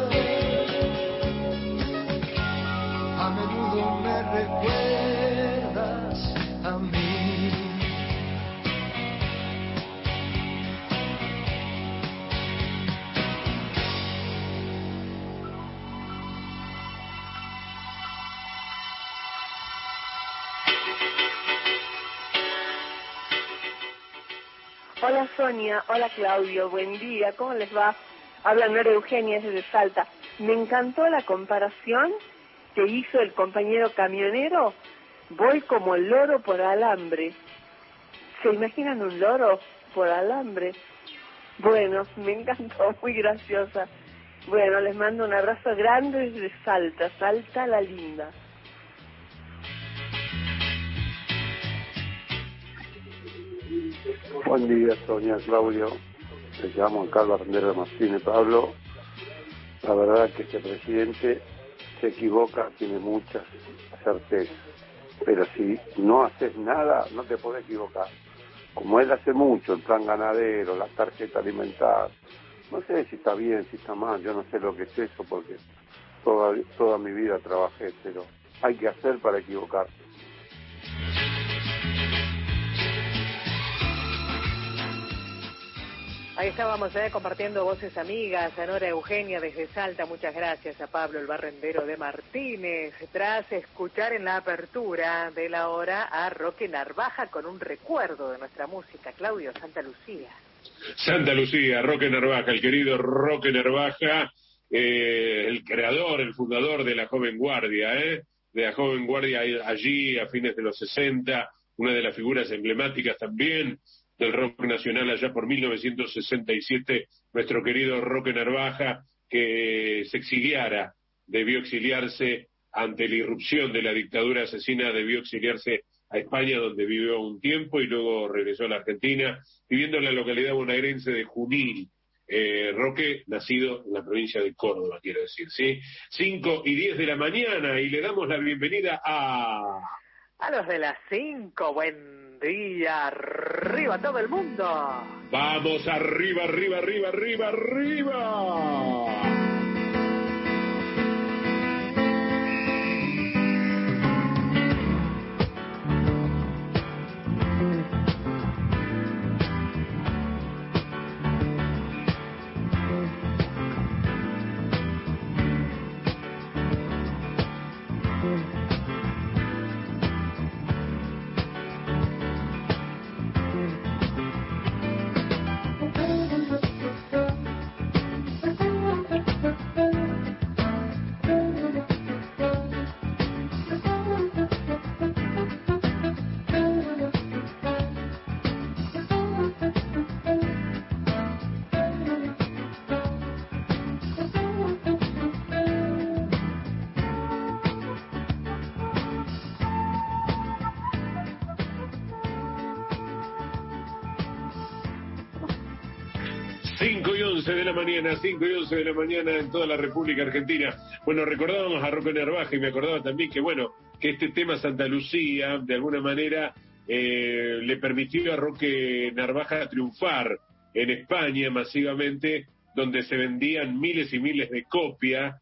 A menudo me recuerdas a mí. Hola Sonia, hola Claudio, buen día, ¿cómo les va? Habla Nora Eugenia desde Salta. Me encantó la comparación que hizo el compañero camionero. Voy como loro por alambre. ¿Se imaginan un loro por alambre? Bueno, me encantó, muy graciosa. Bueno, les mando un abrazo grande desde Salta, Salta la linda. Buen día, Sonia, Claudio. Me llamo Carlos Armendero Martínez Pablo. La verdad que este presidente se equivoca, tiene muchas certezas, pero si no haces nada no te podés equivocar. Como él hace mucho, el plan ganadero, la tarjeta alimentar, no sé si está bien, si está mal, yo no sé lo que es eso porque toda mi vida trabajé, pero hay que hacer para equivocarse. Ahí estábamos compartiendo voces amigas, a Nora Eugenia desde Salta, muchas gracias a Pablo el barrendero de Martínez, tras escuchar en la apertura de la hora a Roque Narvaja con un recuerdo de nuestra música. Claudio, Santa Lucía. Santa Lucía, Roque Narvaja, el querido Roque Narvaja, el creador, el fundador de la Joven Guardia, de la Joven Guardia allí a fines de los 60, una de las figuras emblemáticas también del rock nacional allá por 1967, nuestro querido Roque Narvaja, que se exiliara, debió exiliarse ante la irrupción de la dictadura asesina, debió exiliarse a España, donde vivió un tiempo, y luego regresó a la Argentina, viviendo en la localidad bonaerense de Junín. Roque, nacido en la provincia de Córdoba, quiero decir, ¿sí? 5:10 de la mañana, y le damos la bienvenida a los de las 5, buen día. Arriba todo el mundo. Vamos arriba, arriba, arriba, arriba, arriba. 5:11 de la mañana, 5:11 de la mañana en toda la República Argentina. Bueno, recordábamos a Roque Narvaja y me acordaba también que, bueno, que este tema Santa Lucía, de alguna manera, le permitió a Roque Narvaja triunfar en España masivamente, donde se vendían miles y miles de copias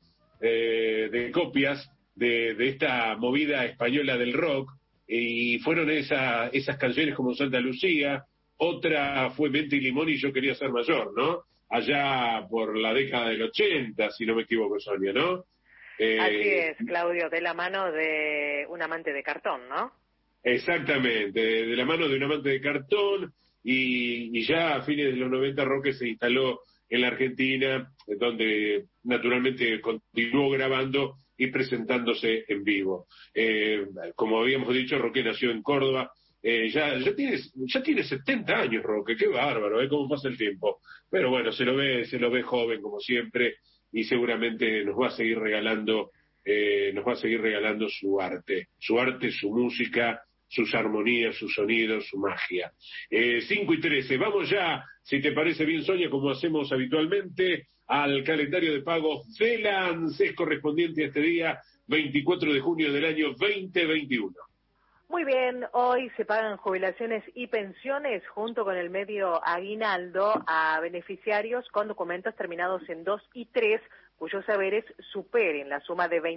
de esta movida española del rock, y fueron esas canciones como Santa Lucía. Otra fue Mente y Limón y Yo Quería Ser Mayor, ¿no? Allá por la década del 80, si no me equivoco, Sonia, ¿no? Así es, Claudio, de la mano de un amante de cartón, ¿no? Exactamente, de la mano de un amante de cartón, y ya a fines de los 90 Roque se instaló en la Argentina, donde naturalmente continuó grabando y presentándose en vivo. Como habíamos dicho, Roque nació en Córdoba. Ya tiene 70 años, Roque, qué bárbaro, cómo pasa el tiempo. Pero bueno, se lo ve joven como siempre, y seguramente nos va a seguir regalando su arte, su música, sus armonías, sus sonidos, su magia. 5:13, vamos ya, si te parece bien, Sonia, como hacemos habitualmente, al calendario de pagos de la ANSES correspondiente a este día, 24 de junio del año 2021. Muy bien, hoy se pagan jubilaciones y pensiones junto con el medio aguinaldo a beneficiarios con documentos terminados en 2 y 3, cuyos haberes superen la suma de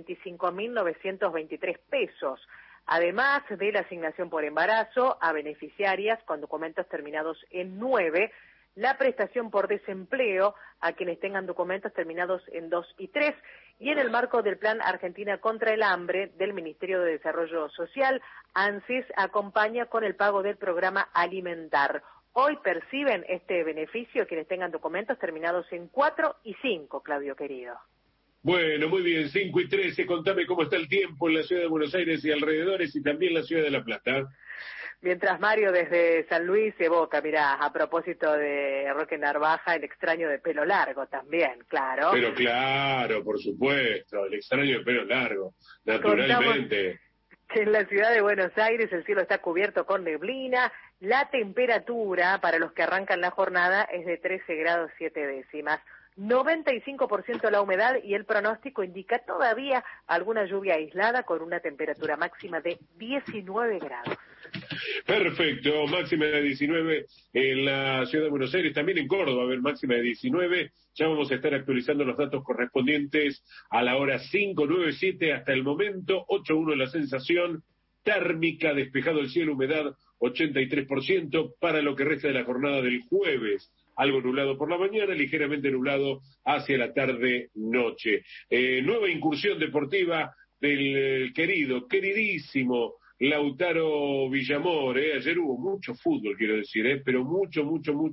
25.923 pesos. Además de la asignación por embarazo a beneficiarias con documentos terminados en 9, la prestación por desempleo a quienes tengan documentos terminados en 2 y 3, y en el marco del Plan Argentina contra el Hambre del Ministerio de Desarrollo Social, ANSES acompaña con el pago del programa Alimentar. Hoy perciben este beneficio quienes tengan documentos terminados en 4 y 5, Claudio querido. Bueno, muy bien, 5:13, contame cómo está el tiempo en la ciudad de Buenos Aires y alrededores, y también la ciudad de La Plata. Mientras Mario desde San Luis evoca, mirá, a propósito de Roque Narvaja, el extraño de pelo largo también, claro. Pero claro, por supuesto, el extraño de pelo largo, naturalmente. Que en la ciudad de Buenos Aires el cielo está cubierto con neblina, la temperatura para los que arrancan la jornada es de 13 grados 7 décimas. 95% la humedad, y el pronóstico indica todavía alguna lluvia aislada con una temperatura máxima de 19 grados. Perfecto, máxima de 19 en la ciudad de Buenos Aires, también en Córdoba va a haber máxima de 19. Ya vamos a estar actualizando los datos correspondientes a la hora 5:97 hasta el momento. 8:1 la sensación térmica, despejado el cielo, humedad 83% para lo que resta de la jornada del jueves. Algo nublado por la mañana, ligeramente nublado hacia la tarde-noche. Nueva incursión deportiva del queridísimo Lautaro Villamor. Ayer hubo mucho fútbol, quiero decir, pero mucho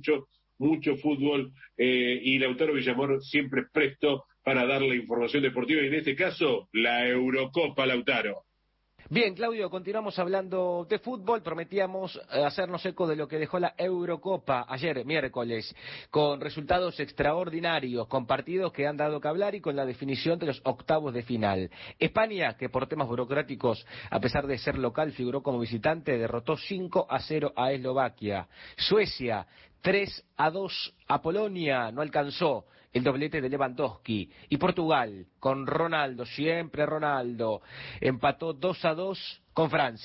fútbol, y Lautaro Villamor siempre presto para dar la información deportiva, y en este caso, la Eurocopa, Lautaro. Bien, Claudio, continuamos hablando de fútbol. Prometíamos hacernos eco de lo que dejó la Eurocopa ayer, miércoles, con resultados extraordinarios, con partidos que han dado que hablar y con la definición de los octavos de final. España, que por temas burocráticos, a pesar de ser local, figuró como visitante, derrotó 5-0 a Eslovaquia. Suecia, 3-2 a Polonia, no alcanzó el doblete de Lewandowski. Y Portugal, con Ronaldo, siempre Ronaldo, empató 2-2 con Francia.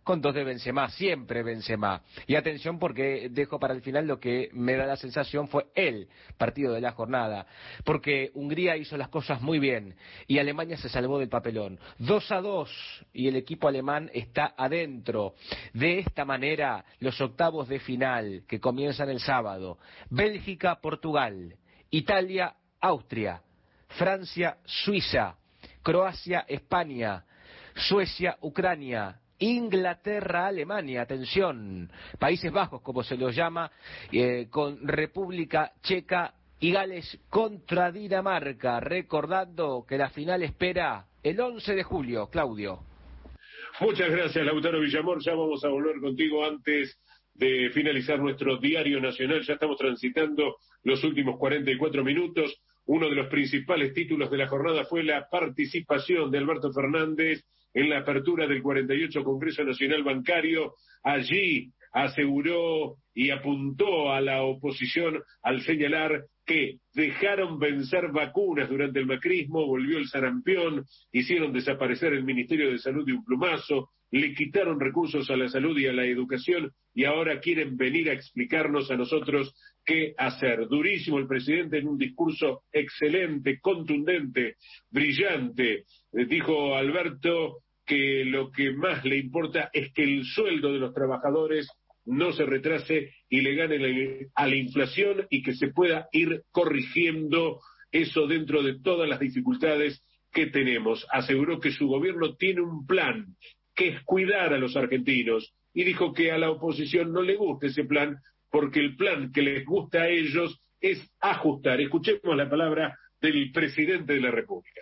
con 2 de Benzema, siempre Benzema. Y atención porque dejo para el final lo que me da la sensación fue el partido de la jornada, porque Hungría hizo las cosas muy bien y Alemania se salvó del papelón. 2-2 y el equipo alemán está adentro. De esta manera, los octavos de final que comienzan el sábado: Bélgica, Portugal; Italia, Austria; Francia, Suiza; Croacia, España; Suecia, Ucrania; Inglaterra, Alemania, atención, Países Bajos como se los llama, con República Checa y Gales contra Dinamarca, recordando que la final espera el 11 de julio, Claudio. Muchas gracias, Lautaro Villamor. Ya vamos a volver contigo antes de finalizar nuestro diario nacional. Ya estamos transitando los últimos 44 minutos. Uno de los principales títulos de la jornada fue la participación de Alberto Fernández en la apertura del 48 Congreso Nacional Bancario. Allí aseguró y apuntó a la oposición al señalar que dejaron vencer vacunas durante el macrismo, volvió el sarampión, hicieron desaparecer el Ministerio de Salud de un plumazo, le quitaron recursos a la salud y a la educación y ahora quieren venir a explicarnos a nosotros qué hacer. Durísimo el presidente en un discurso excelente, contundente, brillante. Dijo Alberto que lo que más le importa es que el sueldo de los trabajadores no se retrase y le gane a la inflación y que se pueda ir corrigiendo eso dentro de todas las dificultades que tenemos. Aseguró que su gobierno tiene un plan, que es cuidar a los argentinos, y dijo que a la oposición no le gusta ese plan, porque el plan que les gusta a ellos es ajustar. Escuchemos la palabra del presidente de la República.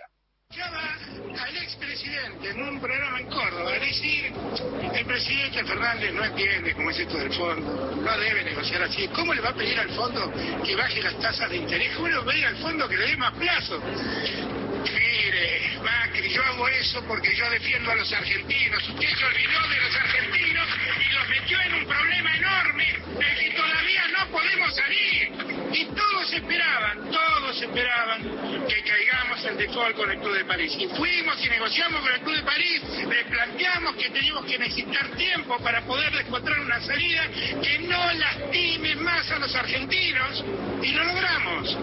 Al expresidente en un programa en Córdoba a decir: el presidente Fernández no entiende cómo es esto del fondo, no debe negociar así. ¿Cómo le va a pedir al fondo que baje las tasas de interés? ¿Cómo le va a pedir al fondo que le dé más plazo? Mire, Macri, yo hago eso porque yo defiendo a los argentinos. Usted se olvidó de los argentinos y los metió en un problema enorme del que todavía no podemos salir. Y todos esperaban que caigamos en default con el Club de París. Y fuimos y negociamos con el Club de París, les planteamos que teníamos que necesitar tiempo para poder encontrar una salida que no lastime más a los argentinos. Y lo logramos.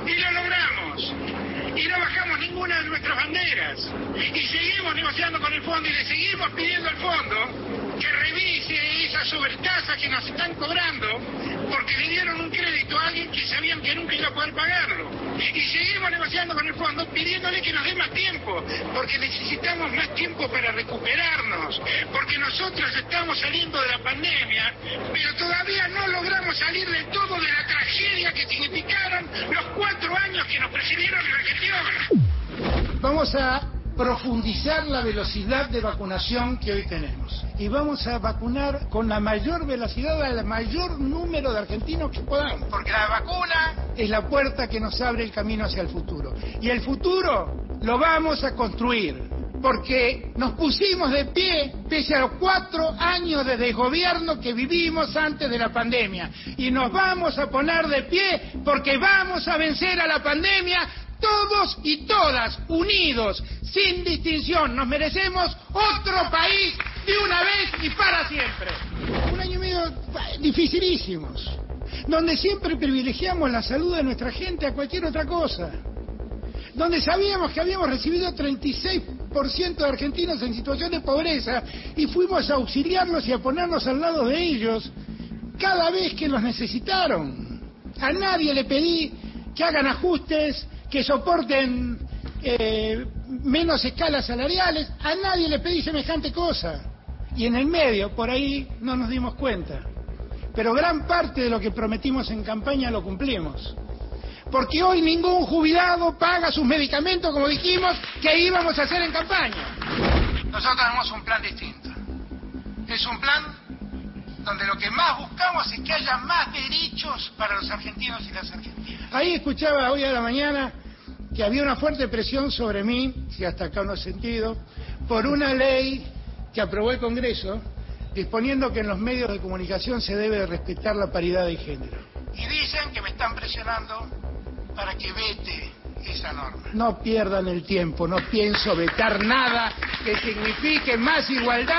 Y no bajamos ninguna de nuestras banderas. Y seguimos negociando con el fondo y le seguimos pidiendo al fondo que revise esas sobretasas que nos están cobrando porque le dieron un crédito a alguien que sabían que nunca iba a poder pagarlo. Y seguimos negociando con el fondo pidiéndole que nos dé más tiempo porque necesitamos más tiempo para recuperarnos, porque nosotros estamos saliendo de la pandemia, pero todavía no logramos salir del todo de la tragedia que significaron los 4 años que nos precedieron en la gestión. Vamos a profundizar la velocidad de vacunación que hoy tenemos. Y vamos a vacunar con la mayor velocidad al mayor número de argentinos que podamos. Porque la vacuna es la puerta que nos abre el camino hacia el futuro. Y el futuro lo vamos a construir. Porque nos pusimos de pie pese a los 4 años de desgobierno que vivimos antes de la pandemia. Y nos vamos a poner de pie porque vamos a vencer a la pandemia todos y todas, unidos, sin distinción. Nos merecemos otro país de una vez y para siempre. 1 año y medio dificilísimos, donde siempre privilegiamos la salud de nuestra gente a cualquier otra cosa. Donde sabíamos que habíamos recibido 36% de argentinos en situación de pobreza y fuimos a auxiliarlos y a ponernos al lado de ellos cada vez que los necesitaron. A nadie le pedí que hagan ajustes, que soporten menos escalas salariales, a nadie le pedí semejante cosa. Y en el medio, por ahí, no nos dimos cuenta. Pero gran parte de lo que prometimos en campaña lo cumplimos. Porque hoy ningún jubilado paga sus medicamentos como dijimos que íbamos a hacer en campaña. Nosotros tenemos un plan distinto. Es un plan donde lo que más buscamos es que haya más derechos para los argentinos y las argentinas. Ahí escuchaba hoy a la mañana que había una fuerte presión sobre mí, si hasta acá no he sentido, por una ley que aprobó el Congreso, disponiendo que en los medios de comunicación se debe respetar la paridad de género. Y dicen que me están presionando para que vete esa norma. No pierdan el tiempo, no pienso vetar nada que signifique más igualdad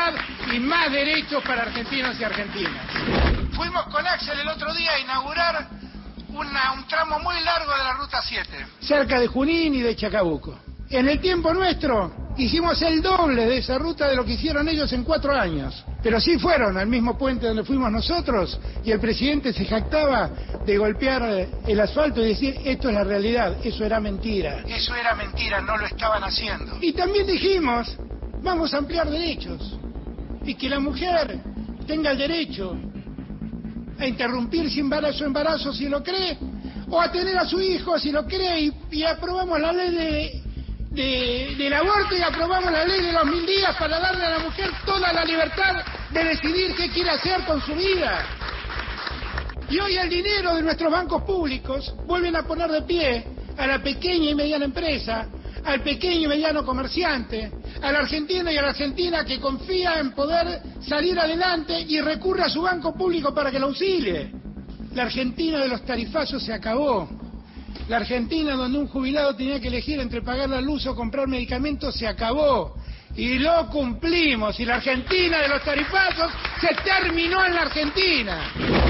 y más derechos para argentinos y argentinas. Fuimos con Axel el otro día a inaugurar un tramo muy largo de la Ruta 7, cerca de Junín y de Chacabuco. En el tiempo nuestro hicimos el doble de esa ruta de lo que hicieron ellos en 4 años. Pero sí fueron al mismo puente donde fuimos nosotros y el presidente se jactaba de golpear el asfalto y decir, esto es la realidad, eso era mentira. Eso era mentira, no lo estaban haciendo. Y también dijimos, vamos a ampliar derechos y que la mujer tenga el derecho a interrumpir su embarazo si lo cree, o a tener a su hijo si lo cree, y aprobamos la ley del aborto y aprobamos la ley de los 1000 días para darle a la mujer toda la libertad de decidir qué quiere hacer con su vida. Y hoy el dinero de nuestros bancos públicos vuelven a poner de pie a la pequeña y mediana empresa, al pequeño y mediano comerciante, al argentino y a la argentina que confía en poder salir adelante y recurre a su banco público para que lo auxilie. La Argentina de los tarifazos se acabó. La Argentina donde un jubilado tenía que elegir entre pagar la luz o comprar medicamentos se acabó. Y lo cumplimos. Y la Argentina de los tarifazos se terminó en la Argentina.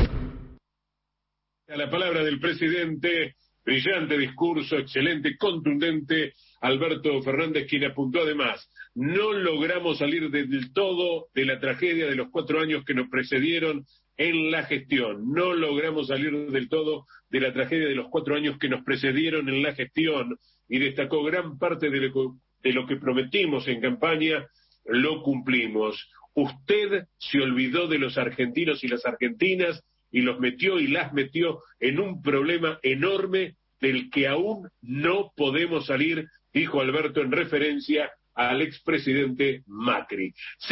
A la palabra del presidente, brillante discurso, excelente, contundente, Alberto Fernández, quien apuntó además, no logramos salir del todo de la tragedia de los 4 años que nos precedieron en la gestión. No logramos salir del todo de la tragedia de los 4 años que nos precedieron en la gestión, y destacó gran parte de lo que prometimos en campaña, lo cumplimos. Usted se olvidó de los argentinos y las argentinas y los metió y las metió en un problema enorme del que aún no podemos salir, dijo Alberto en referencia al expresidente Macri.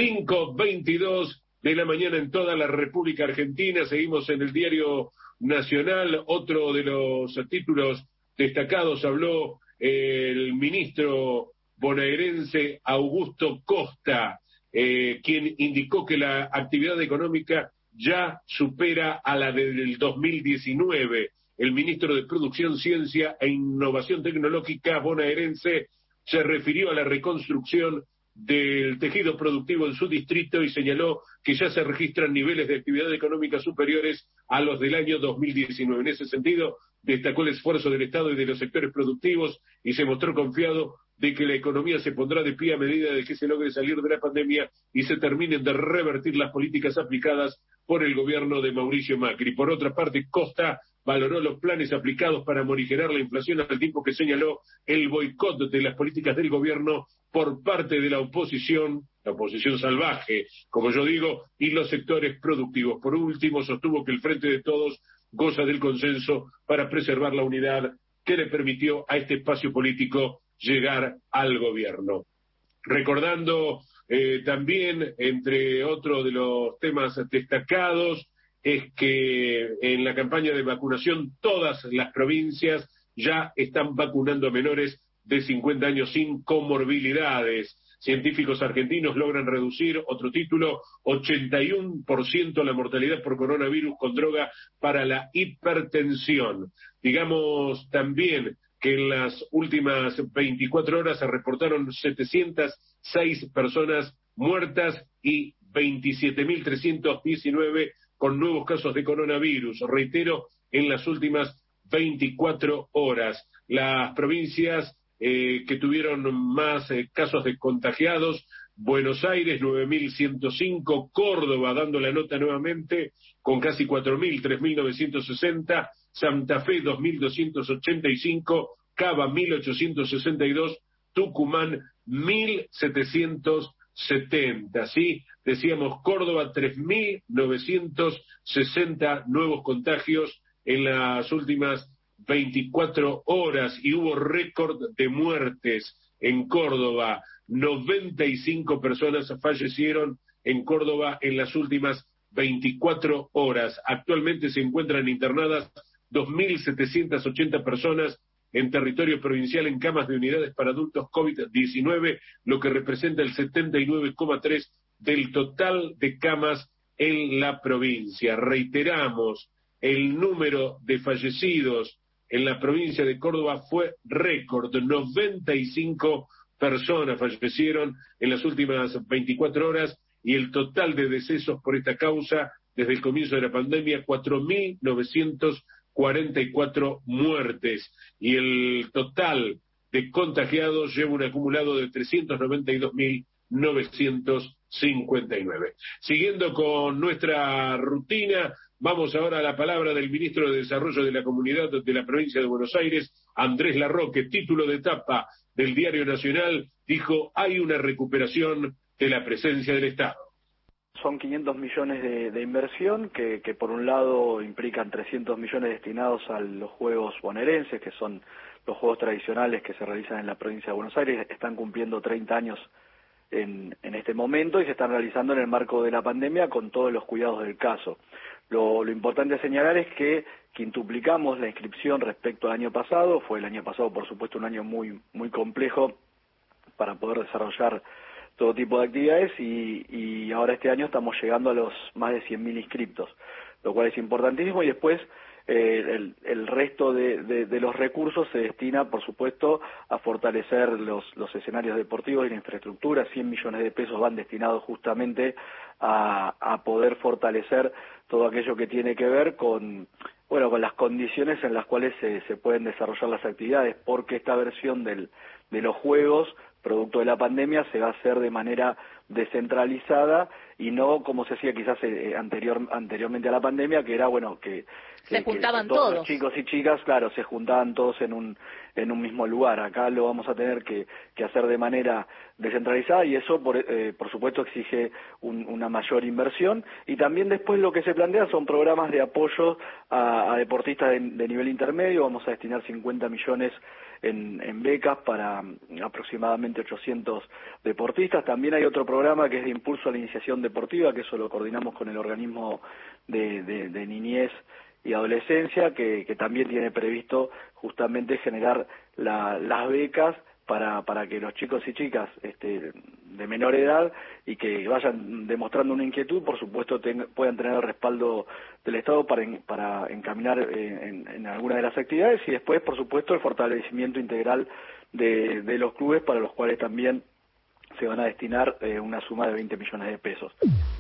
5:22 de la mañana en toda la República Argentina. Seguimos en el Diario Nacional. Otro de los títulos destacados, habló el ministro bonaerense Augusto Costa, quien indicó que la actividad económica ya supera a la del 2019. El ministro de Producción, Ciencia e Innovación Tecnológica bonaerense se refirió a la reconstrucción del tejido productivo en su distrito y señaló que ya se registran niveles de actividad económica superiores a los del año 2019. En ese sentido, destacó el esfuerzo del Estado y de los sectores productivos y se mostró confiado de que la economía se pondrá de pie a medida de que se logre salir de la pandemia y se terminen de revertir las políticas aplicadas por el gobierno de Mauricio Macri. Por otra parte, Costa valoró los planes aplicados para morigerar la inflación al tiempo que señaló el boicot de las políticas del gobierno por parte de la oposición salvaje, como yo digo, y los sectores productivos. Por último, sostuvo que el Frente de Todos goza del consenso para preservar la unidad que le permitió a este espacio político llegar al gobierno. Recordando también, entre otros de los temas destacados, es que en la campaña de vacunación todas las provincias ya están vacunando a menores de 50 años sin comorbilidades. Científicos argentinos logran reducir, otro título, 81% la mortalidad por coronavirus con droga para la hipertensión. Digamos también que en las últimas 24 horas se reportaron 706 personas muertas y 27.319 con nuevos casos de coronavirus. Reitero, en las últimas 24 horas. Las provincias que tuvieron más casos de contagiados: Buenos Aires 9.105, Córdoba dando la nota nuevamente con casi 4.000, 3.960, Santa Fe 2.285, Cava 1.862, Tucumán 1.770, ¿sí? Decíamos Córdoba 3.960 nuevos contagios en las últimas 24 horas y hubo récord de muertes en Córdoba. 95 personas fallecieron en Córdoba en las últimas 24 horas. Actualmente se encuentran internadas 2.780 personas en territorio provincial en camas de unidades para adultos COVID-19, lo que representa el 79,3% del total de camas en la provincia. Reiteramos, el número de fallecidos en la provincia de Córdoba fue récord. 95 personas fallecieron en las últimas 24 horas y el total de decesos por esta causa desde el comienzo de la pandemia, 4.944 muertes, y el total de contagiados lleva un acumulado de 392.959. Siguiendo con nuestra rutina, vamos ahora a la palabra del ministro de Desarrollo de la Comunidad de la provincia de Buenos Aires, Andrés Larroque, título de tapa del Diario Nacional, dijo: hay una recuperación de la presencia del Estado. Son 500 millones de inversión que por un lado implican 300 millones destinados a los Juegos bonaerenses, que son los juegos tradicionales que se realizan en la provincia de Buenos Aires. Están cumpliendo 30 años en este momento y se están realizando en el marco de la pandemia con todos los cuidados del caso. Lo importante a señalar es que quintuplicamos la inscripción respecto al año pasado. Fue el año pasado, por supuesto, un año muy complejo para poder desarrollar todo tipo de actividades y ahora este año estamos llegando a los más de 100.000 inscriptos, lo cual es importantísimo. Y después el resto de los recursos se destina, por supuesto, a fortalecer los escenarios deportivos y la infraestructura. 100 millones de pesos van destinados justamente a poder fortalecer todo aquello que tiene que ver con las condiciones en las cuales se pueden desarrollar las actividades, porque esta versión de los Juegos, producto de la pandemia, se va a hacer de manera descentralizada y no como se hacía quizás anteriormente a la pandemia, que era que se juntaban todos los chicos y chicas, claro, se juntaban todos en un mismo lugar. Acá lo vamos a tener que hacer de manera descentralizada y eso por supuesto exige una mayor inversión. Y también después lo que se plantea son programas de apoyo a deportistas de nivel intermedio. Vamos a destinar 50 millones en becas para aproximadamente 800 deportistas. También hay otro programa que es de impulso a la iniciación deportiva, que eso lo coordinamos con el organismo de niñez y adolescencia, que también tiene previsto justamente generar las becas para que los chicos y chicas de menor edad y que vayan demostrando una inquietud, por supuesto puedan tener el respaldo del Estado para encaminar en alguna de las actividades, y después, por supuesto, el fortalecimiento integral de los clubes, para los cuales también se van a destinar una suma de 20 millones de pesos.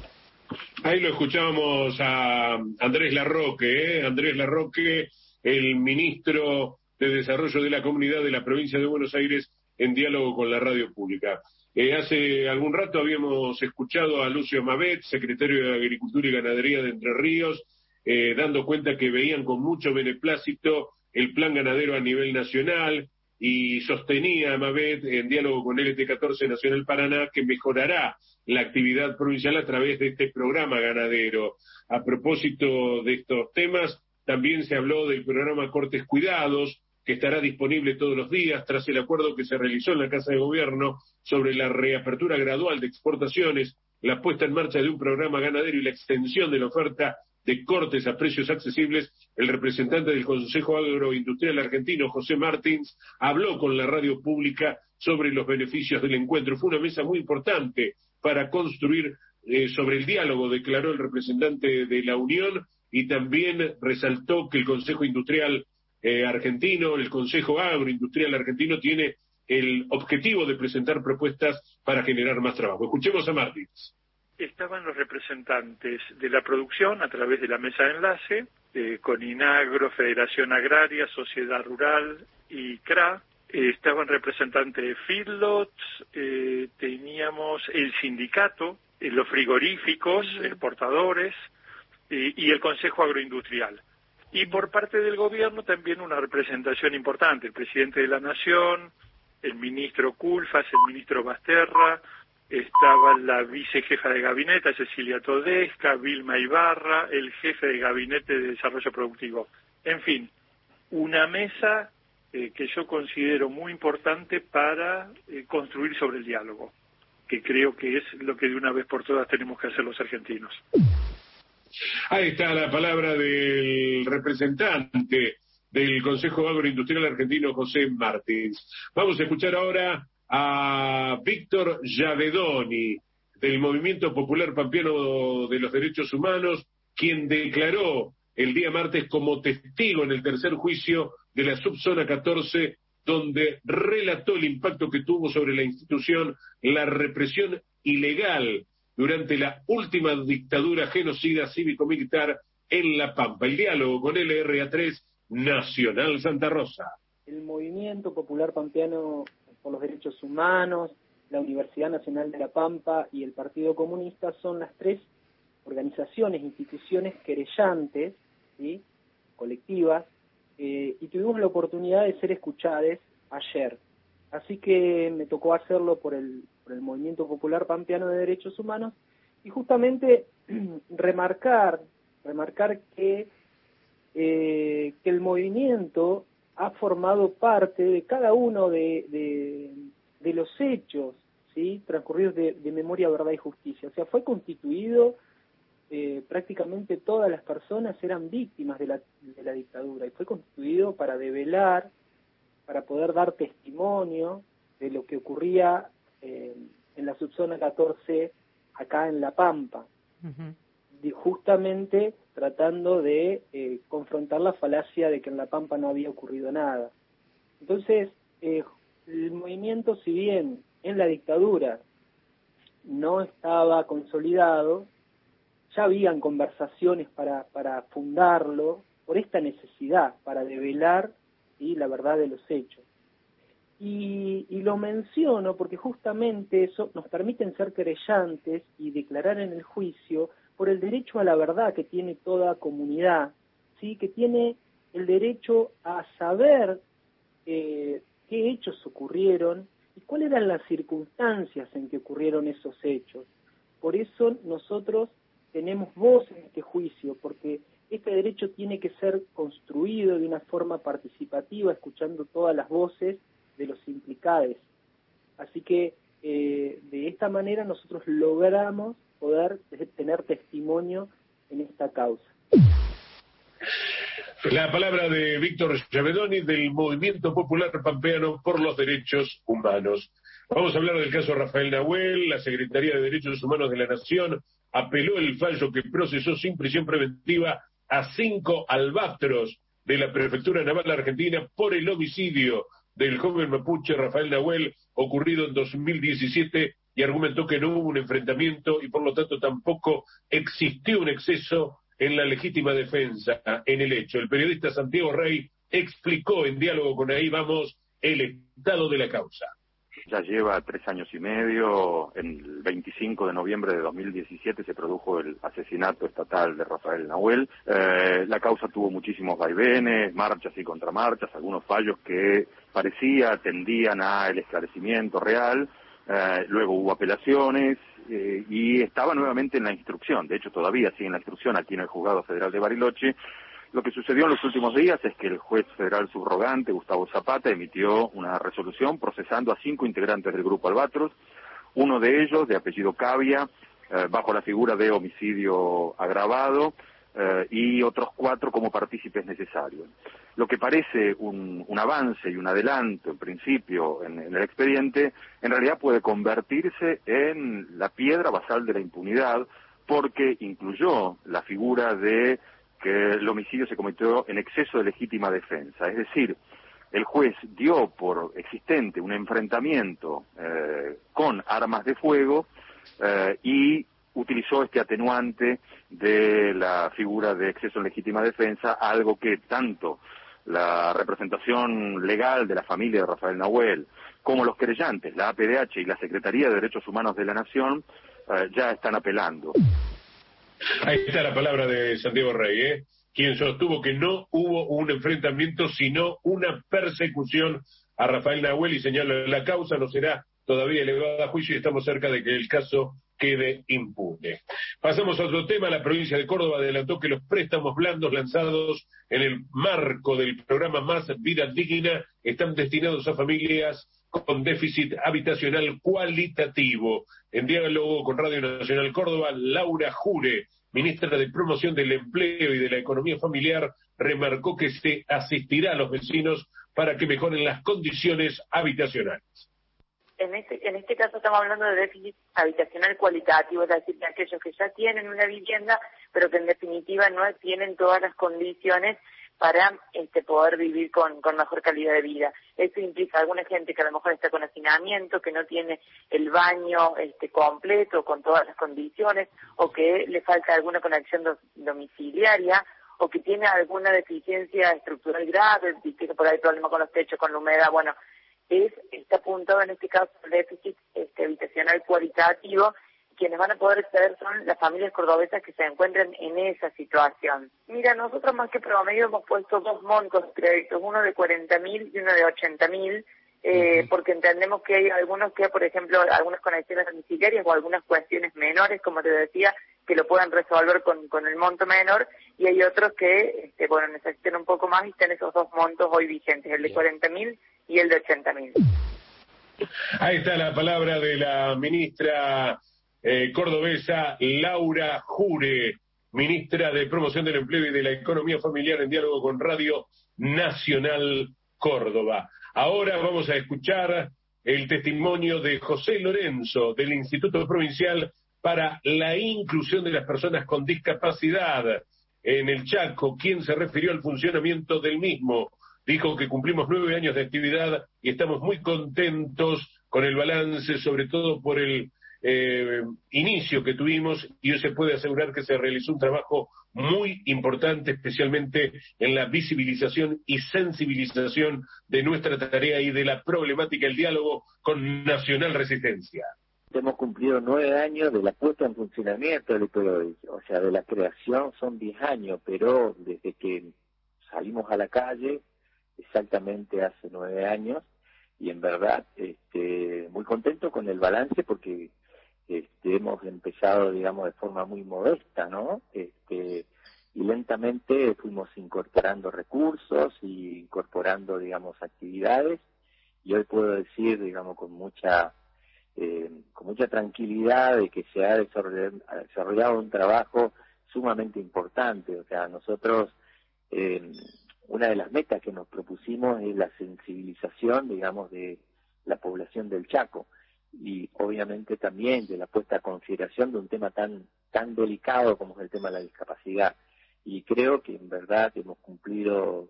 Ahí lo escuchábamos a Andrés Larroque, Andrés Larroque, el ministro de Desarrollo de la Comunidad de la provincia de Buenos Aires, en diálogo con la radio pública. Hace algún rato habíamos escuchado a Lucio Mabet, secretario de Agricultura y Ganadería de Entre Ríos, dando cuenta que veían con mucho beneplácito el plan ganadero a nivel nacional, y sostenía Mabet, en diálogo con LT14 Nacional Paraná, que mejorará la actividad provincial a través de este programa ganadero. A propósito de estos temas, también se habló del programa Cortes Cuidados, que estará disponible todos los días tras el acuerdo que se realizó en la Casa de Gobierno sobre la reapertura gradual de exportaciones, la puesta en marcha de un programa ganadero y la extensión de la oferta de cortes a precios accesibles. El representante del Consejo Agroindustrial Argentino, José Martins, habló con la radio pública sobre los beneficios del encuentro. Fue una mesa muy importante para construir sobre el diálogo, declaró el representante de la Unión, y también resaltó que el Consejo Industrial Argentino, el Consejo Agroindustrial Argentino, tiene el objetivo de presentar propuestas para generar más trabajo. Escuchemos a Martins. Estaban los representantes de la producción a través de la mesa de enlace, con INAGRO, Federación Agraria, Sociedad Rural y CRA. Estaban representantes de feedlots, teníamos el sindicato, los frigoríficos, exportadores y el Consejo Agroindustrial. Y por parte del gobierno también una representación importante, el presidente de la Nación, el ministro Culfas, el ministro Basterra, estaba la vicejefa de gabinete, Cecilia Todesca, Vilma Ibarra, el jefe de gabinete de desarrollo productivo. En fin, una mesa que yo considero muy importante para construir sobre el diálogo, que creo que es lo que de una vez por todas tenemos que hacer los argentinos. Ahí está la palabra del representante del Consejo Agroindustrial Argentino, José Martins. Vamos a escuchar ahora a Víctor Yavedoni, del Movimiento Popular Pampeano de los Derechos Humanos, quien declaró el día martes como testigo en el tercer juicio de la subzona 14, donde relató el impacto que tuvo sobre la institución la represión ilegal durante la última dictadura genocida cívico-militar en La Pampa. El diálogo con LRA3 Nacional Santa Rosa. El Movimiento Popular Pampeano por los Derechos Humanos, la Universidad Nacional de La Pampa y el Partido Comunista son las tres organizaciones, instituciones querellantes, ¿sí?, colectivas, y tuvimos la oportunidad de ser escuchadas ayer. Así que me tocó hacerlo por el Movimiento Popular Pampeano de Derechos Humanos y justamente remarcar que el movimiento ha formado parte de cada uno de los hechos, ¿sí?, transcurridos de memoria, verdad y justicia. O sea, fue constituido, prácticamente todas las personas eran víctimas de la dictadura, y fue constituido para develar, para poder dar testimonio de lo que ocurría en la subzona 14, acá en La Pampa. Justamente tratando de confrontar la falacia de que en La Pampa no había ocurrido nada. Entonces, el movimiento, si bien en la dictadura no estaba consolidado, ya habían conversaciones para fundarlo por esta necesidad, para develar, ¿sí?, la verdad de los hechos. Y lo menciono porque justamente eso nos permite ser querellantes y declarar en el juicio por el derecho a la verdad que tiene toda comunidad, ¿sí?, que tiene el derecho a saber qué hechos ocurrieron y cuáles eran las circunstancias en que ocurrieron esos hechos. Por eso nosotros tenemos voz en este juicio, porque este derecho tiene que ser construido de una forma participativa, escuchando todas las voces de los implicados. Así que de esta manera nosotros logramos poder tener testimonio en esta causa. La palabra de Víctor Schiavedoni del Movimiento Popular Pampeano por los Derechos Humanos. Vamos a hablar del caso Rafael Nahuel. La Secretaría de Derechos Humanos de la Nación apeló el fallo que procesó sin prisión preventiva a 5 albatros de la Prefectura Naval Argentina por el homicidio del joven mapuche Rafael Nahuel ocurrido en 2017, y argumentó que no hubo un enfrentamiento y por lo tanto tampoco existió un exceso en la legítima defensa en el hecho. El periodista Santiago Rey explicó en diálogo con Ahí Vamos el estado de la causa. Ya lleva 3 años y medio. El 25 de noviembre de 2017 se produjo el asesinato estatal de Rafael Nahuel. La causa tuvo muchísimos vaivenes, marchas y contramarchas, algunos fallos que parecía tendían al esclarecimiento real. Luego hubo apelaciones y estaba nuevamente en la instrucción. De hecho, todavía sigue en la instrucción aquí en el Juzgado Federal de Bariloche. Lo que sucedió en los últimos días es que el juez federal subrogante, Gustavo Zapata, emitió una resolución procesando a 5 integrantes del grupo Albatros, uno de ellos, de apellido Cavia, bajo la figura de homicidio agravado, y otros 4 como partícipes necesarios. Lo que parece un avance y un adelanto, en principio, en el expediente, en realidad puede convertirse en la piedra basal de la impunidad, porque incluyó la figura de que el homicidio se cometió en exceso de legítima defensa. Es decir, el juez dio por existente un enfrentamiento con armas de fuego y utilizó este atenuante de la figura de exceso en legítima defensa, algo que tanto la representación legal de la familia de Rafael Nahuel como los querellantes, la APDH y la Secretaría de Derechos Humanos de la Nación ya están apelando. Ahí está la palabra de Santiago Rey, quien sostuvo que no hubo un enfrentamiento, sino una persecución a Rafael Nahuel, y señala la causa no será todavía elevada a juicio y estamos cerca de que el caso quede impune. Pasamos a otro tema. La provincia de Córdoba adelantó que los préstamos blandos lanzados en el marco del programa Más Vida Digna están destinados a familias con déficit habitacional cualitativo. En diálogo con Radio Nacional Córdoba, Laura Jure, ministra de Promoción del Empleo y de la Economía Familiar, remarcó que se asistirá a los vecinos para que mejoren las condiciones habitacionales. En este caso estamos hablando de déficit habitacional cualitativo, es decir, de aquellos que ya tienen una vivienda, pero que en definitiva no tienen todas las condiciones para poder vivir con mejor calidad de vida. Eso implica alguna gente que a lo mejor está con hacinamiento, que no tiene el baño completo, con todas las condiciones, o que le falta alguna conexión domiciliaria, o que tiene alguna deficiencia estructural grave, tiene por ahí problema con los techos, con la humedad. Bueno, está apuntado en este caso el déficit habitacional cualitativo. Quienes van a poder acceder son las familias cordobesas que se encuentran en esa situación. Mira, nosotros más que promedio hemos puesto 2 montos de créditos, uno de 40.000 y uno de 80.000, porque entendemos que hay algunos que, por ejemplo, algunas conexiones domiciliarias o algunas cuestiones menores, como te decía, que lo puedan resolver con el monto menor, y hay otros que, necesitan un poco más y están esos 2 montos hoy vigentes, el de 40.000 y el de 80.000. Ahí está la palabra de la ministra cordobesa Laura Jure, ministra de Promoción del Empleo y de la Economía Familiar, en diálogo con Radio Nacional Córdoba. Ahora vamos a escuchar el testimonio de José Lorenzo, del Instituto Provincial para la Inclusión de las Personas con Discapacidad en el Chaco, quien se refirió al funcionamiento del mismo. Dijo que cumplimos 9 años de actividad y estamos muy contentos con el balance, sobre todo por el inicio que tuvimos, y hoy se puede asegurar que se realizó un trabajo muy importante, especialmente en la visibilización y sensibilización de nuestra tarea y de la problemática, el diálogo con Nacional Resistencia. Hemos cumplido 9 años de la puesta en funcionamiento del IPOI, o sea, de la creación son 10 años, pero desde que salimos a la calle, exactamente hace 9 años, y en verdad muy contento con el balance, porque hemos empezado, digamos, de forma muy modesta, ¿no? Y lentamente fuimos incorporando recursos y incorporando, digamos, actividades, y hoy puedo decir, digamos, con mucha tranquilidad de que se ha desarrollado un trabajo sumamente importante. O sea, nosotros, una de las metas que nos propusimos es la sensibilización, digamos, de la población del Chaco, y obviamente también de la puesta a consideración de un tema tan delicado como es el tema de la discapacidad. Y creo que en verdad hemos cumplido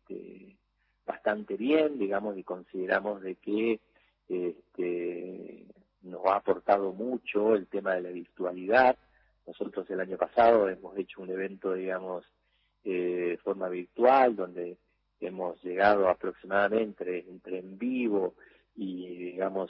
bastante bien, digamos, y consideramos de que nos ha aportado mucho el tema de la virtualidad. Nosotros el año pasado hemos hecho un evento, digamos, de forma virtual, donde hemos llegado aproximadamente entre en vivo y, digamos,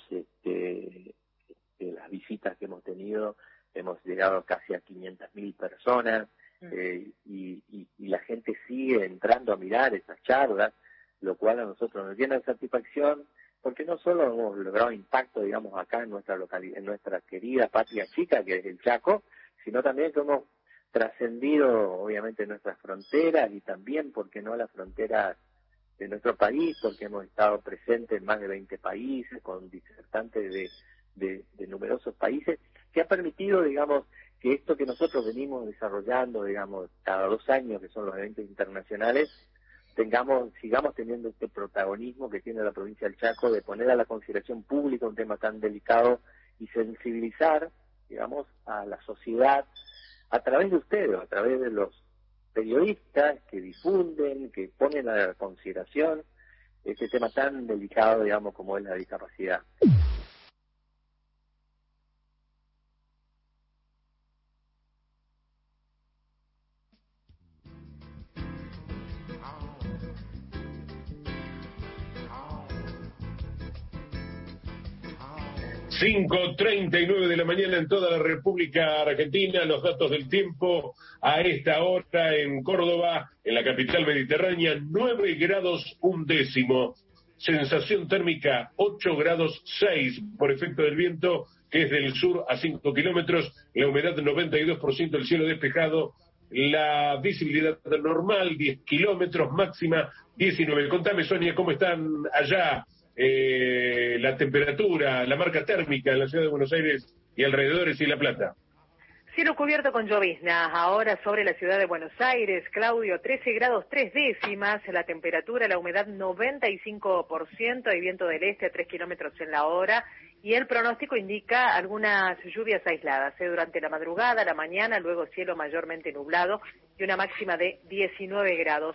las visitas que hemos tenido, hemos llegado casi a 500.000 personas, y la gente sigue entrando a mirar esas charlas, lo cual a nosotros nos llena de satisfacción, porque no solo hemos logrado impacto, digamos, acá en nuestra localidad, en nuestra querida patria chica, que es el Chaco, sino también que hemos trascendido, obviamente, nuestras fronteras, y también, ¿por qué no?, las fronteras de nuestro país, porque hemos estado presentes en más de 20 países, con disertantes de numerosos países, que ha permitido, digamos, que esto que nosotros venimos desarrollando, digamos, cada 2 años, que son los eventos internacionales, sigamos teniendo este protagonismo que tiene la provincia del Chaco, de poner a la consideración pública un tema tan delicado y sensibilizar, digamos, a la sociedad a través de ustedes, a través de los periodistas que difunden, que ponen a la consideración este tema tan delicado, digamos, como es la discapacidad. ...5:39 de la mañana en toda la República Argentina. Los datos del tiempo a esta hora en Córdoba, en la capital mediterránea, 9 grados 1 décimo. Sensación térmica 8 grados 6 por efecto del viento, que es del sur a 5 kilómetros. La humedad 92%, el cielo despejado. La visibilidad normal 10 kilómetros, máxima 19. Contame, Sonia, ¿cómo están allá? La temperatura, la marca térmica en la ciudad de Buenos Aires y alrededores y La Plata. Cielo cubierto con lloviznas, ahora sobre la ciudad de Buenos Aires, Claudio, 13 grados 3 décimas, la temperatura, la humedad 95%, hay viento del este a 3 kilómetros en la hora, y el pronóstico indica algunas lluvias aisladas durante la madrugada, la mañana, luego cielo mayormente nublado y una máxima de 19 grados.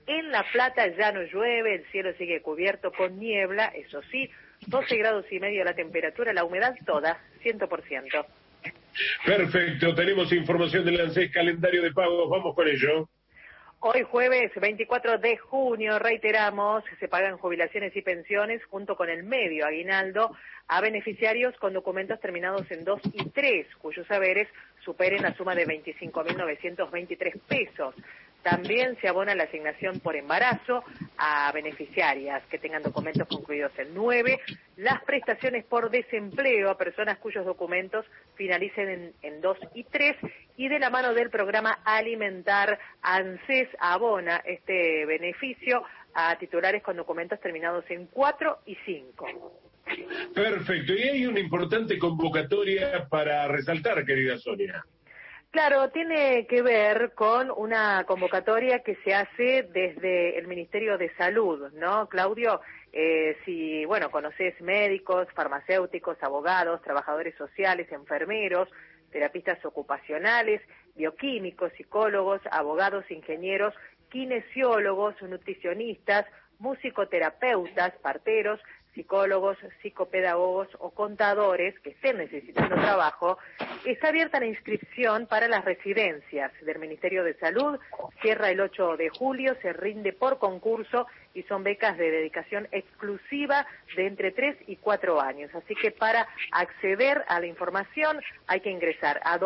En La Plata ya no llueve, el cielo sigue cubierto con niebla, eso sí, 12 grados y medio la temperatura, la humedad toda, 100%. Perfecto, tenemos información del ANSES, calendario de pagos, vamos con ello. Hoy jueves 24 de junio, reiteramos, se pagan jubilaciones y pensiones junto con el medio aguinaldo a beneficiarios con documentos terminados en 2 y 3, cuyos saberes superen la suma de 25.923 pesos. También se abona la asignación por embarazo a beneficiarias que tengan documentos concluidos en 9, las prestaciones por desempleo a personas cuyos documentos finalicen en 2 y 3, y de la mano del programa Alimentar, ANSES abona este beneficio a titulares con documentos terminados en 4 y 5. Perfecto, y hay una importante convocatoria para resaltar, querida Sonia. Claro, tiene que ver con una convocatoria que se hace desde el Ministerio de Salud, ¿no, Claudio? Si, bueno, conoces médicos, farmacéuticos, abogados, trabajadores sociales, enfermeros, terapistas ocupacionales, bioquímicos, psicólogos, abogados, ingenieros, kinesiólogos, nutricionistas, musicoterapeutas, parteros, psicólogos, psicopedagogos o contadores que estén necesitando trabajo, está abierta la inscripción para las residencias del Ministerio de Salud, cierra el 8 de julio, se rinde por concurso y son becas de dedicación exclusiva de entre 3 y 4 años. Así que para acceder a la información hay que ingresar a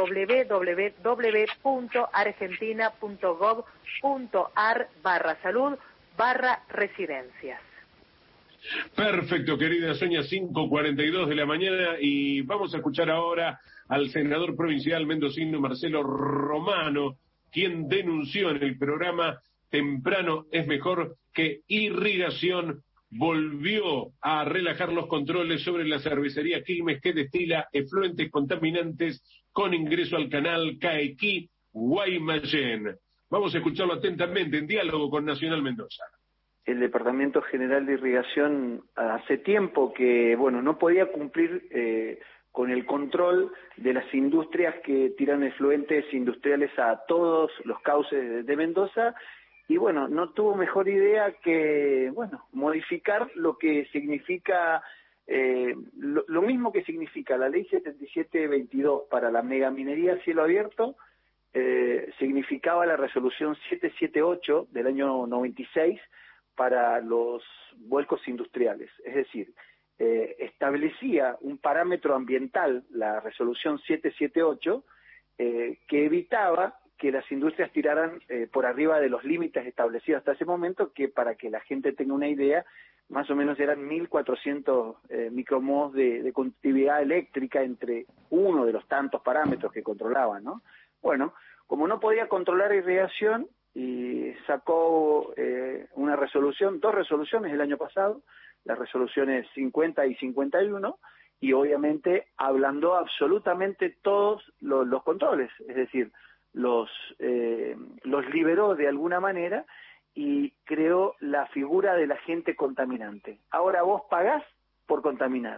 www.argentina.gov.ar/salud/residencias. Perfecto, querida Sonia, 5:42 de la mañana, y vamos a escuchar ahora al senador provincial mendocino Marcelo Romano, quien denunció en el programa Temprano es Mejor que Irrigación volvió a relajar los controles sobre la cervecería Quilmes, que destila efluentes contaminantes con ingreso al canal Caequí-Guaymallén. Vamos a escucharlo atentamente en diálogo con Nacional Mendoza. El Departamento General de Irrigación hace tiempo que, bueno, no podía cumplir con el control de las industrias que tiran efluentes industriales a todos los cauces de Mendoza, y bueno, no tuvo mejor idea que, bueno, modificar lo que significa, lo mismo que significa la Ley 7722 para la megaminería a cielo abierto, significaba la Resolución 778 del año 96, para los vuelcos industriales, es decir, establecía un parámetro ambiental, la resolución 778, que evitaba que las industrias tiraran por arriba de los límites establecidos hasta ese momento, que para que la gente tenga una idea, más o menos eran 1.400 micromols de conductividad eléctrica entre uno de los tantos parámetros que controlaban, ¿no? Bueno, como no podía controlar irrigación, y sacó una resolución, 2 resoluciones el año pasado, las resoluciones 50 y 51, y obviamente ablandó absolutamente todos los controles, es decir, los liberó de alguna manera y creó la figura del agente contaminante. Ahora vos pagás por contaminar.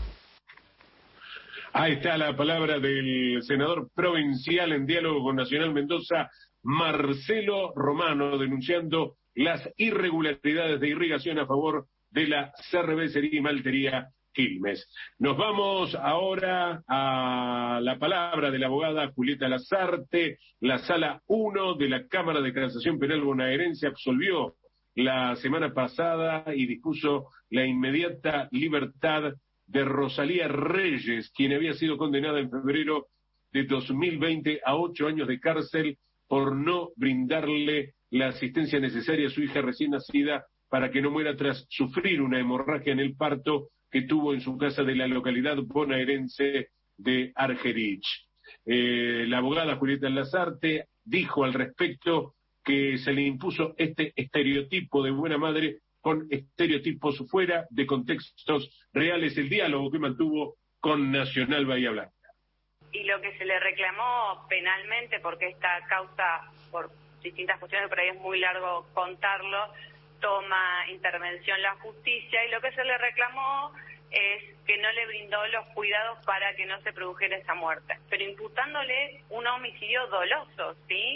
Ahí está la palabra del senador provincial en diálogo con Nacional Mendoza, Marcelo Romano, denunciando las irregularidades de irrigación a favor de la cervecería y maltería Quilmes. Nos vamos ahora a la palabra de la abogada Julieta Lazarte. La Sala 1 de la Cámara de Casación Penal bonaerense absolvió la semana pasada y dispuso la inmediata libertad de Rosalía Reyes, quien había sido condenada en febrero de 2020 a 8 años de cárcel por no brindarle la asistencia necesaria a su hija recién nacida para que no muera tras sufrir una hemorragia en el parto que tuvo en su casa de la localidad bonaerense de Argerich. La abogada Julieta Lazarte dijo al respecto que se le impuso este estereotipo de buena madre con estereotipos fuera de contextos reales, el diálogo que mantuvo con Nacional Bahía Blanca. Y lo que se le reclamó penalmente, porque esta causa, por distintas cuestiones, por ahí es muy largo contarlo, toma intervención la justicia, y lo que se le reclamó es que no le brindó los cuidados para que no se produjera esa muerte, pero imputándole un homicidio doloso, ¿sí?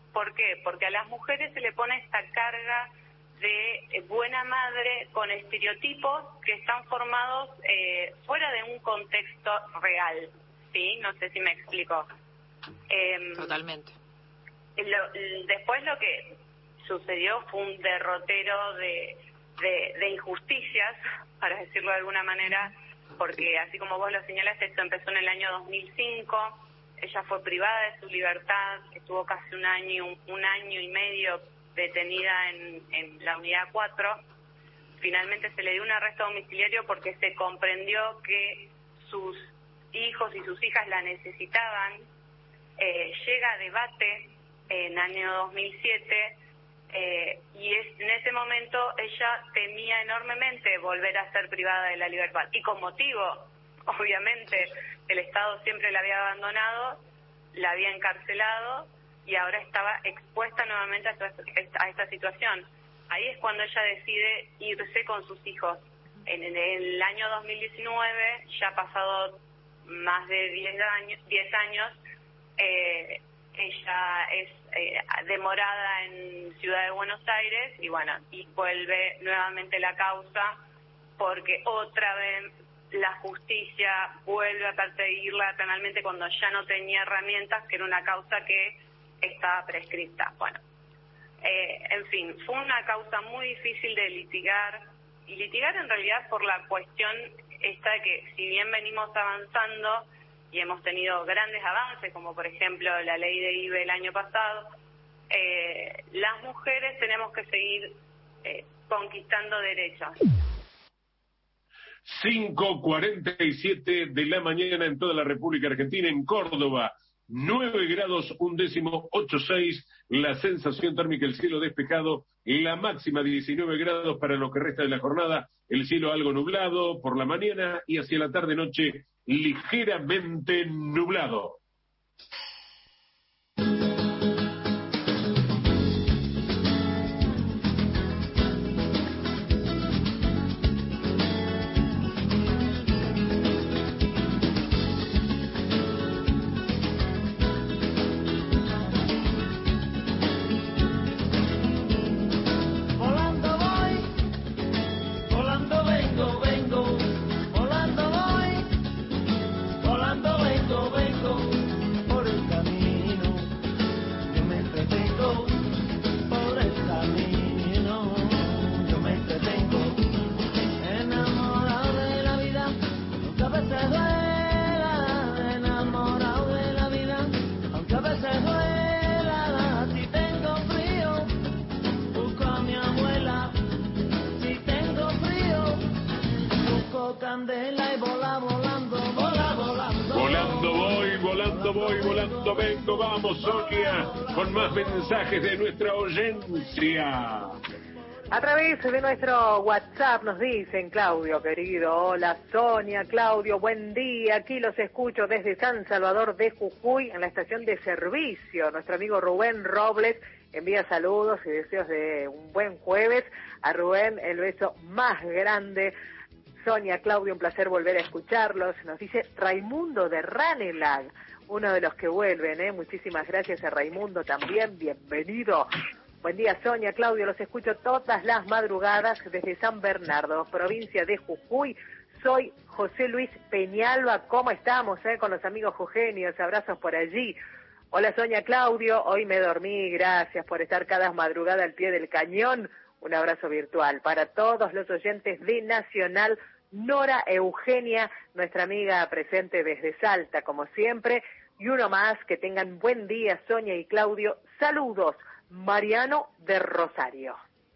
¿Por qué? Porque a las mujeres se le pone esta carga de buena madre con estereotipos que están formados fuera de un contexto real, ¿sí? No sé si me explico. Totalmente. Después lo que sucedió fue un derrotero de injusticias, para decirlo de alguna manera, porque así como vos lo señalaste, esto empezó en el año 2005, ella fue privada de su libertad, estuvo casi un año y medio detenida en la unidad 4, finalmente se le dio un arresto domiciliario porque se comprendió que sus hijos y sus hijas la necesitaban. Llega a debate en año 2007 y en ese momento ella temía enormemente volver a ser privada de la libertad y con motivo, obviamente, el Estado siempre la había abandonado, la había encarcelado y ahora estaba expuesta nuevamente a esta situación. Ahí es cuando ella decide irse con sus hijos. En el año 2019, ya ha pasado más de 10 años, ella es demorada en Ciudad de Buenos Aires y bueno, y vuelve nuevamente la causa porque otra vez la justicia vuelve a perseguirla penalmente cuando ya no tenía herramientas, que era una causa que estaba prescripta. Bueno, en fin, fue una causa muy difícil de litigar, y litigar en realidad por la cuestión esta de que si bien venimos avanzando y hemos tenido grandes avances, como por ejemplo la ley de IVE el año pasado, las mujeres tenemos que seguir conquistando derechos. 5:47 de la mañana en toda la República Argentina, en Córdoba, 9 grados, 1,86, la sensación térmica, el cielo despejado, la máxima 19 grados para lo que resta de la jornada, el cielo algo nublado por la mañana y hacia la tarde-noche ligeramente nublado. Volando vengo, vamos Sonia, con más mensajes de nuestra audiencia. A través de nuestro WhatsApp nos dicen, Claudio querido, hola Sonia, Claudio, buen día, aquí los escucho desde San Salvador de Jujuy en la estación de servicio. Nuestro amigo Rubén Robles envía saludos y deseos de un buen jueves. A Rubén el beso más grande. Sonia, Claudio, un placer volver a escucharlos. Nos dice Raimundo de Ranelag, uno de los que vuelven, Muchísimas gracias a Raimundo también, bienvenido. Buen día, Sonia, Claudio, los escucho todas las madrugadas desde San Bernardo, provincia de Jujuy. Soy José Luis Peñalba, ¿cómo estamos, con los amigos jujeños? Abrazos por allí. Hola, Sonia, Claudio, hoy me dormí, gracias por estar cada madrugada al pie del cañón. Un abrazo virtual para todos los oyentes de Nacional. Nora Eugenia, nuestra amiga presente desde Salta, como siempre. Y uno más, que tengan buen día, Sonia y Claudio. Saludos, Mariano de Rosario.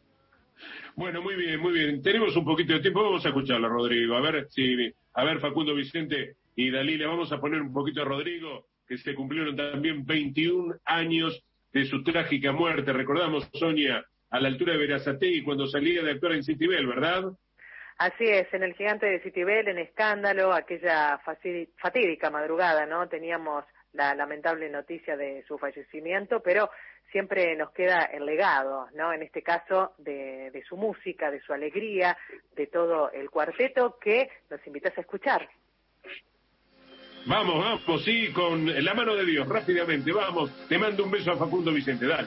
Bueno, muy bien. Tenemos un poquito de tiempo, vamos a escucharlo, Rodrigo. A ver, Facundo, Vicente y Dalila, vamos a poner un poquito a Rodrigo, que se cumplieron también 21 años de su trágica muerte. Recordamos, Sonia, a la altura de Berazategui, cuando salía de actuar en Citibel, ¿verdad? Así es, en el Gigante de Citibel, en Escándalo, aquella fatídica madrugada, ¿no? Teníamos la lamentable noticia de su fallecimiento, pero siempre nos queda el legado, ¿no? En este caso, de su música, de su alegría, de todo el cuarteto que nos invitas a escuchar. Vamos, sí, con la mano de Dios, rápidamente, vamos. Te mando un beso a Facundo Vicente, dale.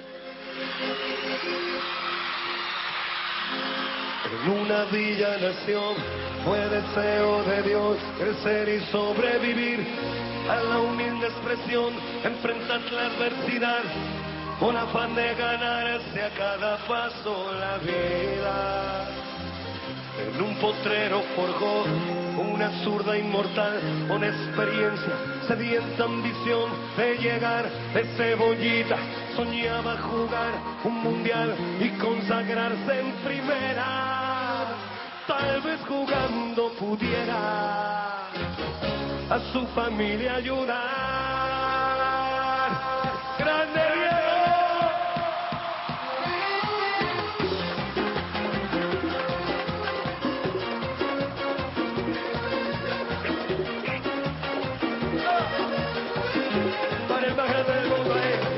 En una villa nación fue deseo de Dios crecer y sobrevivir a la humilde expresión, enfrentar la adversidad con afán de ganarse a cada paso la vida. En un potrero forjó una zurda inmortal con experiencia, sedienta ambición de llegar de cebollita. Soñaba jugar un mundial y consagrarse en primera. Tal vez jugando pudiera a su familia ayudar. ¡Grande Diego! Para el bajar del mundo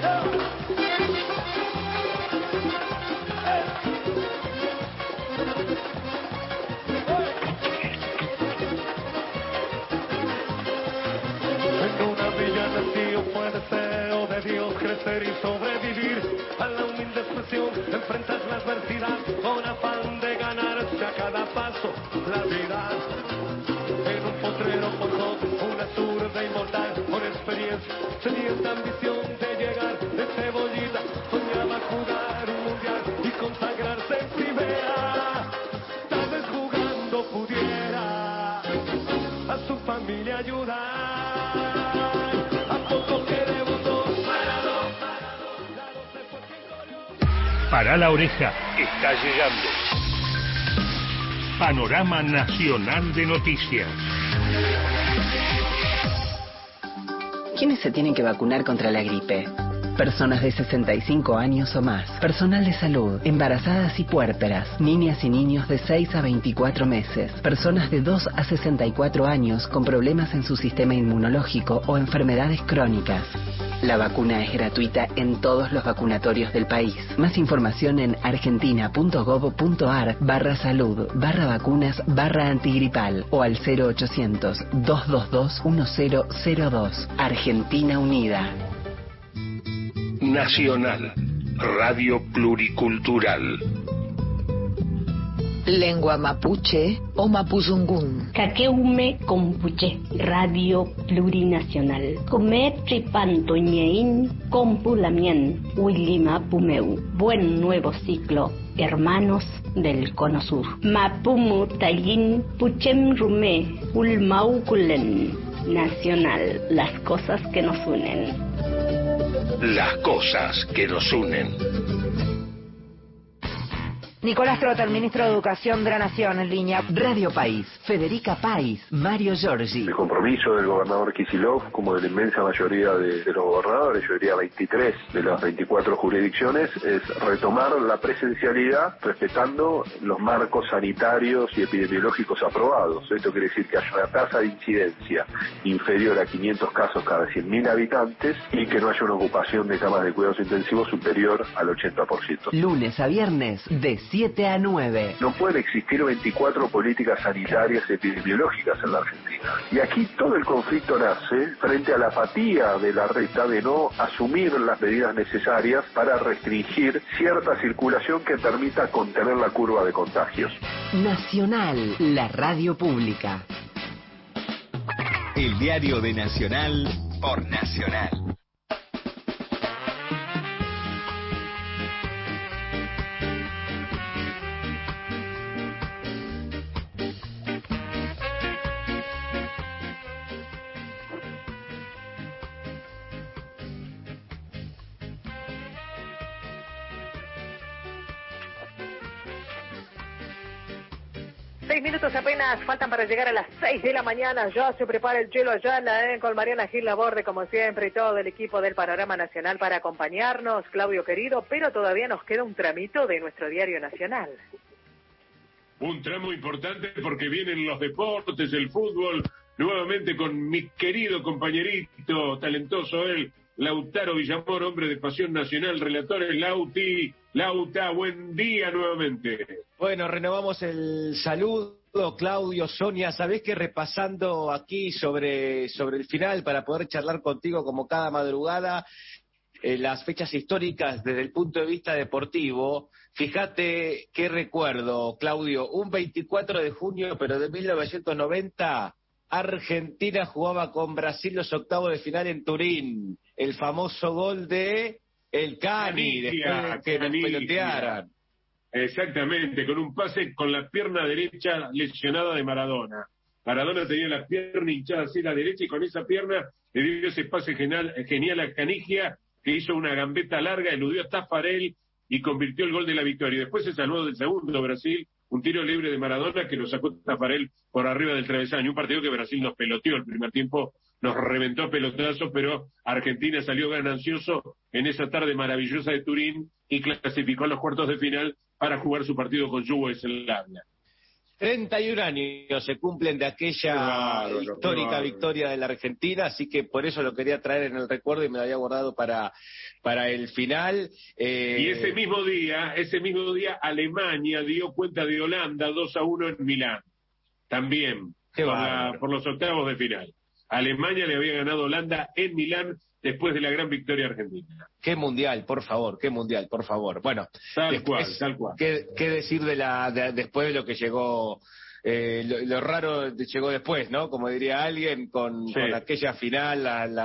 fue deseo de Dios crecer y sobrevivir a la humilde expresión, enfrentar la adversidad con afán de ganarse a cada paso la vida. En un potrero forjó una zurda inmortal con experiencia, sedienta ambición de llegar de cebollita. Soñaba jugar un mundial y consagrarse en primera. Tal vez jugando pudiera a su familia ayudar. Para la oreja, está llegando. Panorama Nacional de Noticias. ¿Quiénes se tienen que vacunar contra la gripe? Personas de 65 años o más, personal de salud, embarazadas y puérperas, niñas y niños de 6 a 24 meses, personas de 2 a 64 años con problemas en su sistema inmunológico o enfermedades crónicas. La vacuna es gratuita en todos los vacunatorios del país. Más información en argentina.gov.ar/salud/vacunas/antigripal o al 0800-222-1002. Argentina Unida. Nacional, Radio Pluricultural. Lengua mapuche o mapuzungún. Kakeume Compuche, Radio Plurinacional. Come tripantoñein compulamien, Willima Pumeu. Buen nuevo ciclo, hermanos del Cono Sur. Mapumu Tayin Puchem Rume, Ulmaukulen. Nacional, las cosas que nos unen. Las cosas que nos unen. Nicolás Trota, el ministro de Educación de la Nación, en línea. Radio País, Federica País, Mario Giorgi. El compromiso del gobernador Kicillof, como de la inmensa mayoría de los gobernadores, yo diría 23 de las 24 jurisdicciones, es retomar la presencialidad respetando los marcos sanitarios y epidemiológicos aprobados. Esto quiere decir que haya una tasa de incidencia inferior a 500 casos cada 100.000 habitantes y que no haya una ocupación de camas de cuidados intensivos superior al 80%. Lunes a viernes, de 7 a 9. No pueden existir 24 políticas sanitarias epidemiológicas en la Argentina. Y aquí todo el conflicto nace frente a la apatía de la reta de no asumir las medidas necesarias para restringir cierta circulación que permita contener la curva de contagios. Nacional, la radio pública. El diario de Nacional por Nacional. Minutos apenas faltan para llegar a las 6 de la mañana. Ya se prepara el Chelo Ayala con Mariana Gil Laborde, como siempre, y todo el equipo del Panorama Nacional para acompañarnos, Claudio querido, pero todavía nos queda un tramito de nuestro diario nacional. Un tramo importante porque vienen los deportes, el fútbol, nuevamente con mi querido compañerito, talentoso él, Lautaro Villamor, hombre de Pasión Nacional, relatores Lauta, buen día nuevamente. Bueno, renovamos el saludo Claudio, Sonia, sabés que repasando aquí sobre el final para poder charlar contigo como cada madrugada, las fechas históricas desde el punto de vista deportivo, fíjate qué recuerdo, Claudio, un 24 de junio, pero de 1990, Argentina jugaba con Brasil los octavos de final en Turín, el famoso gol de el Cani, después de que nos pelotearan. Exactamente, con un pase con la pierna derecha lesionada de Maradona. Maradona tenía la pierna hinchada así la derecha y con esa pierna le dio ese pase genial a Canigia, que hizo una gambeta larga, eludió a Taffarel y convirtió el gol de la victoria. Después se salvó del segundo Brasil, un tiro libre de Maradona que lo sacó Taffarel por arriba del travesaño. Un partido que Brasil nos peloteó el primer tiempo, nos reventó a pelotazos, pero Argentina salió ganancioso en esa tarde maravillosa de Turín y clasificó a los cuartos de final para jugar su partido con Yugoslavia. 31 años se cumplen de aquella histórica victoria de la Argentina, así que por eso lo quería traer en el recuerdo y me lo había guardado para el final. Y ese mismo día, Alemania dio cuenta de Holanda 2-1 en Milán, también, por los octavos de final. Alemania le había ganado a Holanda en Milán después de la gran victoria argentina. Qué mundial, por favor. Bueno, tal cual. ¿Qué decir después de lo que llegó, lo raro llegó después, ¿no? Como diría alguien, con aquella final,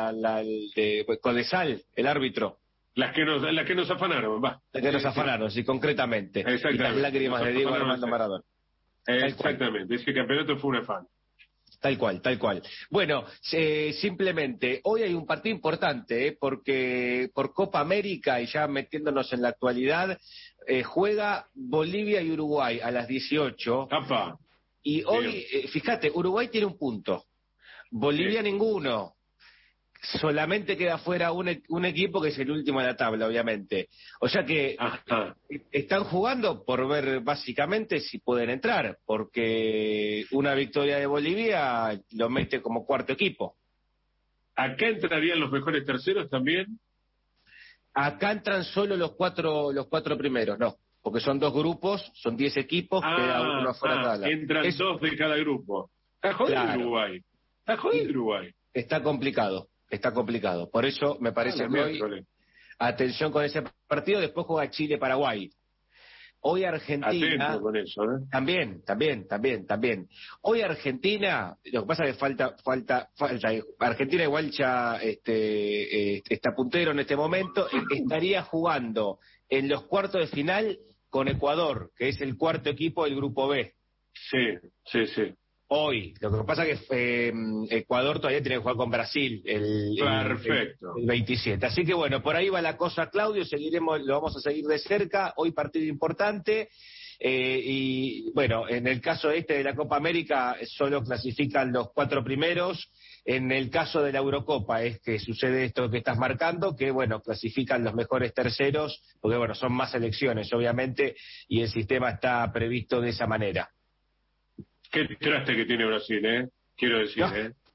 con Codesal, el árbitro. Las que nos afanaron, va. Las que nos afanaron, sí, concretamente. Exactamente. Y las lágrimas de Diego Armando Maradona. Exactamente, ese campeonato fue un afán. Tal cual. Bueno, simplemente, hoy hay un partido importante, porque por Copa América, y ya metiéndonos en la actualidad, juega Bolivia y Uruguay a las 18. ¡Apa! Y hoy, fíjate, Uruguay tiene un punto, Bolivia ninguno. Solamente queda fuera un equipo que es el último de la tabla, obviamente. O sea que están jugando por ver básicamente si pueden entrar, porque una victoria de Bolivia lo mete como cuarto equipo. ¿Acá entrarían los mejores terceros también? Acá entran solo los cuatro primeros, no, porque son 2 grupos, son 10 equipos, queda uno fuera de tabla. Entran 2 de cada grupo. Está jodido Uruguay. Está complicado. Por eso me parece que hoy, atención con ese partido, después juega Chile-Paraguay. Hoy Argentina... Atento con eso, ¿eh? También. Hoy Argentina, lo que pasa es que falta. Argentina igual ya está puntero en este momento, estaría jugando en los cuartos de final con Ecuador, que es el cuarto equipo del grupo B. Sí. Hoy, lo que pasa es que Ecuador todavía tiene que jugar con Brasil el 27. Así que bueno, por ahí va la cosa, Claudio, lo vamos a seguir de cerca. Hoy partido importante. Y bueno, en el caso de la Copa América solo clasifican los 4 primeros. En el caso de la Eurocopa es que sucede esto que estás marcando, que bueno, clasifican los mejores terceros, porque bueno, son más selecciones obviamente, y el sistema está previsto de esa manera. Qué traste que tiene Brasil, quiero decir,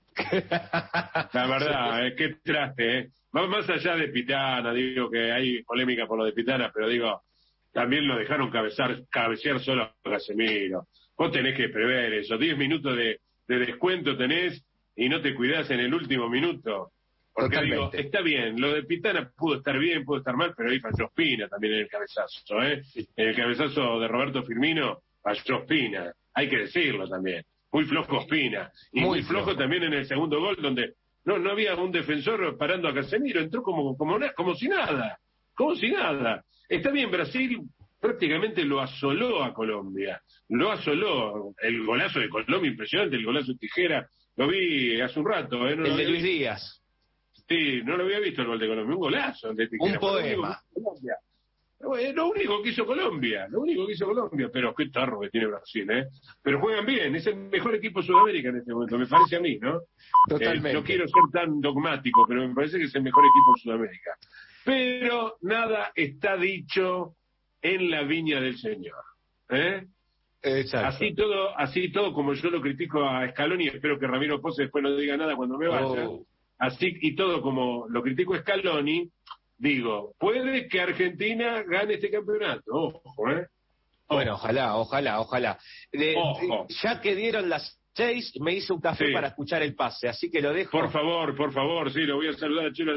La verdad, qué traste, Va más allá de Pitana, digo que hay polémica por lo de Pitana, pero digo, también lo dejaron cabecear solo a Casemiro. Vos tenés que prever eso, 10 minutos de descuento tenés y no te cuidás en el último minuto. Porque totalmente. Digo, está bien, lo de Pitana pudo estar bien, pudo estar mal, pero ahí falló Ospina también en el cabezazo, En el cabezazo de Roberto Firmino falló Ospina. Hay que decirlo también. Muy flojo Ospina. Y muy flojo también en el segundo gol, donde no había un defensor parando a Casemiro. Entró como si nada. Como si nada. Está bien, Brasil prácticamente lo asoló a Colombia. Lo asoló. El golazo de Colombia, impresionante. El golazo de Tijera. Lo vi hace un rato. El de Luis Díaz. Sí, no lo había visto el gol de Colombia. Un golazo. El de Tijera. Un poema. Lo único que hizo Colombia, pero qué tarro que tiene Brasil, Pero juegan bien, es el mejor equipo de Sudamérica en este momento, me parece a mí, ¿no? Totalmente. No quiero ser tan dogmático, pero me parece que es el mejor equipo de Sudamérica. Pero nada está dicho en la viña del Señor, Exacto. Así todo como yo lo critico a Scaloni, y espero que Ramiro Pose después no diga nada cuando me vaya, así y todo como lo critico a Scaloni. Digo, puede que Argentina gane este campeonato, ojo, Bueno, ojalá. Ya que dieron las 6, me hice un café para escuchar el pase, así que lo dejo. Por favor, sí, lo voy a saludar a Chelo